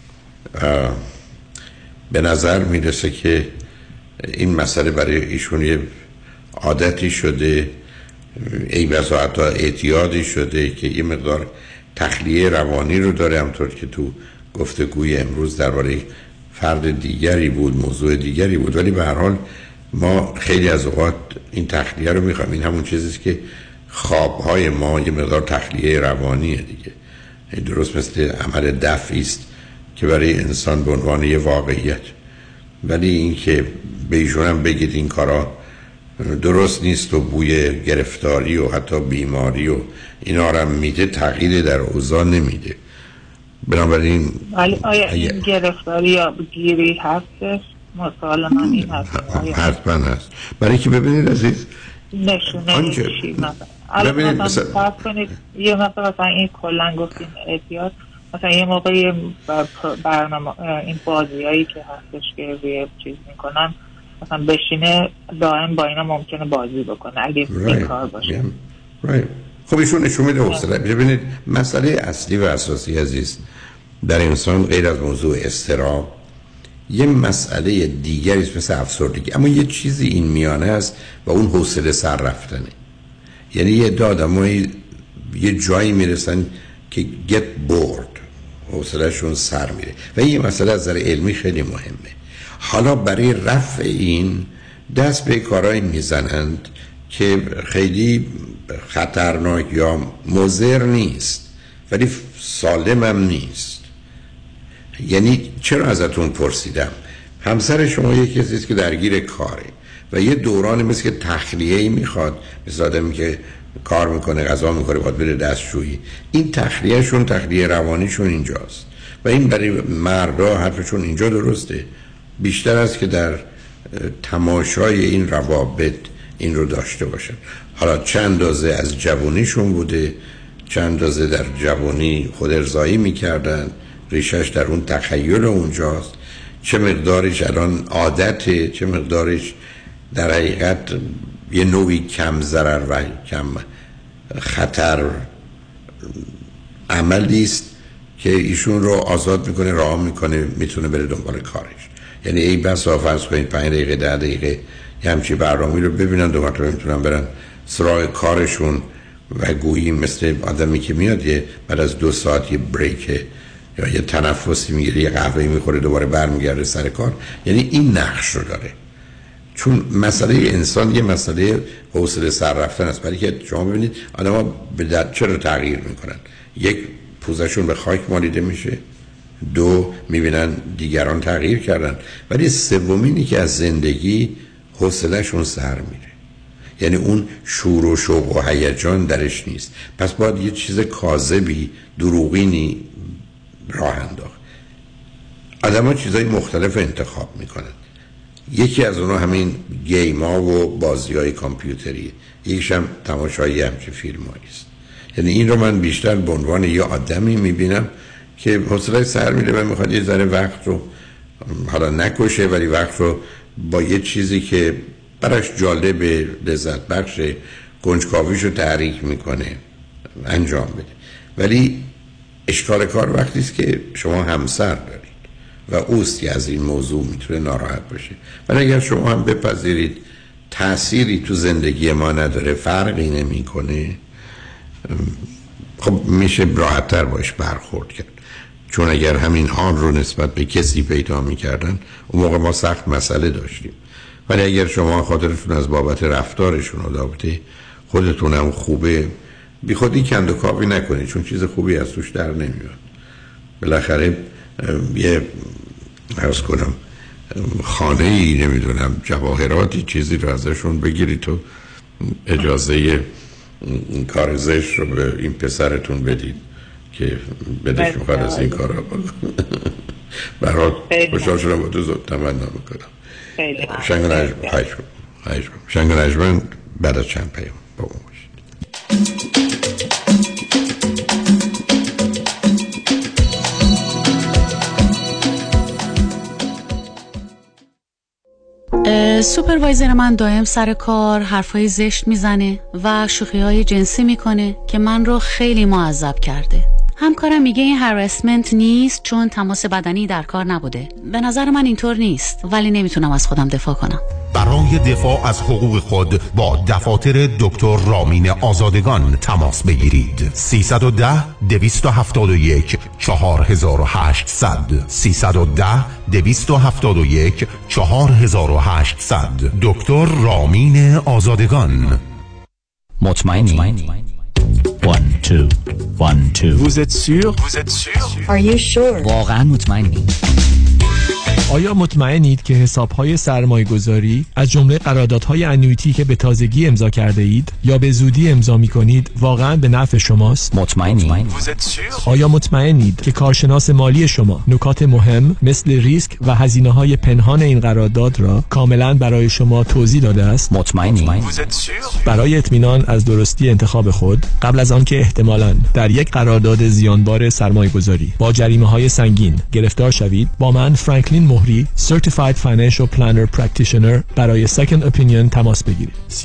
به نظر میرسه که این مسئله برای ایشون یه عادتی شده، ای بسا حتی اعتیادی شده که یه مقدار تخلیه روانی رو داره. همطور که تو گفتگوی امروز درباره فرد دیگری بود، موضوع دیگری بود، ولی به هر حال ما خیلی از اوقات این تخلیه رو میخوایم. این همون چیزیست که خوابهای ما یه مقدار تخلیه روانیه دیگه. درست مثل عمل دفعی است که برای انسان به عنوان یه واقعیت، ولی این که به ایشون هم بگید این کارا درست نیست و بوی گرفتاری و حتی بیماری و اینا رو میده، تغییر در اوضاع نمیده. بنابراین آیا این گرفتاری یا گیری هستش؟ مسئله من این هست حتما هست. برای که ببینید عزیز نشونه چی مثلا فرض کنید یه مثلا این کلن گفتیم اعتیاد، مثلا یه موقعی برنامه این بازی هایی که هستش که روی چیز میکنن مثلا بشینه دائم با اینا ممکنه بازی بکنه اگه این کار باشه. خب ایشون نشون میده حوصله. ببینید مسئله اصلی و اساسی عزیز در انسان غیر از موضوع اضطراب یه مسئله دیگری است مثل افسردگی، اما یه چیزی این میانه است و اون حوصله سر رفتنه. یعنی یه آدمایی یه جایی میرسن که get bored، حوصله‌شون سر میره و این مسئله از نظر علمی خیلی مهمه. حالا برای رفع این دست به کارهایی میزنند که خیلی خطرناک یا مضر نیست ولی سالم هم نیست. یعنی چرا ازتون پرسیدم؟ همسر شما یکی کسی است که درگیر کاره و یه دورانی مثل که تخلیه‌ای میخواد، مثل آدمی که کار میکنه، غذا میخوره، باید بره دستشویی. این تخلیهشون، تخلیه روانیشون اینجاست و این برای مردا حرفشون اینجا درسته بیشتر است که در تماشای این روابط این رو داشته باشن. حالا چند اندازه از جوانیشون بوده، چند اندازه در جوانی خود ارضایی میکردن، ریشش در اون تخیل اونجاست، چه مقدارش الان عادته، چه مقدارش در حقیقت یه نوعی کم ضرر و کم خطر عملی است که ایشون رو آزاد میکنه، راه میکنه، میتونه بره دنبال کارش. یعنی ای بسا فرض کنید 5 دقیقه 10 دقیقه یه همچی برنامه‌ای رو ببینن، دو مرتبه میتونن برن سراغ کارشون و گویی مثل آدمی که میاد یه بعد از 2 ساعت یه بریک یا یه تنفسی میگیره، یه قهوه میخوره، دوباره برمیگرده سر کار. یعنی این نقش رو داره. چون مسئله انسان یه مسئله حوصله سر رفتن است. برای که شما ببینید آدم‌ها چرا تغییر میکنن؟ یک، پوزشون به خاک مالیده میشه، 2 میبینن دیگران تغییر کردن، ولی سومینی که از زندگی حوصله‌شون سر میره. یعنی اون شور و شوق و هیجان درش نیست. پس باید یه چیز کاذبی، دروغینی راه انداخت. آدم‌ها چیزای مختلف انتخاب میکنن. یکی از اونها همین گیم‌ها و بازی‌های کامپیوتریه، یکیش هم تماشای همچین فیلم‌هایی است. یعنی این رو من بیشتر به عنوان یه آدمی میبینم که حوصله سر میره و میخواد یه ذره وقت رو حالا نکشه ولی وقت رو با یه چیزی که براش جالب، لذت بخش، کنجکاویش رو تحریک میکنه انجام بده. ولی اشکال کار وقتی است که شما همسر دارید و اوست که از این موضوع میتونه ناراحت باشه. ولی اگر شما هم بپذیرید تأثیری تو زندگی ما نداره، فرقی نمیکنه، خب میشه راحت‌تر باش برخورد کرد. چون اگر همین حال رو نسبت به کسی پیدا میکردن اون موقع ما سخت مسئله داشتیم. ولی اگر شما خاطرتون از بابت رفتارشون و رابطه خودتون هم خوبه، بی خودی کند و کاوی نکنید، چون چیز خوبی از توش در نمیاد. بالاخره یه عرض کنم خانه‌ای، نمیدونم جواهراتی، چیزی رو ازشون بگیرید تو اجازه کار زشت رو به این پسرتون بدید که بدش میخواد از این کار رو بکنم. برات خوشحال شدم با تو زود تمنا میکنم. شنگ و نجمن بعد از چند پیام با اون باشید. سوپروایزر من دائم سر کار حرفای زشت میزنه و شوخی‌های جنسی میکنه که من رو خیلی معذب کرده. همکارم میگه این هراسمنت نیست چون تماس بدنی در کار نبوده. به نظر من اینطور نیست، ولی نمیتونم از خودم دفاع کنم. برای دفاع از حقوق خود با دفاتر دکتر رامین آزادگان تماس بگیرید. 310-271-4800 310-271-4800 دکتر رامین آزادگان. مطمئنی؟ 1 2 1 2 Vous êtes sûr? Are you sure? واقعا مطمئنی؟ آیا مطمئنید که حساب‌های سرمایه‌گذاری از جمله قراردادهای انویتی که به تازگی امضا کرده اید یا به زودی امضا می‌کنید واقعاً به نفع شماست؟ مطمئنی؟ آیا مطمئنید که کارشناس مالی شما نکات مهم مثل ریسک و هزینه‌های پنهان این قرارداد را کاملاً برای شما توضیح داده است؟ مطمئنی؟ برای اطمینان از درستی انتخاب خود قبل از آنکه احتمالاً در یک قرارداد زیانبار سرمایه‌گذاری با جریمه‌های سنگین گرفتار شوید، با من فرانکلین مهری Certified Financial Planner Practitioner برای Second Opinion تماس بگیرید. 310-446-3484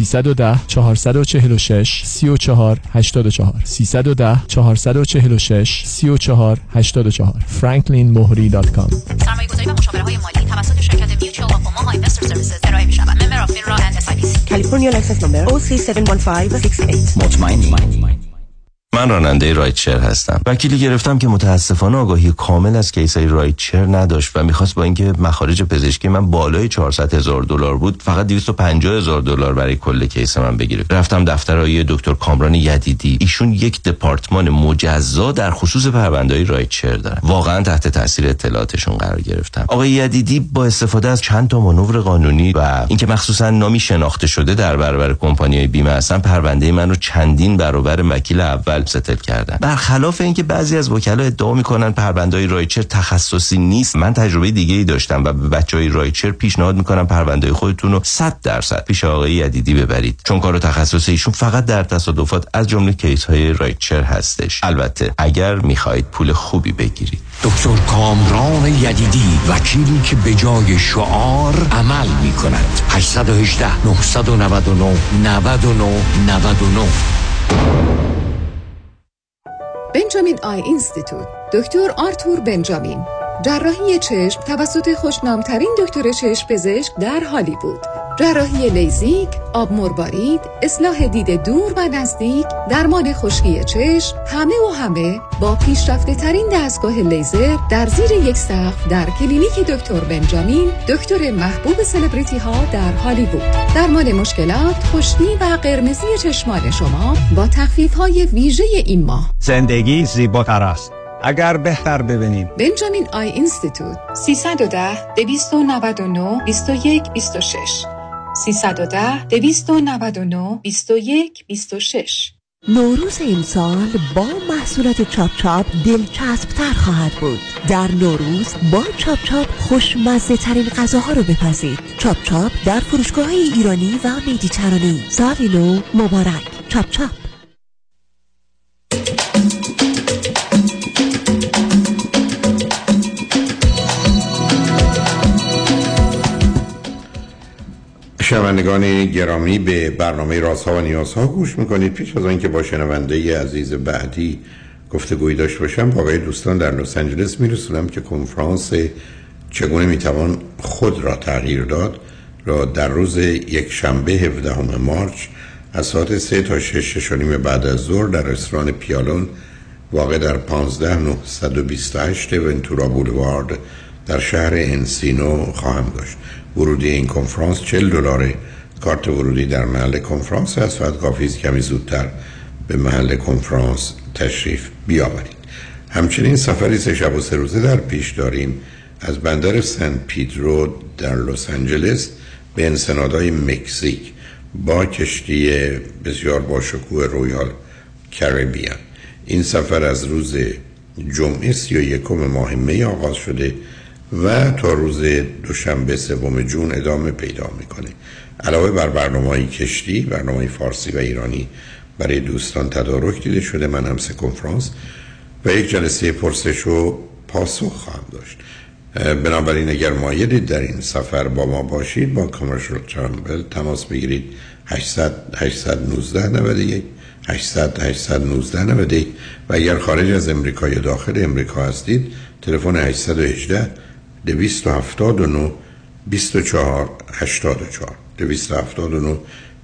310-446-3484 franklinmohri.com. سرمایه‌گذاری و مشاوره‌های مالی توسط شرکت میوچوال آف اوماها اینوستر سرویسز ارائه می‌شود. ممبر اف فینرا اند SIPC. کالیفرنیا لایسنس نمبر OC71568. مطمئنی؟ من راننده رایتشر هستم. وکیلی گرفتم که متاسفانه آگاهی کامل از کیسای رایتشر نداشت و میخواست با اینکه مخارج پزشکی من بالای $400,000 بود فقط $250,000 برای کل کیس من بگیره. رفتم دفتر آقای دکتر کامران یدیدی. ایشون یک دپارتمان مجزا در خصوص پرونده‌های رایتشر دارن. واقعا تحت تاثیر اطلاعاتشون قرار گرفتم. آقای یدیدی با استفاده از چند تا مانور قانونی و اینکه مخصوصا نامی شناخته شده در برابر کمپانی‌های بیمه هستن، پرونده من رو چندین برابر وکیل اول ستل کردن. برخلاف اینکه بعضی از وکلا ادعا میکنن پرونده‌های رایتشر تخصصی نیست، من تجربه دیگه‌ای داشتم و به بچهای رایتشر پیشنهاد میکنم پرونده خودتون رو 100% پیش آقای یدیدی ببرید، چون کار تخصصی ایشون فقط در تصادفات از جمله کیس‌های رایتشر هستش. البته اگر میخواهید پول خوبی بگیرید. دکتر کامران یدیدی، وکیلی که به جای شعار عمل میکند. 818 999 99 99. بنجامین آی اینستیتوت، دکتر آرتور بنجامین، جراحی چشم توسط خوشنامترین دکتر چشم پزشک در هالیوود، جراحی لیزیک، آب مروارید، اصلاح دید دور و نزدیک، درمان خشکی چشم، همه با پیشرفته ترین دستگاه لیزر در زیر یک سقف در کلینیک دکتر بنجامین، دکتر محبوب سلبریتی ها در هالیوود. درمان مشکلات خشکی و قرمزی چشمان شما با تخفیف های ویژه این ماه. زندگی زیباتر است اگر بهتر ببینیم. بنجامین آی اینستیتوت. 310-299-2126 310-299-2126. نوروز امسال با محصولات چاپ چاپ دلچسب تر خواهد بود. در نوروز با چاپ چاپ خوشمزه ترین غذاها رو بپزید. چاپ چاپ در فروشگاه‌های ایرانی و مدیترانه‌ای. سالینو مبارک. چاپ چاپ. شنوندگان گرامی، به برنامه رازها و نیازها گوش میکنید. پیش از آنکه با شنونده عزیز بعدی گفتگویی داشته باشم، با آقای دوستان در لس آنجلس میرسونم که کنفرانس چگونه میتوان خود را تغییر داد را در روز یک شنبه 17 مارچ از ساعت 3 تا 6 بعد از ظهر در رستوران پیالون واقع در 15928 ونتورا بولوارد در شهر انسینو خواهم داشت. ورودی این کنفرانس $40. کارت ورودی در محل کنفرانس هست. فقط کافی است کمی زودتر به محل کنفرانس تشریف بیاورید. همچنین سفری 3 شب و 3 روزه در پیش داریم از بندر سن پیدرو در لس آنجلس به انسنادهای مکزیک با کشتی بسیار باشکوه رویال کریبیان. این سفر از روز جمعه 31 ماه می آغاز شده و تا روز دوشنبه 3 جون ادامه پیدا میکنه. علاوه بر برنامه‌های کشتی، برنامه‌های فارسی و ایرانی برای دوستان تدارک دیده شده. من هم 3 کنفرانس و 1 جلسه پرسش و پاسخ خواهم داشت. بنابراین اگر مایلید در این سفر با ما باشید با کامرشال ترامبل تماس بگیرید. 800-819-91 و اگر خارج از امریکا یا داخل امریکا هستید تلفن 818 279 2484 279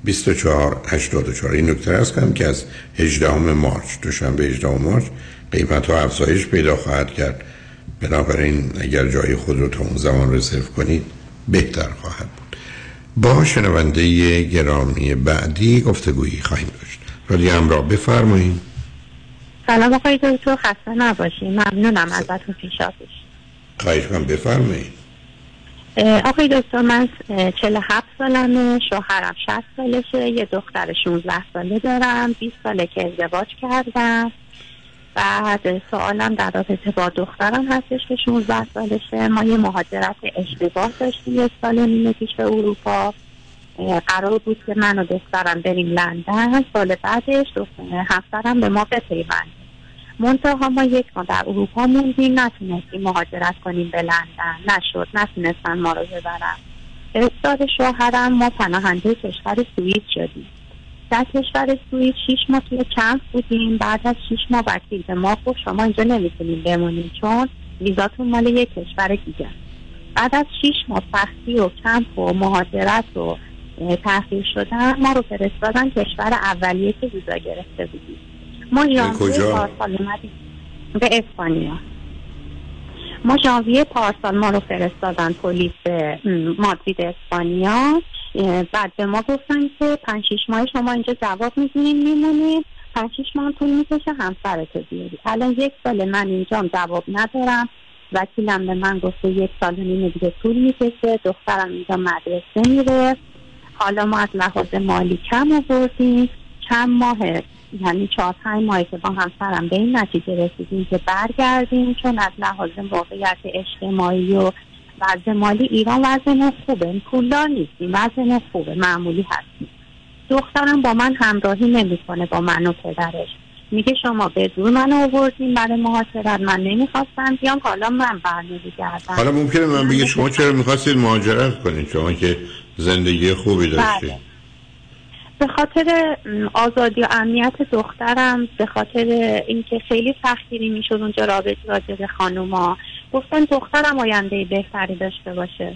2484. این نکته است که از 18 مارچ دوشنبه 18 مارچ قیمت ها افزایش پیدا خواهد کرد. بنابراین اگر جای خود رو تا اون زمان رزرو کنید بهتر خواهد بود. با شنونده گرامی بعدی گفتگویی خواهیم داشت. رادیو همراه، بفرمایید. سلام آقای دکتر، خسته نباشید. ممنونم ازتون پیشاپیش. خواهش کنم، بفرمایید. آقای دکتر من 47 سالمه، شوهرم 60 سالشه، یه دختر 16 ساله دارم، 20 ساله که ازدواج کردم. بعد سوالم در رابطه با دخترم هستش که 16 سالشه. ما یه مهاجرت اشتباه داشتیم 1 سال و نیم پیش به اروپا. قرار بود که من و دخترم بریم لندن، سال بعدش همسرم به ما بپیونده. منتها ما 1 ماه در اروپا موندیم، نتونستیم مهاجرت کنیم به لندن، نشد، نتونستن ما رو ببرن. استاد شوهرم ما پناهنده کشور سوئیس شدیم. در کشور سوئیس 6 ماه توی کمپ بودیم. بعد از 6 ماه وکیل به ما گفت شما اینجا نمیتونیم بمونیم چون ویزاتون مال یک کشور دیگه. بعد از 6 ماه سختی و کمپ و مهاجرت و تأخیر شدن ما رو فرستادن کشور اولیه که ویزا گرفته بودیم. ما ژانویه پارسال اومدیم به اسپانیا. ما ژانویه پارسال ما رو فرستادن پلیس مادرید اسپانیا. بعد به ما گفتن که 5-6 ماه شما اینجا جواب میدونیم میمونیم، 5-6 ماه طول میکشه همسرتو بیاری. الان 1 سال من اینجا جواب ندارم. وکیلم به من گفته 1 سال و نیم دیگه طول میکشه. دخترم اینجا مدرسه میره. حالا ما از لحاظ مالی کم آوردیم. چند ماه، یعنی 4-5 ماهی که با همسرم به این نتیجه رسیدیم که برگردیم، چون از لحاظ موقعیت اجتماعی و وضع مالی ایران وضع خوبه، پولدار نیستیم، وضع خوبه، معمولی هستیم. دخترم با من همراهی نمیکنه، با من و پدرش. میگه شما به زور من آوردین برای مهاجرت، من نمیخواستم بیام، حالا من برنمیگردم. حالا ممکنه من بگه شما چرا میخواستید مهاجرت کنید شما که زندگی خوبی داشتید؟ به خاطر آزادی و امنیت دخترم، به خاطر اینکه خیلی سختگیری میشد اونجا راجع به خانوما. گفتن دخترم آینده بهتری داشته باشه.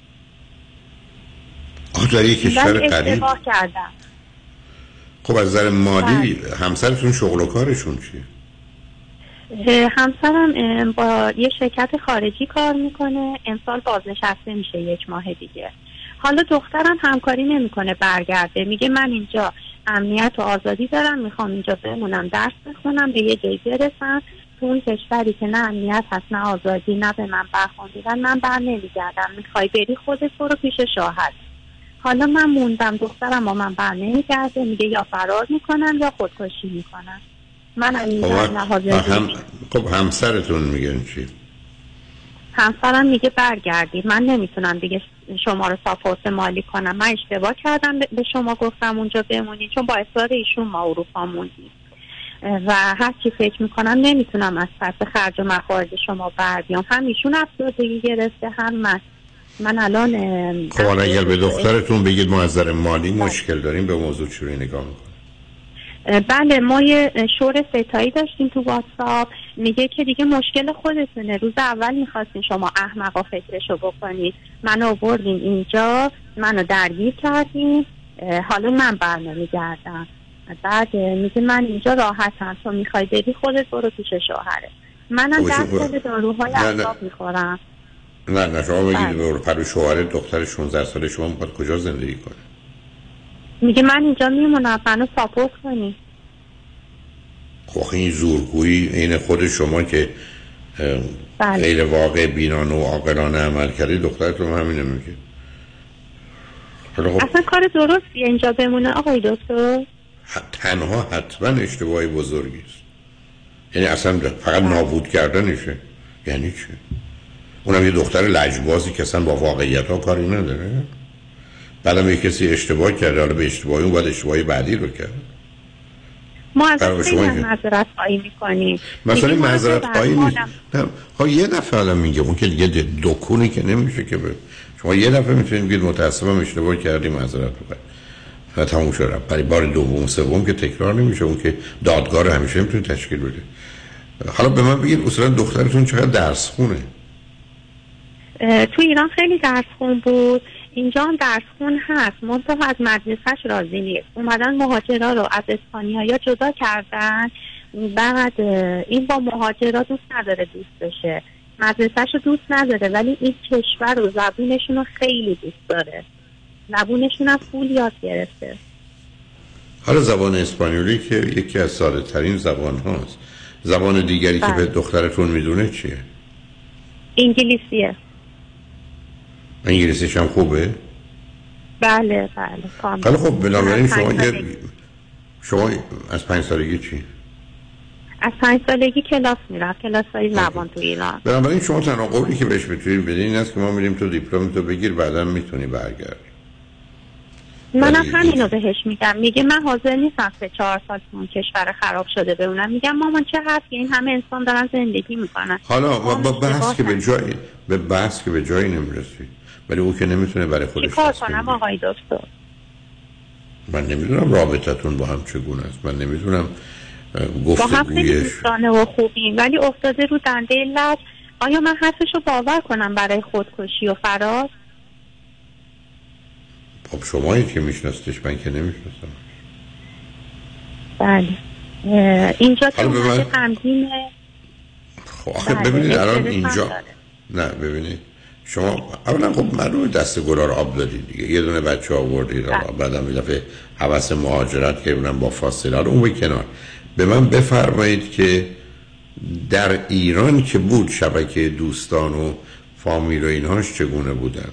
در یک کشور قریب اشتباه کردم. خب از نظر مالی همسرتون شغل و کارشون چیه؟ همسرم با یه شرکت خارجی کار میکنه، امسال بازنشسته میشه 1 ماه دیگه. حالا دخترم همکاری نمیکنه برگرده، میگه من اینجا امنیت و آزادی دارم، میخوام اینجا بمونم، درس بخونم، به یه جایی برسم. تو اون کشوری که نه امنیت هست نه آزادی، نه به من برخورد دیدن، من بر نمیگردم. میخوای بری خودت برو پیش شوهر. حالا من موندم، دخترم با من بر نمیگرده، میگه یا فرار میکنم یا خودکشی میکنم. من خب همسرتون میگن چی؟ همسرم میگه برگردید، من نمیتونم دیگه شما رو ساپورت مالی کنم، من اشتباه کردم به شما گفتم اونجا بمونید، چون با اصرار ایشون ما اروپا موندیم و هر چی فکر میکنم نمیتونم از پس خرج و مخارج شما بر بیام. هم ایشون افسردگی گرفته هم من الان خب اگر به دخترتون بگید ما از نظر مالی مشکل داریم، به موضوع چجوری نگاه میکنید؟ بله، ما یه شور ستایی داشتیم تو واتساپ، میگه که دیگه مشکل خودتونه، روز اول میخواستین شما احمقا فکرشو بکنید، منو آوردین اینجا، منو درگیر کردین، حالا من برنمیگردم. بعد میگه من اینجا راحتم، تو میخوای بری خودت برو پیش شوهره. منم 10 سال داروهای اعصاب میخورم. نه شما بگید برو پیش شوهره. دختر 16 ساله شما میخواد کجا زندگی کنه؟ میگه من اینجا میمونم، منو ساپورت کنی. خب این زورگویی این خود شما که غیر واقع بینانه و عاقلانه عمل کردی. دخترتون همینه میگه. اصلا کار درستیه اینجا بمونه آقای دکتر؟ تنها حتما اشتباهی بزرگی است. یعنی اصلا فقط نابود کردنشه. یعنی چه؟ اونم یه دختر لجبازی که اصلا با واقعیت ها کاری نداره. بعدم یه کسی اشتباه کرده، حالا به اشتباهی اون باید اشتباهی بعدی رو کرد. ما از خیلی معذرت خواهی میکنیم. مثلا معذرت خواهی نیست. نه یه دفعه الان میگه اون که دیگه دکونی که نمیشه که شما یه دفعه میتونید بگید متاسفم اشتباه کردیم معذرت بخواید و تموم شد. برای بار دوم سوم که تکرار نمیشه. اون که دادگاه رو همیشه میتونه تشکیل بده. حالا به من بگید اصلا دخترتون چقدر درس خونه؟ تو ایران خیلی درس خون بود، اینجا هم درس خون هست، منتها از مدرسهش راضی نیست. اومدن مهاجرا رو از اسپانیایی جدا کردن، بعد این با مهاجرا دوست نداره دوست بشه، مدرسهش رو دوست نداره، ولی این کشور و زبونشون رو خیلی دوست داره. زبونشون هم فول یاد گرفته. حالا زبان اسپانیولی که یکی از ساده ترین زبان هاست، زبان دیگری که به دخترتون میدونه چیه؟ انگلیسیه. انگلیسیش هم خوبه؟ بله کاملا. خب بنابراین شما از 5 سالگی چی؟ از 5 سالگی کلاس میرفت، کلاسای زبان تو ایران. بنابراین شما تنها قولی که بهش بتونید بدین این است که ما میریم تو دیپلمتو بگیر بعدا میتونی برگردی. منم همینو بهش میگم. میگه من حاضر نیستم 3-4 سال اون کشور خراب شده بمونم. میگم مامان چه حرفی، این همه انسان دارن زندگی میکنن. حالا با بحث که به جایی نمیرسی، ولی او که نمیتونه برای خودش چیکار کنم آقای دکتر؟ من نمیدونم رابطتون با هم چگونه است. من نمیدونم گفتگویش با هم خیلی دوستانه و خوبیم، ولی افتاده رو دنده لج. آیا من حرفشو باور کنم برای خودکشی و فرار؟ خب شمایی که میشناستش، من که نمیشناستم. بله اینجا که اومده غمگینه. خب آخه ببینید الان اینجا نه ببینید شما اولا خب معلومه دست گلا رو آب دادید دیگه، یه دونه بچه آوردید، بعدم یه دفعه هوس مهاجرت که اونم با فاصله رو اون به کنار. به من بفرمایید که در ایران که بود شبکه دوستان و فامیل و اینهاش چگونه بودن؟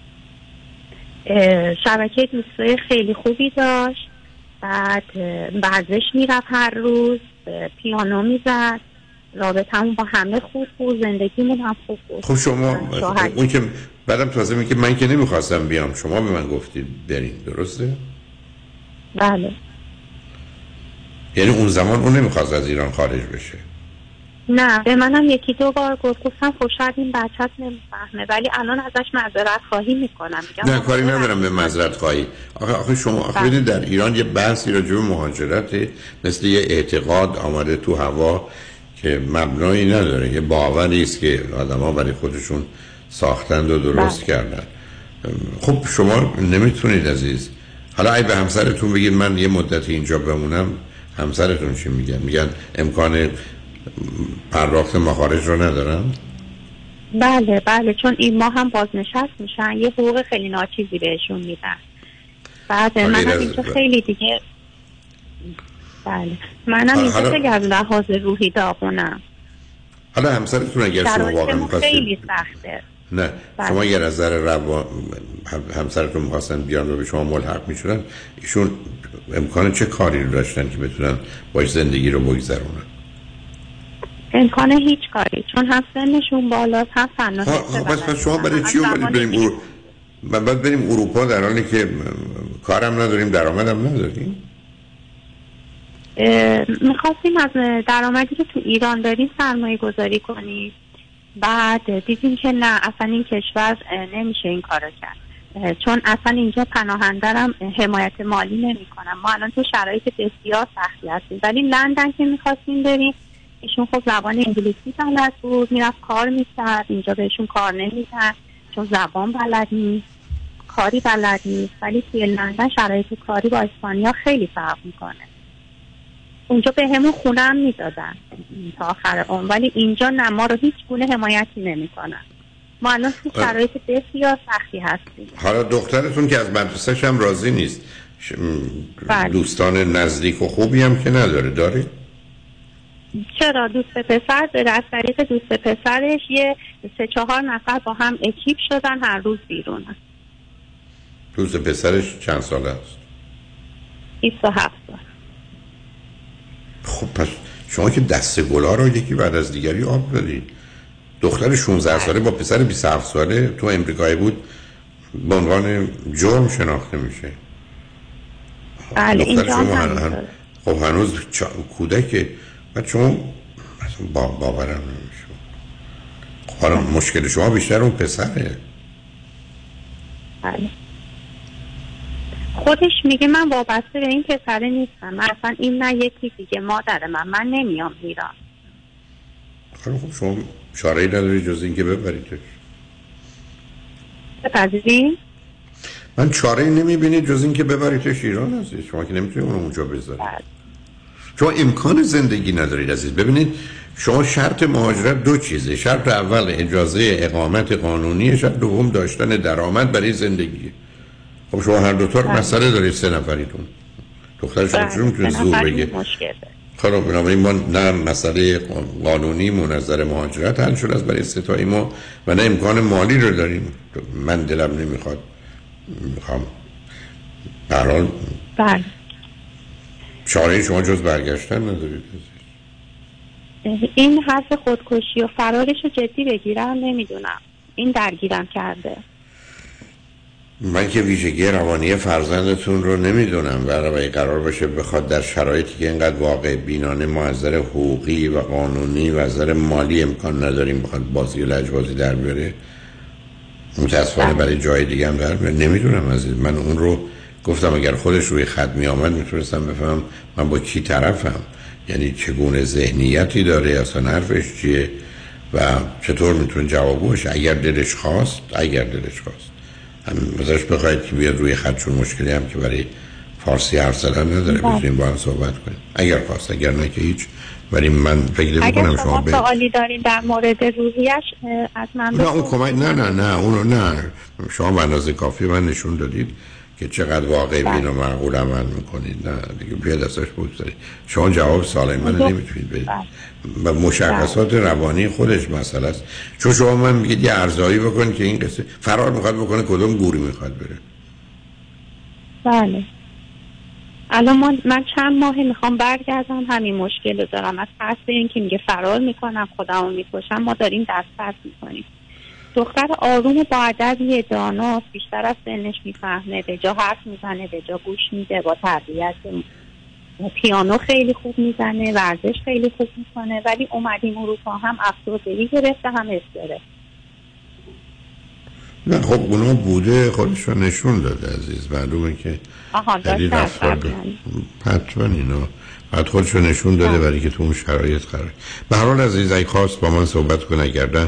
شبکه دوستای خیلی خوبی داشت، بعد ورزش میرفت هر روز، پیانو میزد، رابطه‌مون با همه خوب بود، زندگیمون هم خوب بود. خب شما اون که بعدم تازه میگه من که نمیخواستم بیام، شما به من گفتید برین، درسته؟ بله. یعنی اون زمان اون نمیخواست از ایران خارج بشه؟ نه به منم 1-2 بار گفتم خب شاید این بچه‌ت نمیفهمه، ولی الان ازش معذرت خواهی میکنم. نه کاری ندارم به معذرت خواهی. آخه شما ببینید در ایران یه بحثی راجع به مهاجرت مثل یه اعتقاد آمده تو هوا که مبنایی نداره، یه باوری است که آدم‌ها برای خودشون ساختند و درست کردن. خب شما نمیتونید عزیز. حالا اگه به همسرتون بگید من یه مدتی اینجا بمونم، همسرتون چی میگن؟ میگن امکان پرداخت مخارج رو ندارن؟ بله چون این ماه هم بازنشست میشن، یه حقوق خیلی ناچیزی بهشون میدن. بعد منم اینجا خیلی دیگه منم اینجا خیلی از لحاظ روحی داغونم. حالا همسرتون اگر شما واقعا خیلی سخته. نه شما اگر از نظر همسرتون می‌خواستن بیان و به شما ملحق می‌شدن، ایشون امکان چه کاری رو داشتن که بتونن باش زندگی رو بگذرونن؟ امکان هیچ کاری، چون هم سنشون بالاست هم فن و پس شما برای چی باید بریم اروپا در حالی که کارم نداریم درآمدم نداریم؟ میخواستیم از درآمدی که تو ایران داریم سرمایه گذاری کنیم، بعد دیدیم که نه اصلا این کشور نمیشه این کارو کرد، چون اصلا اینجا پناهنده‌رم حمایت مالی نمیکنن. ما الان تو شرایط بسیار سختی هستیم، ولی لندن که میخواستیم بریم ایشون خب زبان انگلیسی بلد بود، میرفت کار میکرد، اینجا بهشون کار نمیدن چون زبان بلد نیست، کاری بلد نیست. ولی توی لندن شرایط کاری با اسپانیا خیلی فرق میکنه. اونجا به همون خونه هم میدادن تا آخر عمر، ولی اینجا نه، ما رو هیچ گونه حمایتی نمیکنن. ما الان تو شرایط بسیار سختی هستیم. حالا دخترتون که از مدرسه‌ش هم راضی نیست، دوستان نزدیک و خوبی هم که نداره، داره؟ چرا دوست پسر داره، از طریق دوست پسرش یه 3-4 نفر با هم اکیپ شدن، هر روز بیرونن. دوست پسرش چند ساله است؟ 27 سال. خب پس شما که دسته گلا رو یکی بعد از دیگری آب دادید. دختر 16 ساله با پسر 27 ساله تو امریکایی بود به عنوان جرم شناخته میشه. بله اینجا خب هنوز کودکه. بعد شما باورم نمیشه. خب حالا مشکل شما بیشتر اون پسره. بله خودش میگه من وابسته به این پسره نیستم، من اصلا این نه یکی دیگه مادر من نمیام ایران. خب شما چاره‌ای نداری جز این که ببریدش. بپذیری؟ من چاره‌ای نمیبینید جز این که ببریدش ایران عزیز. شما که نمیتونید اون اونجا بذارید. شما امکان زندگی ندارید عزیز. ببینید شما شرط مهاجرت دو چیزه. شرط اول اجازه اقامت قانونی، شرط دوم داشتن درآمد برای زندگی. خب شما هر دوتا رو مسئله دارید، 3 نفریتون. دختر شما چون میتونه زور بگه. خب بنابراین ما نه مسئله قانونی منظر مهاجرت حل شده از برای ستایی ما و نه امکان مالی رو داریم. من دلم نمیخواد میخوام برحال بله چاره شما جز برگشتن ندارید. این حرف خودکشی و فرارش رو جدی بگیرم نمیدونم، این درگیرم کرده. من که ویژگی روانی فرزندتون رو نمیدونم و اگه قرار باشه بخواد در شرایطی که اینقدر واقع بینانه ما از نظر حقوقی و قانونی و از نظر مالی امکان نداریم بخواد بازی و لجبازی در بیاره، متاسفانه برای جای دیگه هم در بیاره. نمیدونم عزیز، من اون رو گفتم اگر خودش روی خط می آمد میتونستم بفهمم من با کی طرفم، یعنی چگونه ذهنیتی داره، اصلا حرفش چیه و چطور میتونه جوابوش اگر دلش خواست ازش بخواید که بیاد روی خط، چون مشکلی هم که برای فارسی حرف زدن نداره، بتونیم با هم صحبت کنیم اگر خواست، اگر نه که هیچ. ولی من فکر نمی‌کنم شما سوالی دارین در مورد روحیش از من نه اون کمک نه اونو نه، شما به اندازه کافی من نشون دادید که چقدر واقعی بین و معقول عمل میکنید. نه دیگه بیاد ازش بگذارید. شما جواب سوال من نمیتونید بدید و مشخصات روانی خودش مسئله است. چون شما من میگید یه ارزیابی بکنید که این قصه فرار میخواد بکنه، کدوم گوری میخواد بره. بله الان من چند ماه میخوام برگردم، همین مشکل رو دارم. از ترس این که میگه فرار میکنم خودمو میکشم ما داریم دست میکنیم. دختر آروم با ادبی داناست، بیشتر از سنش میفهمه، به جا حرف میزنه، به جا گوش میده، با تربیت پیانو خیلی خوب میزنه، ورزش خیلی خوب میکنه. ولی اومدیم اروپا هم افسردگی گرفته هم استرس. نه خب اونا بوده خودش رو نشون داده عزیز، معلومه که دلیل افسرده حتما اینا بعد خودش رو نشون داده برای که تو اون شرایط قرار. به هر حال عزیز اگه خواست با من صحبت کنه،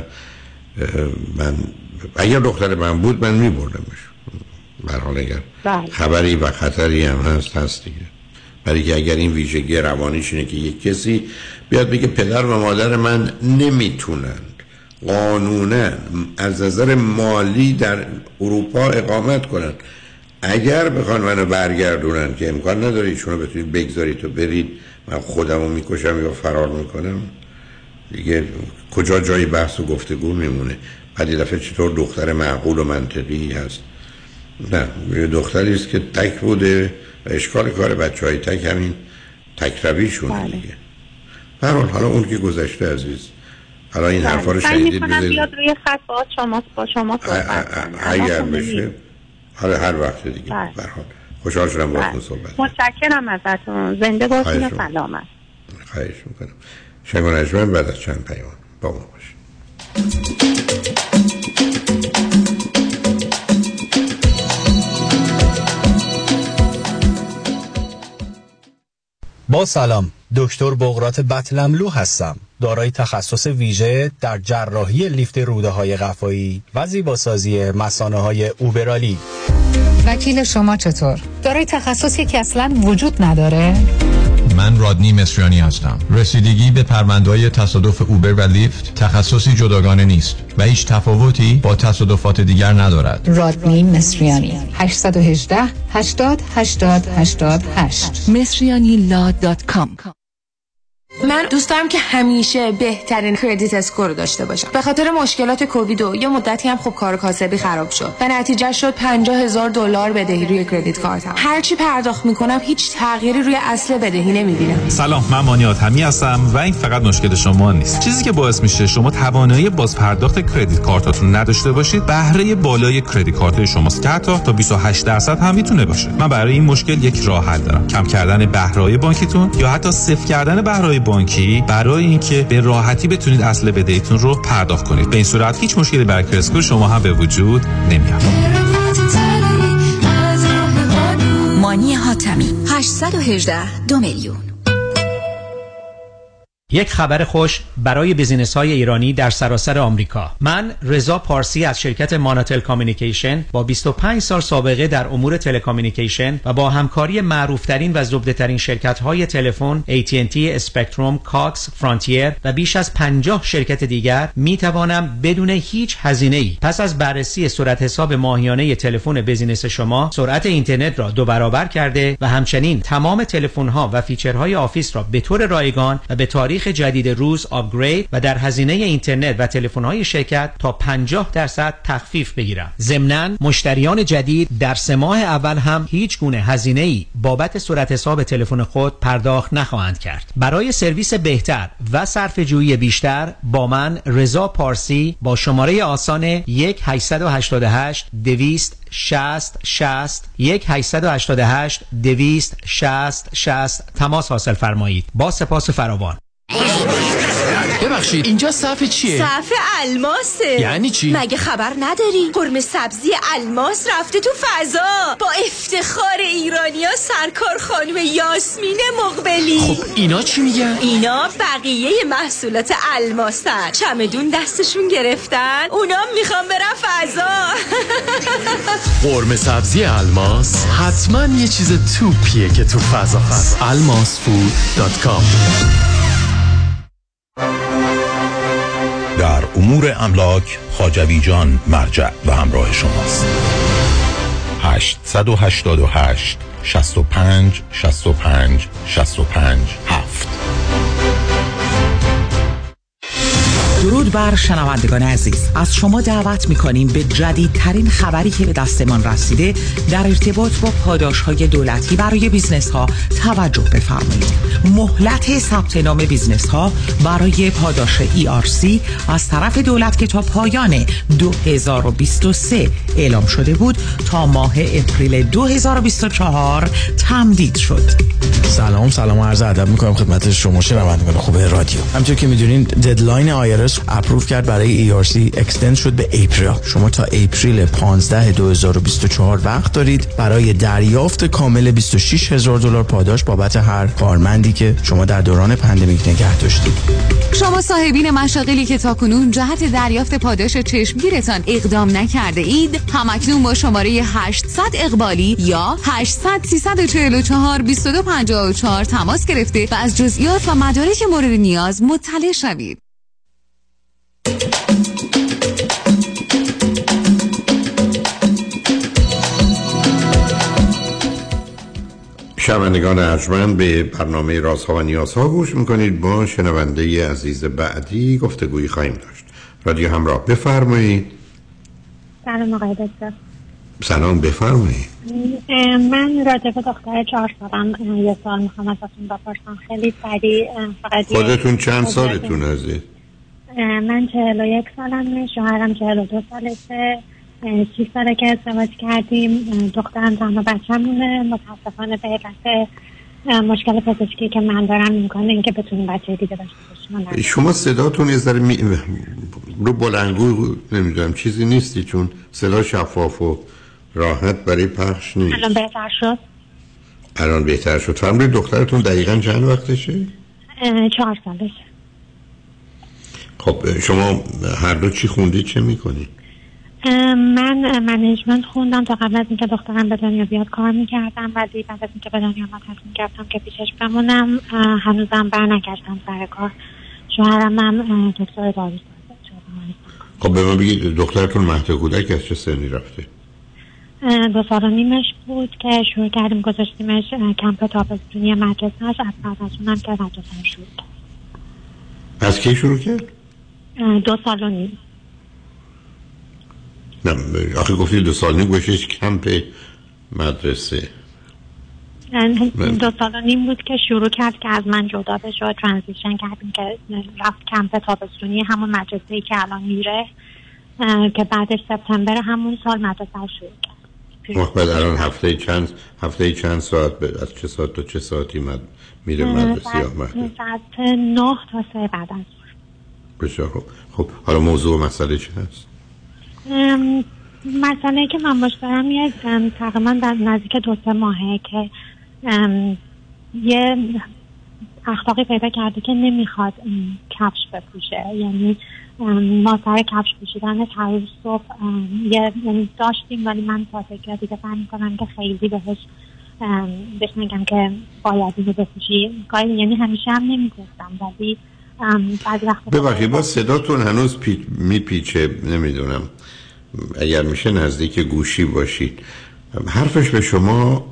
اگر دختر من بود من میبردمش. به هر حال اگر خبری و خطری هم هست دیگه، برای که اگر این ویژگی روانیش اینه که یک کسی بیاد بگه پدر و مادر من نمیتونن قانونا از نظر مالی در اروپا اقامت کنن، اگر بخوان منو برگردونن که امکان نداره ایشونو بتونید بگذارید تو برید، من خودمو میکشم یا فرار میکنم، دیگه کجا جای بحث و گفتگو میمونه؟ بعد یه دفعه چطور دختر معقول و منطقی هست؟ نه یه دختری است که تک بوده و اشکال کار بچهای تک همین تک رویشونه دیگه. هر حالا اون که گذشته عزیز، حالا این حرفا رو شنیدید بیاد روی خط با شما صحبت اگر بشه حالا هر وقت دیگه. به هر حال خوشحال شدم باهاتون صحبت. متشکرم ازتون، زنده باشین و سلامت. خواهش میکنم. شنگ نجمن بعد از چند پیام با ما باشید. با سلام، دکتر بقراط بطلملو هستم، دارای تخصص ویژه در جراحی لیفت روده های قفایی و زیباسازی مثانه های اوبرالی. وکیل شما چطور؟ دارای تخصصی که اصلا وجود نداره؟ من رادنی مصریانی هستم. رسیدگی به پرونده‌های تصادف اوبر و لیفت تخصصی جداگانه نیست و هیچ تفاوتی با تصادفات دیگر ندارد. رادنی مصریانی 818 80 80 88 مصریanilaw.com. من دوست دارم که همیشه بهترین کردیت اسکور رو داشته باشم. به خاطر مشکلات کووید و یه مدتی هم خب کار کاسبی خراب شد و نتیجه شد $50,000 بدهی روی کردیت کارتم. هرچی پرداخت میکنم هیچ تغییری روی اصل بدهی نمیبینم. سلام، من مانیات همی هستم و این فقط مشکل شما نیست. چیزی که باعث میشه شما توانایی باز پرداخت کردیت کارتاتون نداشته باشید، بهره بالای کردیت کارت شماست که حتی تا 28% هم میتونه باشه. من برای این مشکل یک راه حل دارم: کم کردن بهره بانکیتون یا حتی صفر کردن بهره بانکی برای اینکه به راحتی بتونید اصل بدهیتون رو پرداخت کنید. به این صورت هیچ مشکلی برای کردیت اسکور شما هم به وجود نمیاد. مانی حاتمی 818 2 میلیون. یک خبر خوش برای بیزینس‌های ایرانی در سراسر آمریکا. من رضا پارسی از شرکت ماناتل کامیونیکیشن با 25 سال سابقه در امور تلکامیونیکیشن و با همکاری معروف‌ترین و زبده‌ترین شرکت‌های تلفن AT&T، اسپکتروم، کاکس، فرانتیر و بیش از 50 شرکت دیگر می‌توانم بدون هیچ هزینه‌ای پس از بررسی صورت حساب ماهیانه تلفن بیزینس شما سرعت اینترنت را 2 برابر کرده و همچنین تمام تلفن‌ها و فیچرهای آفیس را به طور رایگان و به تاریخ جدید روز آپگرید و در هزینه اینترنت و تلفن‌های شرکت تا 50% تخفیف بگیرم. ضمناً مشتریان جدید در 3 ماه اول هم هیچ گونه هزینه‌ای بابت صورت حساب تلفن خود پرداخت نخواهند کرد. برای سرویس بهتر و صرفه‌جویی بیشتر با من رضا پارسی با شماره آسان 1-888 260 60 1-888 260 60 تماس حاصل فرمایید. با سپاس فراوان. ببخشید اینجا صف چیه؟ صف الماسه. یعنی چی؟ مگه خبر نداری؟ قرمه سبزی الماس رفته تو فضا با افتخار ایرانیا سرکار خانم یاسمین مقبلی. خب اینا چی میگن؟ اینا بقیه محصولات الماسن. چمدون دستشون گرفتن، اونا میخوان برن فضا. قرمه سبزی الماس حتما یه چیز توپیه که تو فضا هست. almasfood.com. در امور املاک خواجوی جان مرجع و همراه شماست. 888 65 65 65 7. درود بر شنوندگان عزیز. از شما دعوت می‌کنیم به جدیدترین خبری که به دستمان رسیده در ارتباط با پاداش‌های دولتی برای بیزنس‌ها توجه بفرمایید. مهلت ثبت نام بیزنس‌ها برای پاداش ERC از طرف دولت که تا پایان 2023 اعلام شده بود تا ماه اپریل 2024 تمدید شد. سلام و عرض ادب می‌کنم خدمت شما شنوندگان خوب رادیو. همونطور که می‌دونین ددلاین IRS اپروو کرد برای ERC اکستند شد به اپریل. شما تا اپریل 15 2024 وقت دارید برای دریافت کامل $26,000 پاداش بابت هر کارمندی که شما در دوران پندمیک نگه داشتید. شما صاحبین مشاغلی که تاکنون جهت دریافت پاداش چشمگیرتان اقدام نکرده اید، همکنون با شماره 800 اقبالی یا 800 344 2254 تماس گرفته و از جزئیات و مدارک مورد نیاز مطلع شوید. شنوندگان ارجمند، به برنامه رازها و نیازها گوش میکنید. با شنونده عزیز بعدی گفتگویی خواهیم داشت. رادیو همراه، بفرمایید. سلام آقای دکتر. سلام، بفرمایید. من راجع به دختر 4 سالم یه سوال میخوام ازتون بپرسم خیلی سریع. خودتون چند سالتون عزیز؟ من 41 سالمه، شوهرم 42 سالشه، 6 ساله که ازدواج کردیم، دخترم تنها بچه‌مونه. متاسفانه به علت مشکل پزشکی که من دارم میکنه اینکه بتونیم بچه دیگه داشته باشیم. شما صداتون یه ذره رو بلندگو نمیدونم چیزی نیستی، چون صدا شفاف و راحت برای پخش نیست. الان بهتر شد؟ الان بهتر شد. فرمایید دخترتون دقیقاً چند وقتشه؟ 4 سالشه. خب شما هر دو چی خوندید، چه میکنید؟ من منیجمنت خوندم تا قبل از اینکه دخترم به دنیا بیاد کار میکردم، ولی بعد از اینکه به دنیا آمد تصمیم گرفتم که پیشش بمونم. هنوزم برنگشتم سر کار. شوهرم هم دکتر داروساز. خب به من بگید دخترتون مهد کودک از چه سنی رفته؟ 2 سال و نیمش بود که شروع کردیم گذاشتیمش کمپ تابستونی مدرسهش. از بعد از اونم که مدرسه شروع کرد. از کی شروع کرد؟ 2 سال و نیم. نه آخه گفتید 2 سال و نیم گوشش کمپ مدرسه. 2 سال و نیم بود که شروع کرد که از من جدا بشه و ترانزیشن کردیم که رفت کمپ تابستونی همون مدرسه‌ای که الان میره که بعدش سپتامبر همون سال مدرسه شروع کرد. بعد الان هفته چند ساعت از چه ساعت تا چه ساعتی میره مدرسه یا مدرسه؟ ساعت 9 تا 3 بعد از بسیار خب حالا موضوع و مسئله چه هست؟ مسئله که من باش دارم یه تقریبا در نزدیک 2-3 ماهه که یه اخلاقی پیدا کرده که نمیخواد کفش بپوشه. یعنی ما سر کفش پوشیدن هر روز صبح یعنی داشتیم، ولی من تازگی دیگه فهم میکنم که خیلی بهش میگم که باید اینو بپوشی. یعنی همیشه هم نمیگفتم، ولی بعضی وقتا ببخشید با صداتون هنوز میپیچه. نمیدونم اگر میشه نزدیک گوشی باشید. حرفش به شما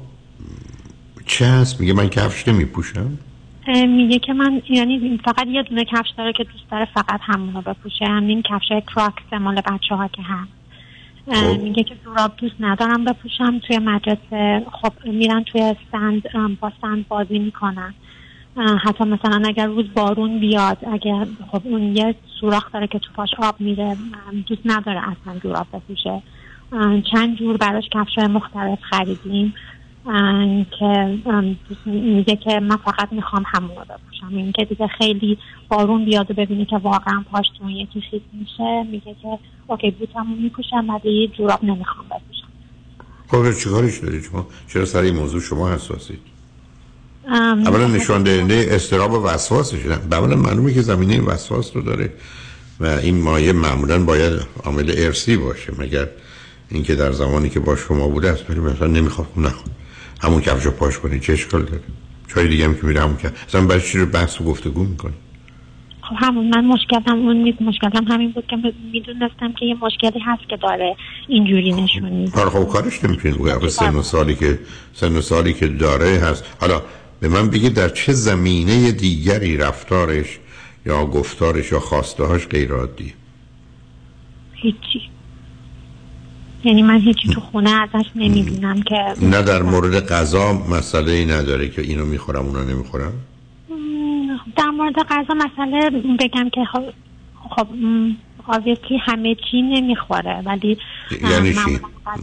چه هست؟ میگه من کفش نمیپوشم؟ میگه که من یعنی فقط یه دونه کفش داره که دوست داره فقط همونو بپوشه، همین کفش کراکس مال بچه‌ها که هست. میگه که جوراب دوست ندارم بپوشم. توی مدرسه خب میرن توی استند با سند بازی میکنن. حتی مثلا اگر روز بارون بیاد، اگر خب اون یه سوراخ داره که تو پاش آب میره، دوست نداره اصلا جوراب بپوشه. چند جور براش کفش‌های مختلف خریدیم که میگه که من فقط میخوام همون رو بپوشم. این که دیگه خیلی بارون بیاد و ببینی که واقعا پاش تو یکی خیس میشه، میگه که اوکی بوتمو میپوشم ولی جوراب نمیخوام بپوشم. خب چیکارش دارید شما؟ چرا سر این موضوع شما حساسید؟ اولا نشان دهنده اضطراب و وسواسش. اولا معلومه که زمینه وسواس رو داره و این مایه معمولا باید عامل ارثی باشه، مگر اینکه در زمانی که با شما بوده است ولی مثلا نمیخواد نخواد همون کفشو پاش کنی چه اشکال داره؟ جای دیگه هم که میره همون کفش اصلا برای چی رو بحث و گفتگو میکنی؟ خب همون من مشکلم اون نیست. مشکلم همین بود که میدونستم که یه مشکلی هست که داره اینجوری نشون میده. خب کارش نمیتونید بگید سن و سالی که داره هست. حالا به من بگید در چه زمینه دیگری رفتارش یا گفتارش یا خواسته‌هاش غیر عادیه؟ هیچی. یعنی من هیچی تو خونه ازش نمیبینم که نه در مورد غذا مسئله ای نداره که اینو میخورم اونو نمیخورم؟ در مورد غذا مسئله بگم که خب obviously همه چی نمیخوره، ولی یعنی چی؟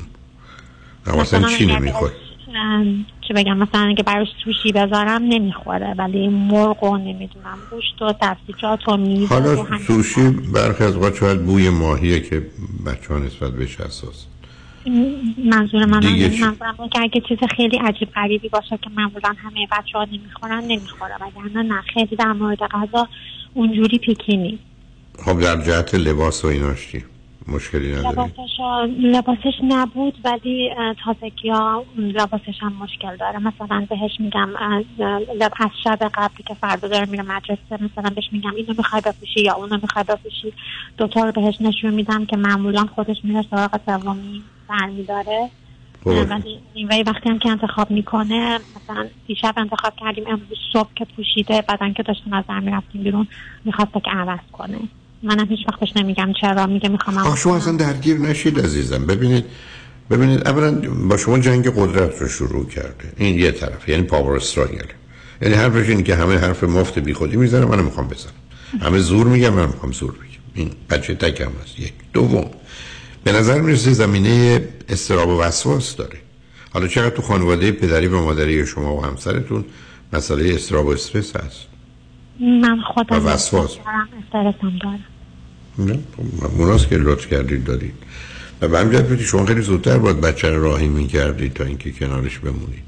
مثلا چی نمیخوره؟ چه بگم مثلا اگه براش سوشی بذارم نمیخوره، ولی مرغ و نمیدونم گوشت و سبزیجات و میوه. حالا سوشی برخی از وقت شاید بوی ماهیه که بچه‌ها نسبت بهش حساس. منظور من که اگه چیز خیلی عجیب غریبی باشه که معمولا همه بچه‌ها نمیخورن نمیخوره، ولی نه خیلی در مورد غذا اونجوری پیکی نیست. خب در جهت لباس و ایناش چی؟ مشکلی نداری؟ لباسش نبود، ولی تازگی‌ها لباسش هم مشکل داره. مثلا بهش میگم از شب قبلی که فردا داره میره مدرسه، مثلا بهش میگم اینو میخوای بپوشی یا اونو میخوای بپوشی، دوتا رو بهش نشون میدم که معمولا خودش میره سراغ سومی برمیداره. ولی وقتی هم که انتخاب میکنه، مثلا دیشب انتخاب کردیم امروز صبح که پوشیده، بعدن که داشتیم از در میرفتیم بیرون میخواسته که عوض کنه. منم هیچ وقتش نمیگم چرا، میگه میخوام. شما اصلا درگیر نشید عزیزم. ببینید اولا با شما جنگ قدرت رو شروع کرده، این یه طرف، یعنی پاور استراگل. یعنی حرفش اینه که همه حرف مفت بی خودی میزنه، منم میخوام بزنم. همه زور میگم، منم میخوام زور بگم. این بچه تکم است. یک دوم به نظر میرسه زمینه اضطراب و وسواس داره. حالا چقدر تو خانواده پدری و مادری شما و همسرتون مسئله اضطراب و استرس هست؟ من خودم وسواس استرسم دارم. نه مناسب که لطف کردید دارید و به همین جهت شما خیلی زودتر باید بچه رو راهی می‌کردید تا اینکه کنارش بمونید.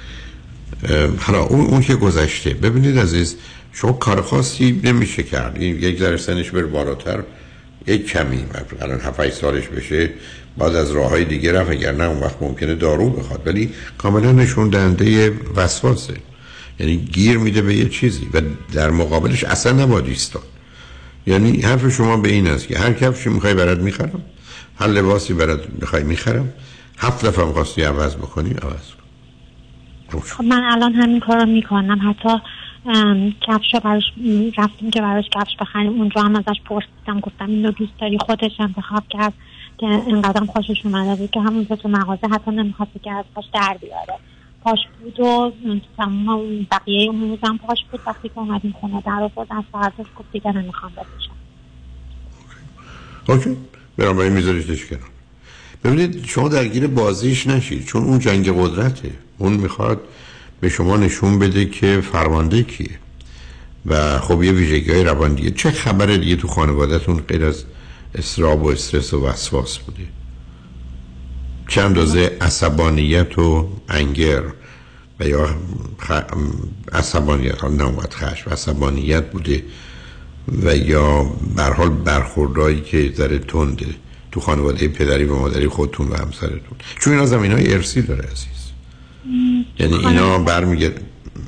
حالا اون که گذشته. ببینید عزیز، شما کار خاصی نمیشه کرد. یک ذره سنش بره بالاتر یک کمی الان 7-8 سالش بشه بعد از راههای دیگه رفت، اگر نه اون وقت ممکنه دارو بخواد، ولی کاملا نشون دهنده وسواسه، یعنی گیر میده به یه چیزی و در مقابلش اصلا نباید ایستاد. یعنی حرف شما به این است که هر کفشی میخوای برات میخرم، هر لباسی برات میخوای میخرم، 7 دفعه هم خواستی عوض بکنی عوض کن. خب من الان همین کارو میکنم، حتی کفشو براش رفتیم که براش کفش بخریم، اونجا هم ازش پرسیدم، گفتم اینو دوست داری؟ خودش انتخاب کرد که اینقدر خوشش اومده بود که همونجا تو مغازه حتی نمیخواد که از پاش در بیاره، پاش بود و تمام بقیه اون روزم پاش بود. وقتی که اومدیم خونه در آورد از فرداش گفت دیگه نمیخوام بپوشم. اوکی، برام باید میذاریشش کنار. ببینید شما درگیر بازیش نشید، چون اون جنگ قدرته، اون میخواد به شما نشون بده که فرمانده کیه و خب یه ویژگی‌های روان دیگه. چه خبره دیگه تو خانواده‌تون غیر از اضطراب و استرس و وسواس بوده؟ چند اندازه عصبانیت و انگر و یا عصبانیت، حالا نمواد خشم، عصبانیت بوده و یا به هر حال برخوردایی که ذره تنده تو خانواده پدری و مادری خودتون و همسرتون؟ چون اینا زمین‌های ارثی داره عزیز، یعنی اینا برمیگرده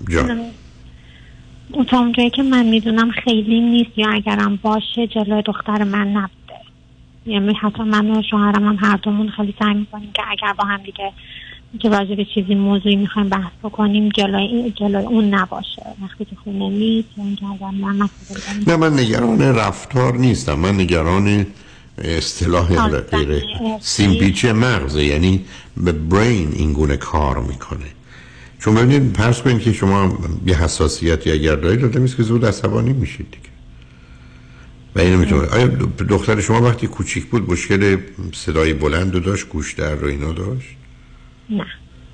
تا اونجایی که من میدونم خیلی نیست، یا اگرم باشه جلوی دختر من نبوده. یعنی حتی من و شوهرم هم هر دومون خیلی سعی میکنیم که اگر با هم دیگه که راجع به چیزی موضوعی میخوایم بحث بکنیم جلوی اون نباشه. وقتی که خونه نیست یا اینکه اگر من نه، من نگران رفتار نیستم، من نگران اصطلاح غیر سیمپیچ مغزه، یعنی به برین این گونه کار میکنه. چون ببینید فرض کنید که شما یه حساسیتی اگر دارید داده میست که زود عصبانی میشید دیگه و اینو میتونه. آیا دختر شما وقتی کوچیک بود مشکل صدای بلند رو داشت، گوش در رو اینا داشت؟ نه.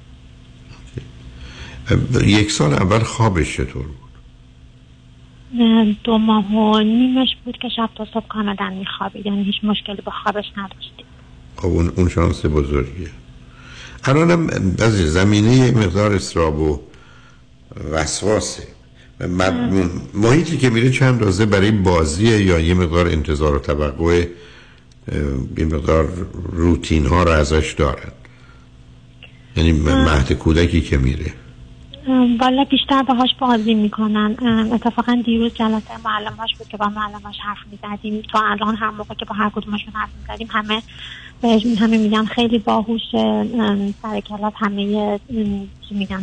1 سال اول خوابش چطور بود؟ 2 ماه و نیمش بود که شب تا صبح کاملا میخوابید، یعنی هیچ مشکلی با خوابش نداشتیم. خب اون شانس بزرگیه. الانم از زمینه مقدار اضطراب و وسواسه، محیطی که میره چند اندازه برای بازیه یا یه مقدار انتظار و توقع، یه مقدار روتین ها رو ازش دارن؟ یعنی مهد کودکی که میره والا بیشتر باهاش بازی میکنن. اتفاقا دیروز جلسه معلماش بود که با معلماش حرف میزدیم، تا الان هر موقع که با هر کدومشون حرف میزدیم همه میگن خیلی باهوشه، سر کلاس همه چی میگن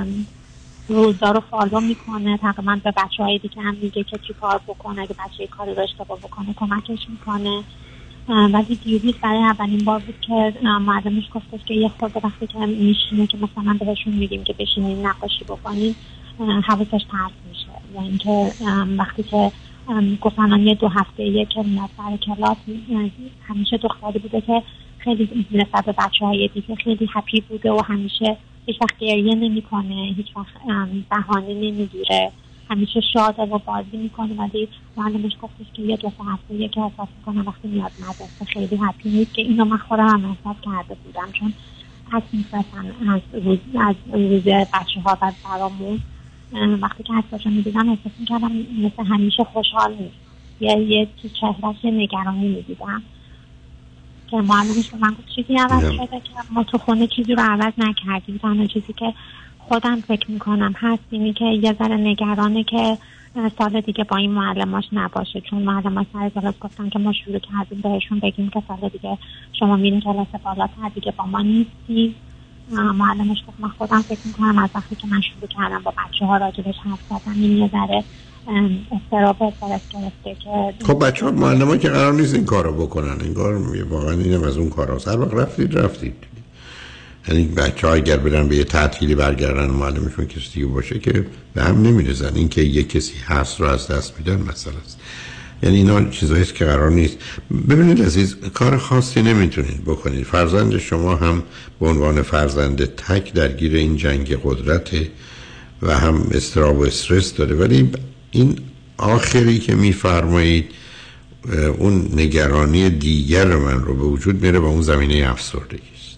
روزا رو فالو میکنه، تقریبا به بچه‌های دیگه هم میگه که چی کار بکنه، اگه بچه کاری رو اشتباه بکنه کمکش میکنه. ولی دیروز برای اولین بار بود که معلمش گفتش که یه خورده وقتی که میشینه که مثلا بهشون میگیم که بشینین نقاشی بکنین حواسش پرت میشه، یعنی اینکه وقتی که گفتن یه 2 هفته که میاد سر کلاس، همیشه دختری بوده که خیلی نسبت به بچه‌های دیگه خیلی هپی بوده و همیشه هیچ وقت گریه نمیکنه، هیچ وقت بهانه نمیگیره، همیشه شاده و بازی میکنه. ولی معلمش گفتش که یه 2 هفته که احساس میکنه وقتی میاد مدرسه خیلی هپی نیست، که اینو من خودم هم احساس کرده بودم، چون حس می‌کردم از روز بچه‌ها و برامون وقتی که حساشو میدیدم احساس میکردم مثل همیشه خوشحال نیست، یه تو چهرهش نگرانی میدیدم که معلمش به من گفت چیزی عوض شده که ما تو خونه چیزی رو عوض نکردیم، تنها چیزی که خودم فکر میکنم هست اینی که یه ذره نگرانه که سال دیگه با این معلماش نباشه، چون معلماش سر کلاس گفتن که ما شروع کردیم بهشون بگیم که سال دیگه شما میرین کلاس بالاتر دیگه با ما نیستی. معلمش گفت من خودم فکر میکنم از وقتی که من شروع کردم با بچه‌ها راجبش حرف زدم این یه ذره استراب استرس گرفته که خب بچه‌ها معلم‌ها که قرار نیست این کارو بکنن، انگار واقعا اینم از اون کاراست. هر وقت رفتید یعنی بچه‌ها اگر برن به یه تعطیلی برگردن معلمشون کسی دیگه باشه که به هم نمیرزن، این که یه کسی هست رو از دست میدن مسئله است. یعنی اینا چیزایی است که قرار نیست. ببینید عزیز، کار خاصی نمیتونید بکنید. فرزند شما هم به عنوان فرزند تک درگیر این جنگ قدرته و هم اضطراب و استرس داره، ولی این آخری که میفرمایید اون نگرانی دیگر من رو به وجود میاره و اون زمینه افسردگی است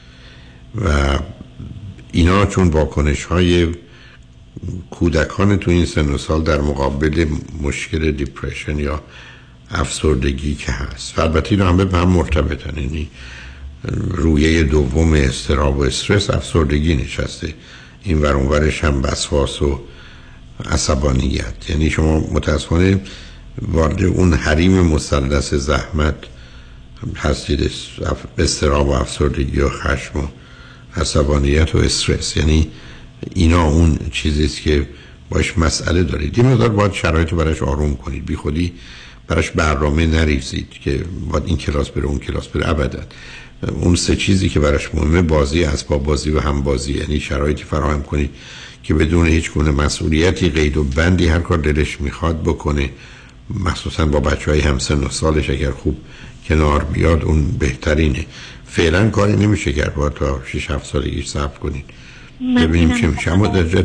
و اینا چون واکنش های کودکان تو این سن و سال در مقابل مشکل دیپرشن یا افسردگی که هست. البته اینا همه به هم مرتبطن، یعنی رویه دوم اضطراب و استرس افسردگی نشسته، این ور اون ورش هم وسواس و عصبانیت. یعنی شما متاسفانه وارد اون حریم مثلث زحمت هستید، اضطراب و افسردگی و خشم و عصبانیت و استرس. یعنی اینا اون چیزیست که باش مسئله دارید. این مقدار باید شرایط براش آروم کنید، بی خودی براش برنامه نریزید که باید این کلاس بره اون کلاس بره. ابدا. اون سه چیزی که براش مهمه بازی، اسباب بازی و هم بازی، یعنی شرایطی فراهم کنید که بدون هیچ گونه مسئولیتی، قید و بندی هر کار دلش میخواد بکنه. مخصوصا با بچهای همسن و سالش اگر خوب کنار بیاد اون بهترینه. فعلا کاری نمیشه کرد، باید تا 6-7 سالگی صبر کنید ببینیم چه میشه. اما درجت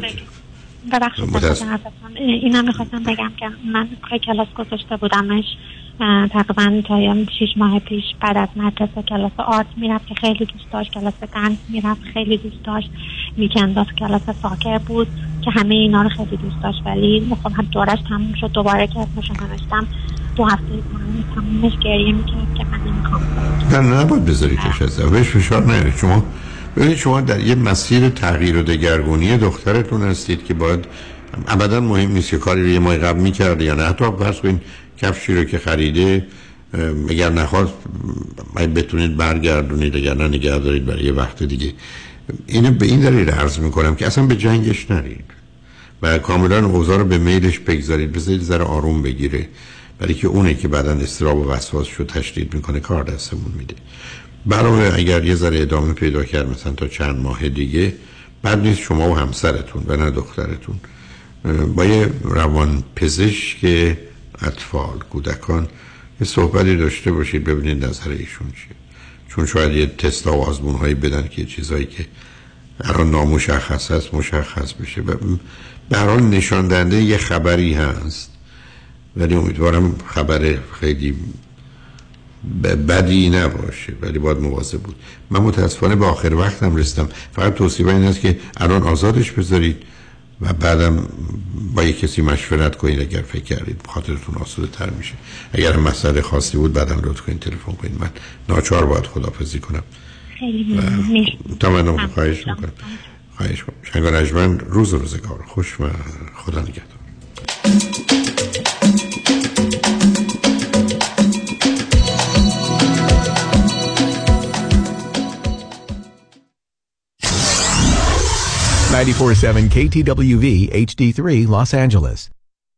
اینم میخواستم بگم که من کلاس گذاشته بودمش تقریبا تا 6 ماه پیش. بعد از مدرسه کلاس آرت میرفت که خیلی دوست داشت، کلاس دنس میرفت خیلی دوست داشت، ویکندها کلاس ساکر بود که همه اینا رو خیلی دوست داشت. ولی خب هم دورش تموم شد، دوباره که اسمشو نوشتم 2 هفته تمومش گریه میکرد که من نمیخوام. نه نباید بذاریدش از بهش فشار نیارید. شما ببینید شما در یه مسیر تغییر و دگرگونی دخترتون هستید که باید ابدا مهم نیست که کاری رو یه ماه قبل میکرده یا نه. حتی فرض کنید کفشی رو که خریده اگر نخواست بتونید برگردونید، اگر نه نگه دارید برای یه وقت دیگه. اینو به این دلیل عرض میکنم که اصلا به جنگش نرید و کاملا اوضاع رو به میلش بگذارید، بذارید ذره آروم بگیره، برای که اونه که بعداً اضطراب و وسواس رو تشدید میکنه، کار دستمون میده. برای اگر یه ذره ادامه پیدا کرد مثلا تا چند ماه دیگه، بعد نیست شما و همسرتون و نه دخترتون با یه روان پزشک اطفال کودکان یه صحبتی داشته باشید، ببینید نظر ایشون چیه. چون شاید یه تست و آزمون هایی بدن که چیزایی که الان نامشخص هست مشخص بشه. به هر حال نشان دهنده یه خبری هست، ولی امیدوارم خبر خیلی بدی نباشه، ولی باید مواظب بود. من متاسفانه به آخر وقتم رسیدم. فقط توصیه این است که الان آزادش بذارید و بعدم با یک کسی مشورت کنید اگر فکر کردید خاطرتون آسوده تر میشه. اگر مسئله خاصی بود بعدم لطف کنید تلفن کنید. من ناچار باید خداحافظی کنم. خیلی ممنون. تمام خواهش میکنم. خواهش میکنم. شنگان اجمن روز و روزگار خوش و خدا نگهدار. 94.7 KTWV HD3 Los Angeles.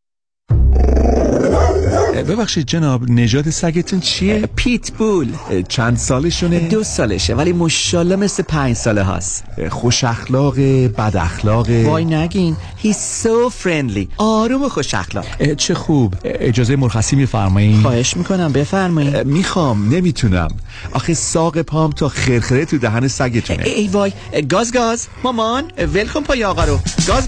ببخشید جناب، نژاد سگتون چیه؟ پیت بول. چند سالشونه؟ 2 سالشه ولی ماشاءالله مثل 5 ساله هست. خوش اخلاق، بد اخلاق. وای نگین. He's so friendly. آروم و خوش اخلاق. چه خوب. اجازه مرخصی میفرمایید؟ خواهش میکنم بفرمایید. میخوام، نمیتونم. آخه ساق پام تا خرخره تو دهن سگتونه. ای وای. گاز مامان ولکن پای آقا رو. گاز.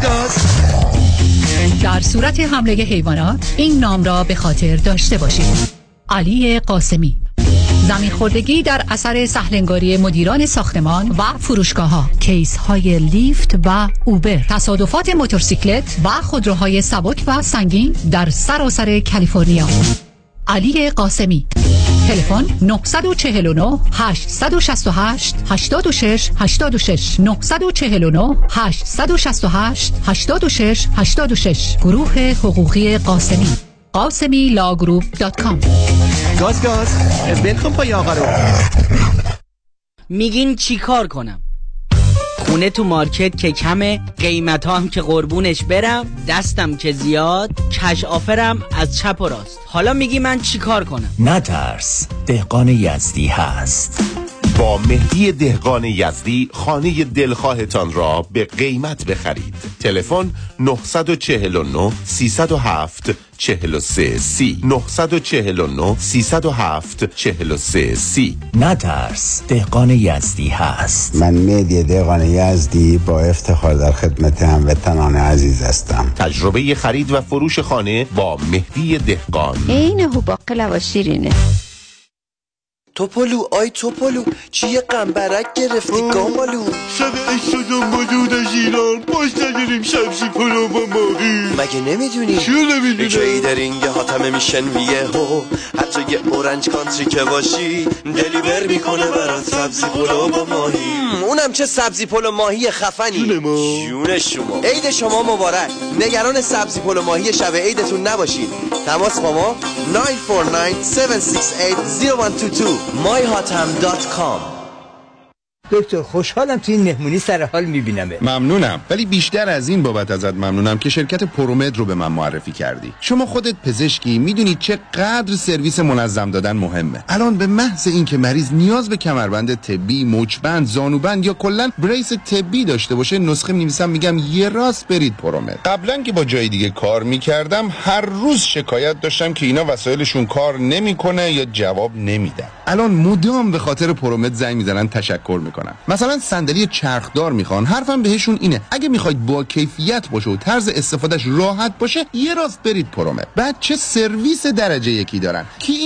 در صورت حمله حیوانات این نام را به خاطر داشته باشید: علی قاسمی. زمین خوردگی در اثر سهلنگاری مدیران ساختمان و فروشگاه‌ها، کیس های لیفت و اوبر، تصادفات موتورسیکلت و خودروهای سبک و سنگین در سراسر کالیفرنیا. علی قاسمی. تلفن 949 868 86 949 868 86 گروه حقوقی قاسمی. قاسمیلاگروپ.com. گاز ولکن پای آقا رو. میگین چی کار کنم؟ خونه تو مارکت که کمه، قیمت هم که قربونش برم، دستم که زیاد، کش آفرم از چپ و راست. حالا میگی من چی کار کنم؟ نترس، دهقان یزدی هست. با مهدی دهقان یزدی خانه دلخواهتان را به قیمت بخرید. تلفن 949 307 43 30 949 307 43 30. نترس، دهقان یزدی هست. من مهدی دهقان یزدی با افتخار در خدمت هموطنان عزیز هستم. تجربه خرید و فروش خانه با مهدی دهقان. این هوباقلا و شیرینه. توپلو آی توپلو چیه قنبرک گرفتی گامالو؟ شب عشق و دنبالو ایران باش نداریم سبزی پلو با ماهی. مگه نمیدونی؟ چیو نمیدونم؟ جایی در این هاتم میشن میه هو حتی یه اورنج کانتری که باشی دلیور میکنه برات سبزی پلو با ماهی. اونم چه سبزی پلو ماهی خفنی. جون شما. عید شما مبارک. نگران سبزی پلو ماهی شب عیدتون نباشید. تماس با ما 949-768-0122 myhatam.com. دکتر خوشحالم تو این مهمونی سر حال میبینمه. ممنونم، ولی بیشتر از این بابت ازت ممنونم که شرکت پرومد رو به من معرفی کردی. شما خودت پزشکی میدونی چقدر سرویس منظم دادن مهمه. الان به محض این که مریض نیاز به کمربند طبی، مچبند، زانوبند یا کلا بریس طبی داشته باشه نسخه می‌نویسم میگم یه راست برید پرومد. قبلا که با جای دیگه کار میکردم هر روز شکایت داشتم که اینا وسایلشون کار نمیکنه یا جواب نمیدن. الان مدام به خاطر پرومد زنگ میزنن تشکر میکنن. مثلا صندلی چرخدار میخوان، حرفم بهشون اینه اگه میخواید با کیفیت باشه و طرز استفادهش راحت باشه یه راست برید پرومد. بعد چه سرویس درجه یکی دارن. کی